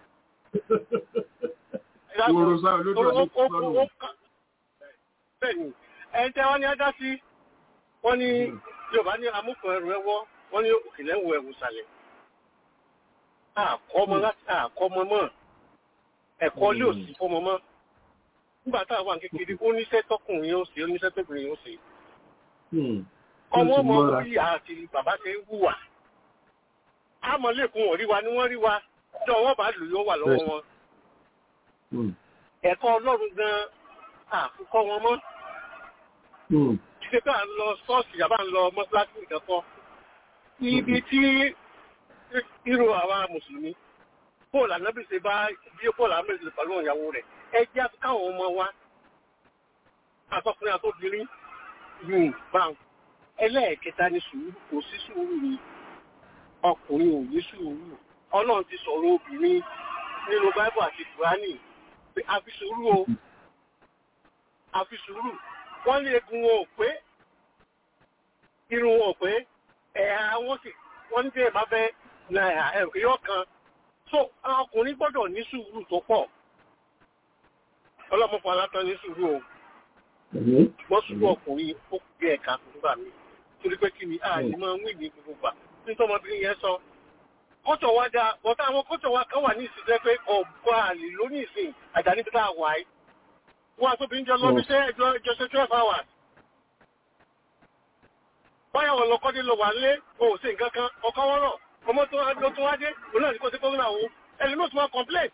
bẹ́ẹ̀ni ẹni tẹ́ wọ́n ní ádá sí wọ́n ní Yorùbá ní amúkan ẹrù ẹwọ́ wọ́n ní òkèlè ń wo ẹ̀wù sàlẹ̀ àkọ́mọ láti àkọ́mọ mọ́ ẹ̀kọ́ lé òsì fọmọ mọ́ nígbà tá àwọn kékeré oníṣẹ́ tọkùnrin yóò ṣe oníṣẹ́ tóbìnrin yóò ṣe ọmọ ọmọ orí àti bàbá ṣe ń hùwà àmọ́ lẹ́kùn wọ́n rí wa ni wọ́n rí wa tí ọwọ́ bá lù yóò wà lọ́wọ́ wọn ẹ̀kọ́ Ọlọ́run gan-an àfikọ́ wọn mọ́ ṣe pé à ń lọ ṣọ́ọ̀ṣì àbá ń lọ mọ́ṣáláṣí ìkẹ́kọ̀ọ́ ibi tí irú àwa mùsùlùmí Paul Ànábì ṣe bá bí Paul Ànábì ṣe pẹ̀lú ìyàwó rẹ̀ ẹ jẹ́ káwọn ọmọ wa àtọkùnrin àtobìnrin yùn bá ẹlẹ́ẹ̀kẹta ní sùúrù kò sí sùúrù ni ọkùnrin ò ní sùúrù Ọlọ́run ti sọ̀rọ̀ obìnrin nínú Báíbù àti Kùránì pé a fi sùúrù o a fi sùúrù wọ́n ní egun wọn ò pé irun wọn ò pé ẹ̀yà wọn sì wọ́n ní tẹ́ẹ̀ máa fẹ́ náírà ẹ̀rọ yọ kan so ọkùnrin gbọ́dọ̀ ní sùúrù tó pọ̀ ọlọ́mọ fún alátọ́ ní sùúrù o wọ́n sùúrù ọkùnrin ó kú bí ẹ̀ka nígbà mi torí pé kí ni ààyè máa ń wí ní gbogbo gbà nítorí ọmọbìnrin yẹn sọ kọ́tọ̀ wá dáa bọ́tá àwọn kọ́tọ̀ wá kan wà ní ìsìnkú pé ọ̀gbọ́n àlè lónìí ìsìn àjà níbi tá a wà yìí wọ́n àtòbí ń jọ lọ níṣẹ́ ẹjọ́ ẹjọ́ ṣe twelve hours. báyọ̀ wọn lọ kọ́dé lọ wà lé òun sí nǹkan kan ọkọ̀ wọn rọ̀ ọmọ tó lọ tó wá dé òun náà ní kó sí kó náà wò ẹni náà tún máa complain.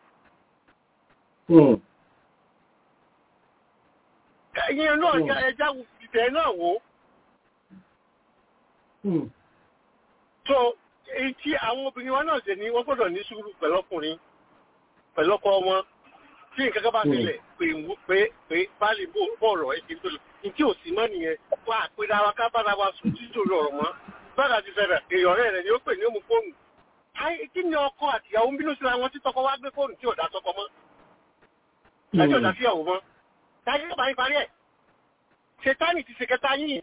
ìyẹn náà ẹja ìtẹ̀ náà wò. so èyí tí àwọn obìnrin wa náà ṣe ni wọ́n gbọ́dọ̀ ní sùúrù pẹ̀lú ọkùnrin pẹ̀lú ọkọ wọn tí nǹkan kan bá sílẹ̀ pé pé pé báàlì bọ̀rọ̀ ẹ̀sìn tó lọ ìdí òsì mọ́ nìyẹn wá àpérà wa ká bára wa sùn títí òru ọ̀rọ̀ mọ́ bára ti fẹ́rẹ̀ èèyàn rẹ̀ rẹ̀ ni ó pè ní òmù fóònù kí ni ọkọ àti ìyàwó ń bínú síra wọn tí tọkọ wá gbé fóònù tí ọ̀dà tọkọ mọ́ láti ọ̀dà sí ìyàwó mọ́ táyé yóò bá yín parí ẹ̀ ṣètánì ti ṣèkẹta yín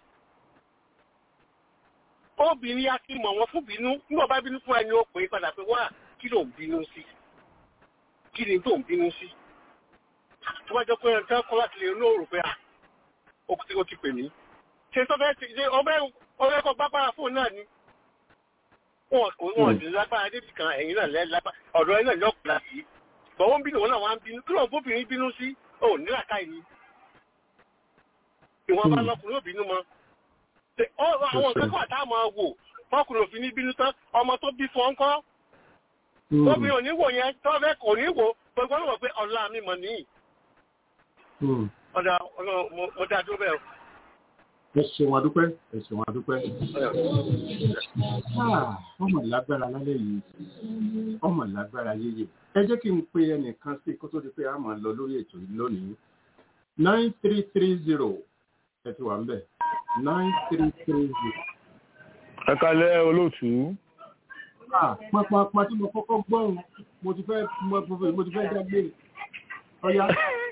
obìnrin a ti mọ̀ wọn fún bínú nígbà bá bínú fún ẹni ó pè é padà pé wá kí ló ń bínú sí kí ni tó ń bínú sí tó bá jọ pé ẹni tẹ́ kọ́ láti lè ní òrò pé à ó ti ó ti pè mí ṣe tó fẹ́ ṣe ọbẹ̀ ọbẹ̀ kọ́ gbágbára fóònù náà ni wọn kò wọn ti lágbára débi kan ẹ̀yìn náà lẹ́ lágbára ọ̀dọ̀ ẹ̀ náà ní ọ̀pọ̀ láti bọ̀ wọ́n bínú wọn náà wọ́n á bínú kí ló ń bóbìnrin bínú sí ò nílà káì ni ìwọ̀n bá lọkùnrin ò bínú mọ́ àwọn nǹkan kan àtàwọn máa wò fọkùnrin òfin ní bínú tán ọmọ tó bí fọ́ ńkọ́ obìnrin ò ní wò yẹn tó fẹ́ kò ní wò gbogbo ọ̀nà wọ̀ pé ọ̀la mi mọ̀ níyì ọ̀dà mo dá dúró bẹ́ẹ̀ ẹ ṣeun adúpẹ́ ẹ ṣeun adúpẹ́. ọmọ lágbára lálẹ́ yìí ọmọ lágbára yéye ẹ jẹ́ kí n pe ẹnìkan sí kó tó di pé a máa lọ lórí ètò yìí lónìí nine three three zero ẹ ti wà ń bẹ̀ nine three three zero. ẹ kalẹ́ olóòtú. pápá tí mo kọ́kọ́ gbọ́n mo ti fẹ́ mo ti fẹ́ dágbé ọ̀yá.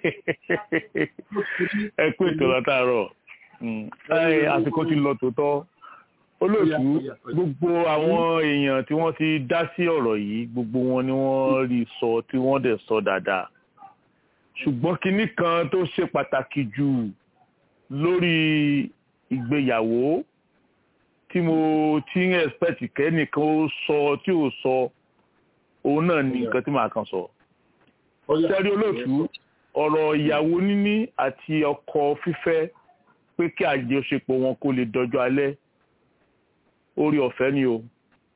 ẹ kú ètò látàárọ̀ àsìkò ti lọ tòótọ́ olóòtú gbogbo àwọn èèyàn tí wọ́n ti dá sí ọ̀rọ̀ yìí gbogbo wọn ni wọ́n rí sọ tí wọ́n dẹ̀ sọ dáadáa ṣùgbọ́n kinní kan tó ṣe pàtàkì jù lórí ìgbéyàwó tí mo ti ń expect kẹ́nìkan ó sọ tí ò sọ òun náà ni nǹkan tí màá kàn sọ. sẹ́rí olóòtú ọ̀rọ̀ ìyàwó níní àti ọkọ fífẹ́ pé kí àjọṣepọ̀ wọn kó lè dọjọ́ alẹ́ oore ọ̀fẹ́ ni o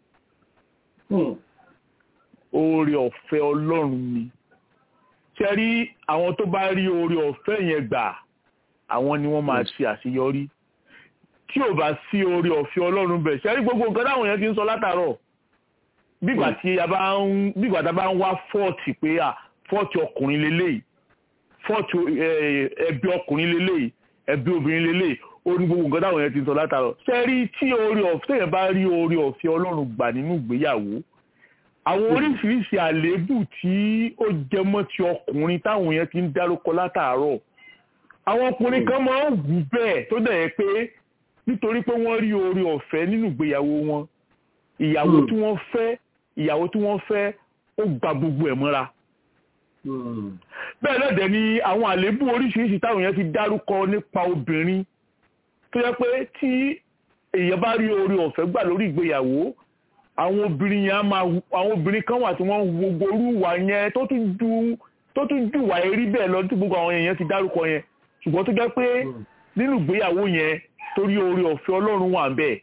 oore ọ̀fẹ́ ọlọ́run ni ṣe rí àwọn tó bá rí oore ọ̀fẹ́ yẹn gbà àwọn ni wọ́n máa ṣe àṣeyọrí tí ò bá sí oore ọ̀fẹ́ ọlọ́run bẹ̀ ṣe rí gbogbo nǹkan táwọn yẹn ti ń sọ látàárọ̀ bígbà tí a bá ń bígbà tá a bá ń wá fọ́ọ̀tì pé à fọ́ọ̀tì ọkùnrin lélẹ́yìí fọ́ọ̀tì ẹbí ọkùnrin lélẹ́yìí ẹbí obìnrin lélẹ́yìí ó ní gbogbo nǹkan táwọn yẹn ti ń sọ látàárọ̀ ṣe rí tí oore ọ̀fẹ́ yẹn bá rí oore ọ̀fẹ́ ọlọ́run gbà nínú ìgbéyàwó àwọn oríṣiríṣi àléébù tí ó jẹmọ́ ti ọkùnrin táwọn yẹn ti ń dárúkọ látàárọ̀ àwọn ọkùnrin kan máa ń wù bẹ́ẹ̀ tó dẹ̀ yẹ pé nítorí pé wọ́n rí oore ọ̀fẹ́ nínú ìgbéyàwó wọn ìyàwó tí wọ́n fẹ́ ìyàwó tí wọ́n fẹ́ ó gba gbogbo ẹ̀ mọ́ra bẹ́ẹ̀ náà dẹ̀ ni àwọn àléébù oríṣiríṣi táwọn yẹn ti dárúkọ nípa obìnrin tó yẹ pé tí èèyàn bá rí oore ọ̀fẹ́ gbà lórí ìgbéyàwó àwọn obìnrin yẹn á máa àwọn obìnrin kan wà tí wọ́n wo gbogbo ìwà yẹn tó tún ju tó tún ju ìwà erí bẹ́ẹ̀ lọ tí gbogbo àwọn èèyàn ti dárúkọ yẹn ṣùgbọ́n tó jẹ́ pé nínú ìgbéyàwó yẹn torí oore ọ̀fẹ́ ọlọ́run wà bẹ́ẹ̀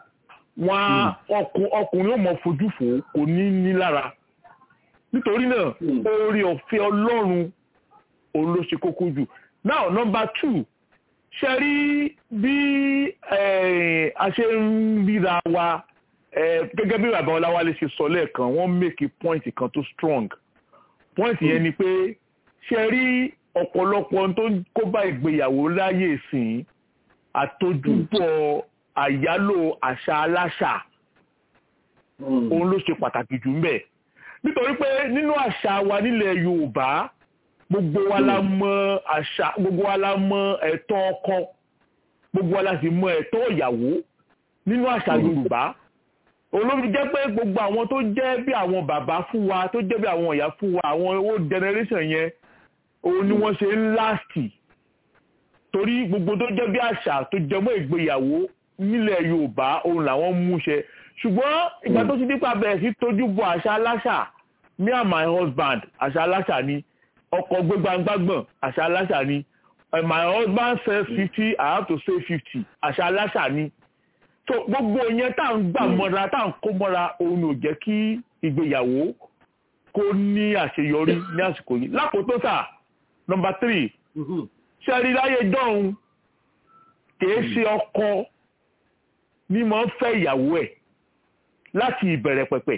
wọ́n ọkùnrin ó mọ fojú fò kò ní ní lára nítorí náà oore ọ̀fẹ́ ọlọ́run òun ló ṣe kókó jù. now number two ṣe rí bí a ṣe ń ríra wa gẹ́gẹ́ bí bàbá Ọláwálé ṣe sọ lẹ́ẹ̀kan wọ́n make a point kan tó strong point yẹn ni pé ṣe rí ọ̀pọ̀lọpọ̀ tó kó bá ìgbéyàwó láyé ìsìn àtojúbọ̀ àyálò àṣà aláṣà òun ló ṣe pàtàkì jù ńbẹ̀ nítorí pé nínú àṣà wa nílẹ̀ Yorùbá gbogbo wa la mọ̀ àṣà gbogbo wa la mọ̀ ẹ̀tọ́ ọkọ gbogbo wa la sì mọ̀ ẹ̀tọ́ ìyàwó nínú àṣà Yorùbá olóbi jẹ́ pé gbogbo àwọn tó jẹ́ bí àwọn bàbá fún wa tó jẹ́ bí àwọn ìyá fún wa àwọn old generation yẹn òun ni wọ́n ṣe ń láàsì torí gbogbo tó jẹ́ bí àṣà tó jẹ mọ́ ìgbéyàwó nílẹ̀ Yorùbá òun làwọn mú ṣe ṣùgbọ́n ìgbà tó ti dípà bẹ̀rẹ̀ sí tójú bọ àṣà aláṣà me and my husband àṣà aláṣà ni ọkọ gbégbágbágbọ̀n àṣà aláṣà ni my husband says fifty I have to say fifty àṣà aláṣà ni so gbogbo yẹn tá à ń gbà mọ́ra tá à ń kó mọ́ra òun ò jẹ́ kí ìgbéyàwó kó ní àṣeyọrí ní àsìkò yìí lákòótó sà nọ́mbà three ṣẹ́rí láyé dọ́hun kìí ṣe ọkọ ní máa ń fẹ́ ìyàwó ẹ̀ láti ìbẹ̀rẹ̀ pẹ̀pẹ̀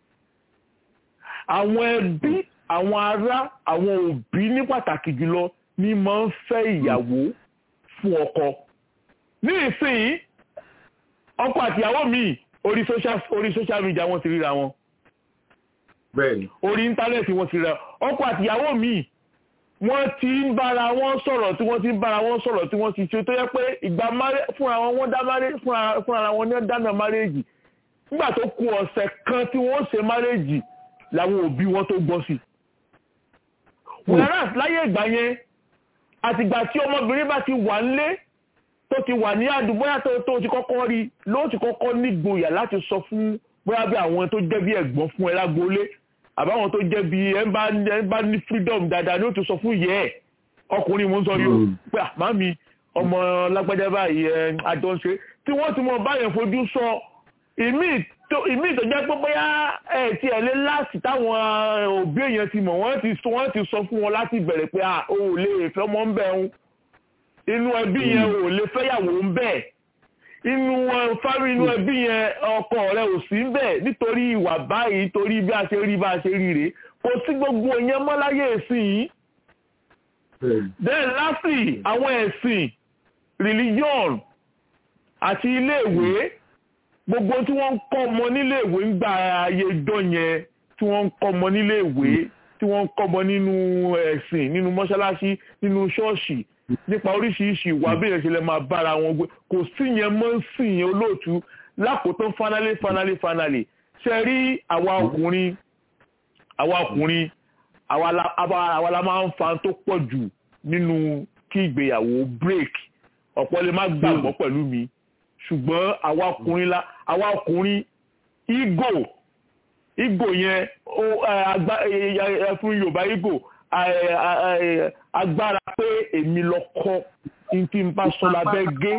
àwọn ẹbí àwọn ará àwọn òbí ní pàtàkì jùlọ ní máa ń fẹ́ ìyàwó fún ọkọ ní ìsìn ọkọ àti ìyàwó mi orí social orí social media wọ́n ti ríra wọn orí íńtánẹ́ẹ̀tì wọ́n ti ríra ọkọ àti ìyàwó mi wọ́n ti ń bára wọn sọ̀rọ̀ tí wọ́n ti ń bára wọn sọ̀rọ̀ tí wọ́n ti ṣe tó yẹ pé ìgbà fúnra wọn wọ́n dá fúnra wọn ní dáná márèèjì nígbà tó kù ọ̀sẹ̀ kan tí wọ́n ṣe márèèjì làwọn òbí wọn tó gbọ́ sí. whereas láyé ìgbà yẹn àtìgbà tí ọmọbìnrin bá ti wà nílé tó ti wà ní àdúgbò yàtọ̀ tó ti kọ́kọ́ rí ló ti kọ́kọ́ nígboyà láti sọ fún bóyá bí àwọn tó jẹ́ bí ẹ̀gbọ́n fún ẹ lágboolé àbáwọn tó jẹ́ bí ẹ bá ní freedom dáadáa ní ó ti sọ fún yẹ ẹ ọkùnrin mo ń sọ yóò pé àmàmì ọmọ lágbájá báyìí ẹ àjọ ń ṣe tí wọ́n ti mọ báyẹn fojú sọ ìmí ìtọ́ jẹ́ pé bóyá ẹ ti ẹ̀ lé láti táwọn òbí èèyàn ti mọ̀ wọ́n ti sọ fún wọn láti bẹ̀rẹ̀ pé o ò lè fẹ́ ọmọ ń bẹ̀ ń inú ẹbí yẹn ò lè fẹ́yàwó ń bẹ̀ inú fárí inú ẹbí yẹn ọkọ rẹ ò sí ń bẹ̀ nítorí ìwà báyìí nítorí bí a ṣe rí bá a ṣe rí rèé kò sí gbogbo yẹn mọ́ láyé ìsìn yìí. then lastly àwọn ẹ̀sìn religion àti iléèwé gbogbo tí wọ́n ń kọ́ ọmọ níléèwé ń gba ayé dán yẹn tí wọ́n ń kọ́ ọmọ níléèwé tí wọ́n ń kọ́ ọmọ nínú ẹ̀sìn nínú mọ́ṣáláṣí nínú ṣọ́ọ̀ṣì nípa oríṣiríṣi ìwà bí èèyàn ṣe lè máa bára wọn gbé kò sí yẹn mọ́ ń sìn yẹn olóòtú lákòótán fanálé fanálé fanálé ṣe rí àwa ọkùnrin àwa ọkùnrin àwa la máa ń fa tó pọ̀ jù nínú kí ìgbéyàwó break ọ̀pọ̀ lè má gbàgbọ́ pẹ̀lú mi ṣùgbọ́n àwa ọkùnrin la àwa ọkùnrin ego ego yẹn fún Yorùbá ego agbára pé èmi lọ́kọ tí n bá sọ lábẹ́ gé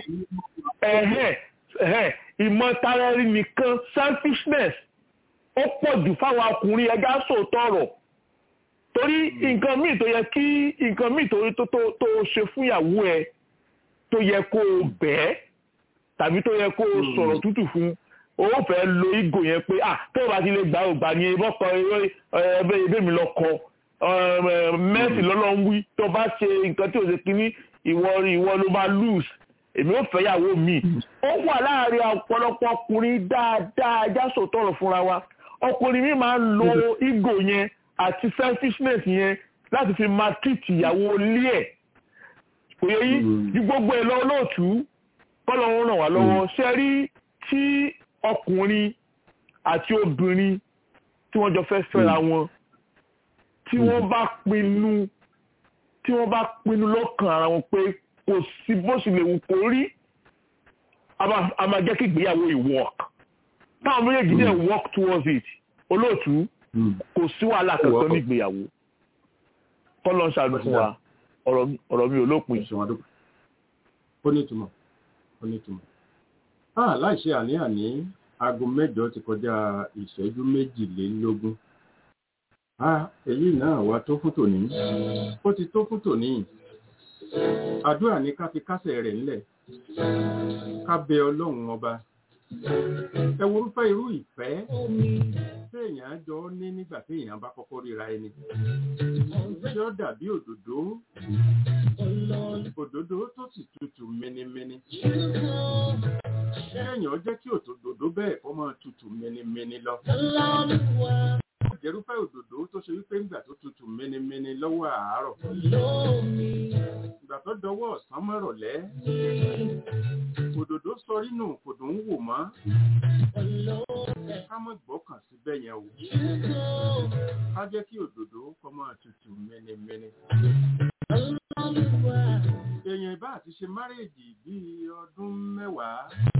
ìmọ̀tara ẹni nìkan selfishness ó pọ̀ jù fáwọn ọkùnrin ẹja sòótọ́ ọ̀rọ̀ torí nǹkan míì tó yẹ kí nǹkan míì tó tó ṣe fún ìyàwó ẹ tó yẹ kó o bẹ́ẹ̀ tàbí tó yẹ kó o sọ̀rọ̀ tútù fún o fẹ́ lo ego yẹn pé ah tó o bá ti lè gbà ò gbà ní ìbọ́kọ ẹbẹ́ ẹbẹ́ mi lọ́kọ mẹ́sì lọ́lọ́ ń wí tó bá ṣe nǹkan tí o ṣe kíní ìwọ ìwọ ló bá lose èmi ò fẹ́ yàwó mi ó wà láàrin ọ̀pọ̀lọpọ̀ ọkùnrin dáadáa jásò tọrọ fúnra wa ọkùnrin mi máa ń lo ego yẹn àti selfishness yẹn láti fi máa treat ìyàwó ilé ẹ̀ kò yẹ yí ju gbogbo ẹ̀ lọ lóòtú kọ́lọ́run ràn wá lọ́wọ́ ṣe rí tí ọkùnrin àti obìnrin tí wọ́n jọ fẹ́ fẹ́ra wọn tí wọ́n bá pinnu tí wọ́n bá pinnu lọ́kàn ara wọn pé kò sí bó sì lè wù kó rí a máa jẹ́ kí ìgbéyàwó yìí work táwọn méjèèjì dẹ̀ work towards it olóòtú kò sí wàhálà kankan ní ìgbéyàwó kọ́lọ́ ń ṣàlù fún wa ọ̀rọ̀ mi ò lópin. ó ní ìtumọ̀ ó ní ìtumọ̀ ah láìṣe àní-àní aago mẹ́jọ ti kọjá ìṣẹ́jú méjìlélógún ah èyí náà wá tó fún tòní ó ti tó fún tòní àdúrà ní ká fi kásẹ̀ rẹ̀ ńlẹ̀ ká bẹ ọlọ́run ọba ẹ worúfẹ́ irú ìfẹ́ téèyàn jọ ní nígbà téèyàn bá kọ́kọ́ ríra ẹni tí ó dàbí òdòdó òdòdó tó sì tutù mẹ́nimẹ́ni téèyàn jẹ́ kí òdòdó bẹ́ẹ̀ kó máa tutù mẹ́nimẹ́ni lọ jẹ́rúfẹ́ òdòdó tó ṣe wípé ńgbà tó tutù mẹ́nimẹ́ni lọ́wọ́ àárọ̀ ìgbà tó dọwọ́ ọ̀sán mọ́rọ̀lẹ́ òdòdó sọrí nù kò dùn ún wò mọ́ ká mọ́ gbọ́kàn síbẹ̀ yẹn o ká jẹ́ kí òdòdó kó máa tutù mẹ́nimẹ́ni. èèyàn ìbá àti ṣe márèèjì bíi ọdún mẹ́wàá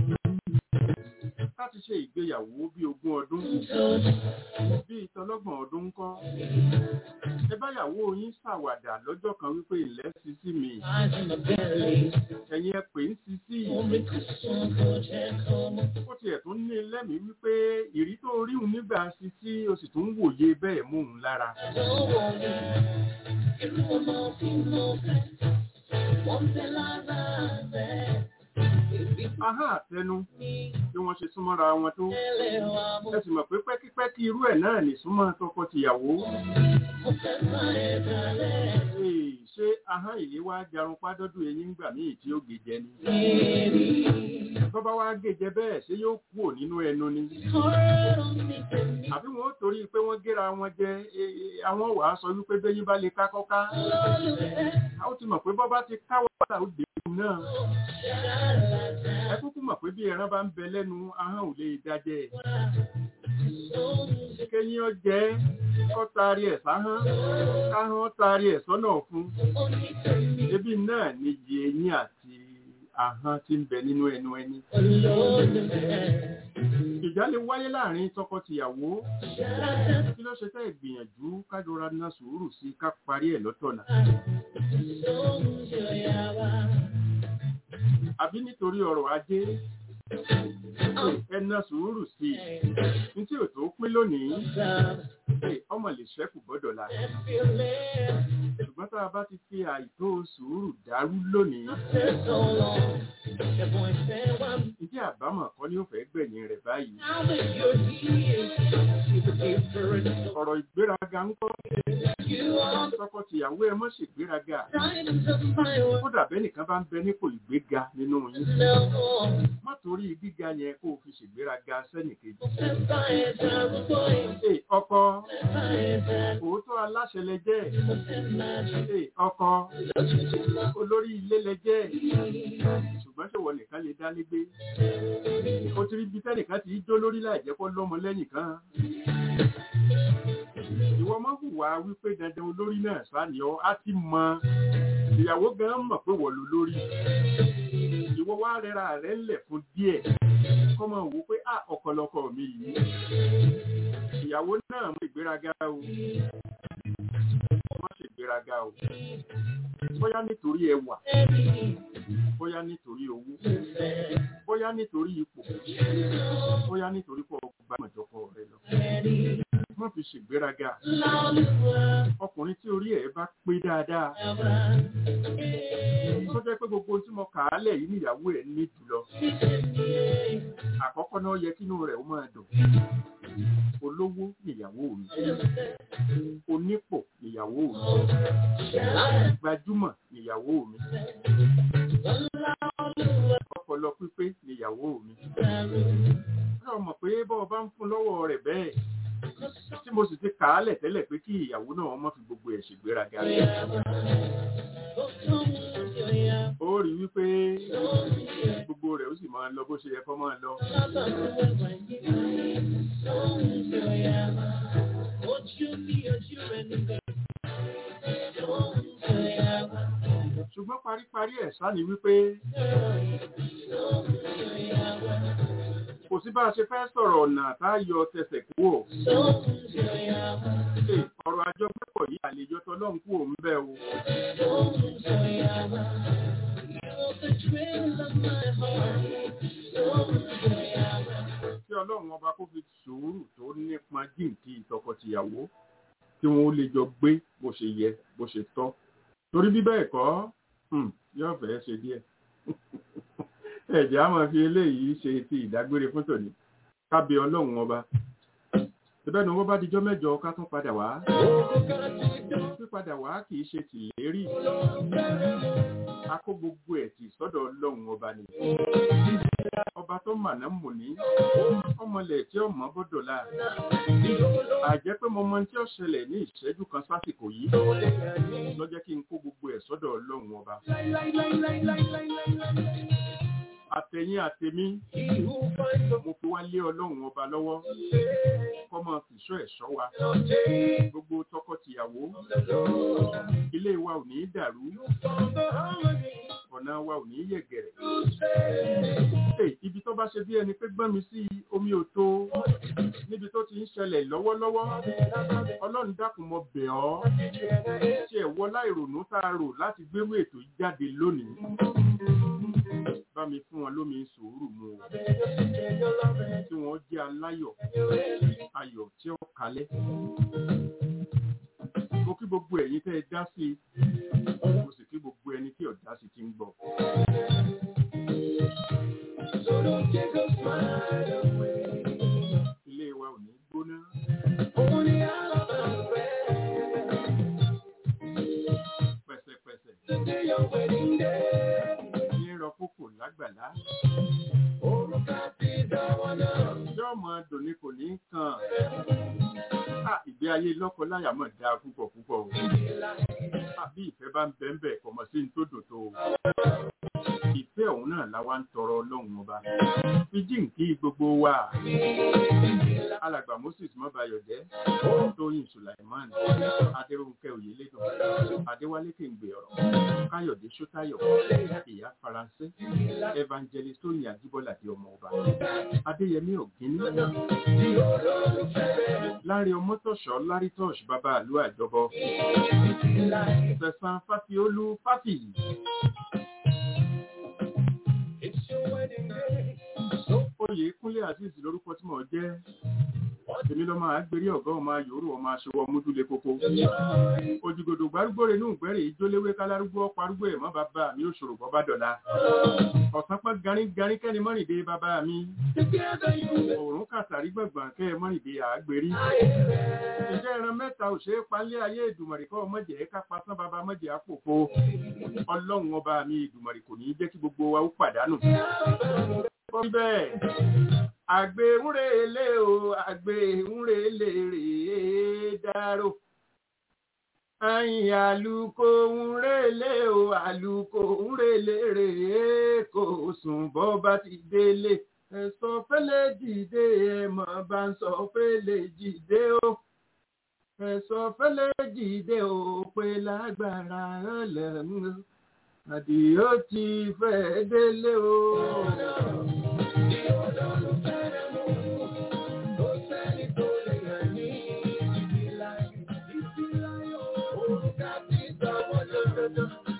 láti ṣe ìgbéyàwó bí ogún ọdún bí ìtọ́lọ́gbọ̀n ọdún ńkọ́ ẹ báyàwó yín ṣàwàdà lọ́jọ́ kan wípé ilẹ̀ sísí mi ẹ̀yin ẹ pè ń sísí ó tiẹ̀ tún ní lẹ́mìí wípé ìrí tó ríhun nígbà sísí o sì tún wòye bẹ́ẹ̀ mú un lára. Ahá àtẹnu bí wọ́n ṣe súnmọ́ra wọn tó ẹ sì mọ̀ pé pẹ́kípẹ́kí irú ẹ̀ náà ní súnmọ́ tọkọ-tìyàwó. Ṣé ahá ìlé wá jarun pádọ́dún eyín ń gbà míì tí ó gèjẹ ni? Bọ́bá wá gèjẹ bẹ́ẹ̀ ṣé yóò kúrò nínú ẹnu ni? Àbí wọn ó torí pé wọ́n géra wọn jẹ àwọn wàá sọ wípé bẹ́yìn bá lè ká kọ́ká. A ó ti mọ̀ pé bọ́bá ti káwọ́ padà ó dé náà. Ẹ kúkú mọ̀ pé bí ẹran bá ń bẹ lẹ́nu ahọ́n ò lè dájẹ́. Kéyìn ọjẹ́ kọ́ taari ẹ̀ sáhán, káhán taari ẹ̀ sọ́nà fún. Ebi náà ni iye eyín àti ahọ́n tí ń bẹ nínú ẹnu ẹni. Ìjà lè wáyé láàrin tọkọ-tìyàwó. Kí ló ṣe tẹ́ ìgbìyànjú kájọra ná sùúrù sí ká parí ẹ̀ lọ́tọ̀nà. Àbí nítorí ọrọ̀ ajé ẹ̀nà sùúrù sí i ní tí ò tó pín lónìí ọmọ lè ṣẹ́kù gbọ́dọ̀ la ṣùgbọ́n tá a bá ti fi àìtó sùúrù dàrú lónìí ǹjẹ́ àbámọ̀ kan ni ó fẹ́ gbẹ̀yìn rẹ̀ báyìí ọ̀rọ̀ ìgbéraga ń kọ́ tọkọ-tìyàwó ẹ má ṣègbéraga kódà bẹ́ẹ̀ nìkan bá ń bẹ nípò ìgbéga nínú yín má torí gíga yẹn kó o fi ṣègbéraga sẹ́nìkejì. ọkọ òótọ́ aláṣẹ lẹ jẹ́ ọkọ olórí ilé lẹ jẹ́ ṣùgbọ́n ṣòwò nìkan lè dá légbé o ti rí ibi tẹ́nìkan ti jó lórí láì jẹ́ kó lọ́mọ lẹ́yìn kan ìwọ máa hùwà wípé dandan olórí náà sáni ọ á ti mọ ìyàwó gan mọ̀ pé wọ́n lò lórí ìwọ wá rẹra rẹ ńlẹ̀ fún díẹ̀ kọ́ máa wò pé à ọ̀kọ̀lọ̀kọ̀ mi yìí ìyàwó náà mọ ìgbéraga o má ṣe ìgbéraga o bóyá nítorí ẹwà bóyá nítorí owó bóyá nítorí ipò bóyá nítorí pọ̀ gbàmọ̀jọpọ̀ rẹ lọ má fi ṣègbéraga ọkùnrin tí orí ẹ̀ bá pé dáadáa tó jẹ́ pé gbogbo tí mo kà á lẹ̀ yìí níyàwó ẹ̀ ní jùlọ àkọ́kọ́ náà yẹ kínú rẹ̀ ó máa dùn olówó níyàwó mi onípò níyàwó mi gbajúmọ̀ níyàwó mi ọpọlọ pípé níyàwó mi ó mọ̀ pé bọ́ọ̀ bá ń fún lọ́wọ́ rẹ̀ bẹ́ẹ̀ tí mo sì ti kà á lẹ̀ tẹ́lẹ̀ pé kí ìyàwó náà má fi gbogbo ẹ̀ ṣègbéraga ó rí wípé gbogbo rẹ̀ ó sì máa lọ bó ṣe yẹ kó máa lọ. ṣùgbọ́n paríparí ẹ̀ sá ni wípé kò sí bá a ṣe fẹ́ sọ̀rọ̀ ọ̀nà táyọ tẹsẹ̀ kú ò. ọ̀rọ̀ àjọ pẹ́pọ̀ yìí àlejò tọ́lọ́run kú òun bẹ́ o. kí ọlọ́run ọba kó fi sùúrù tó nípa jíǹkí tọkọtìyàwó tí wọn ó lè jọ gbé bó ṣe yẹ bó ṣe tọ́ torí bí bẹ́ẹ̀ kọ́ yóò fẹ́ ṣe díẹ̀. ẹ̀jẹ̀ á máa fi eléyìí ṣe ti ìdágbére fún tòní kábí ọlọ́run ọba ìbẹ́nu wọ́n bá dijọ́ mẹ́jọ ká tún padà wá pípadà wá kì í ṣe tìlérí a kó gbogbo ẹ̀ tì sọ́dọ̀ ọlọ́run ọba ni ọba tó màná mò ní ọmọlẹ̀ tí ọmọ bọ́dọ̀ la àjẹ́ pé mo mọ tí ó ṣẹlẹ̀ ní ìṣẹ́jú kan sásìkò yìí ló jẹ́ kí n kó gbogbo ẹ̀ sọ́dọ̀ ọlọ́run ọba àtẹ̀yìn àtẹ̀mí mo fi wá lé ọlọ́run ọba lọ́wọ́ kó máa fìṣọ́ ẹ̀ṣọ́ wa gbogbo tọkọ-tìyàwó ilé wa ò ní dàrú ọ̀nà wa ò ní yẹ̀gẹ̀rẹ̀ ibi tó bá ṣe bí ẹni pé gbọ́n mi sí omi ò tó níbi tó ti ń ṣẹlẹ̀ lọ́wọ́lọ́wọ́ ọlọ́run dákun mo bẹ̀ ọ́ tí ẹ̀ wọ láìrònú tá a rò láti gbérú ètò jáde lónìí bá mi fún wọn lómi sùúrù mu o tí wọ́n jẹ́ aláyọ̀ ayọ̀ tí ó kalẹ̀ mo kí gbogbo ẹ̀yin tẹ́ ẹ dá sí i mo sì kí gbogbo ẹni tí ò dá sí ti ń gbọ́. ilé wa ò ní gbóná. pẹ̀sẹ̀pẹ̀sẹ̀ ní rọ́pòpò lágbàlá. yóò mọ dòní kò ní kàn. ìgbé ayé lọ́kọ láyà mọ̀ dáa púpọ̀ púpọ̀ o. bí ìfẹ́ bá ń bẹ ń bẹ kò mọ̀ sí ní tó dòtò o. ìfẹ́ òun náà láwa ń tọrọ ọlọ́run ọba. fíjì ń kí gbogbo wa. alàgbà Moses mọ́bayọ̀jẹ́ tóyìn Sulaiman adéròǹkẹ́ oyèlédùn adéwálé kéǹgbè ọ̀rọ̀ káyọ̀dé sọ́tayọ̀ ìyá faransé evangelist tóyìn àjíbọ́lá di ọmọ ọba adéyẹmí ògínní láàrin ọmọtọ̀ṣọ́ lárítọ́ṣ bàbá àlú àjọbọ sẹ̀sán fáfiolú fáfì. oyè kúnlé azeez lórúkọ tí mò ń jẹ́ èmi lọ́mọ àgbèrè ọ̀gá ọmọ yòórù ọmọ aṣọwọ́ múdúlé kókó òjìgòdò gbárùgbòrè inú ìgbẹ́rẹ̀ ìjólewé kálárúgbó ọparúgbó ẹ̀mọ́ bàbá mi ò ṣòro bọ́bá dọ̀la ọ̀sán pẹ́ garígarí kẹ́ni mọ́rìndé bàbá mi òórùn kàtàrí gbọ̀ngbọ̀n kẹ́ ẹ mọ́rìndé àgbèrí ìjẹ́ ẹran mẹ́ta ò ṣe é palẹ̀ ayé ìdùmọ̀rì kọ́ mọ̀jẹ̀ ká pasán bàbá mọ̀jẹ̀ àpòpọ̀ ọlọ́run ọba mi ìdùmọ̀rì kò ní í jẹ́ kí gbogbo wa ó pàdánù. bẹ́ẹ̀ àgbéhùnrèlé o àgbéhùnrèlé rèé dárò àyìn àlùkò ńrèlé o àlùkò ńrèlé rèé kò sùn bọ́ bá ti délé ẹ̀sọ́ fẹ́lẹ́ dìde ẹ̀mọ́ bá ń sọ fẹ́lẹ́ dìde o ẹ̀sọ́ fẹ́lẹ́ dìde o pé lágbára ọlọ́run àdìó ti fẹ́ délé o. Thank you.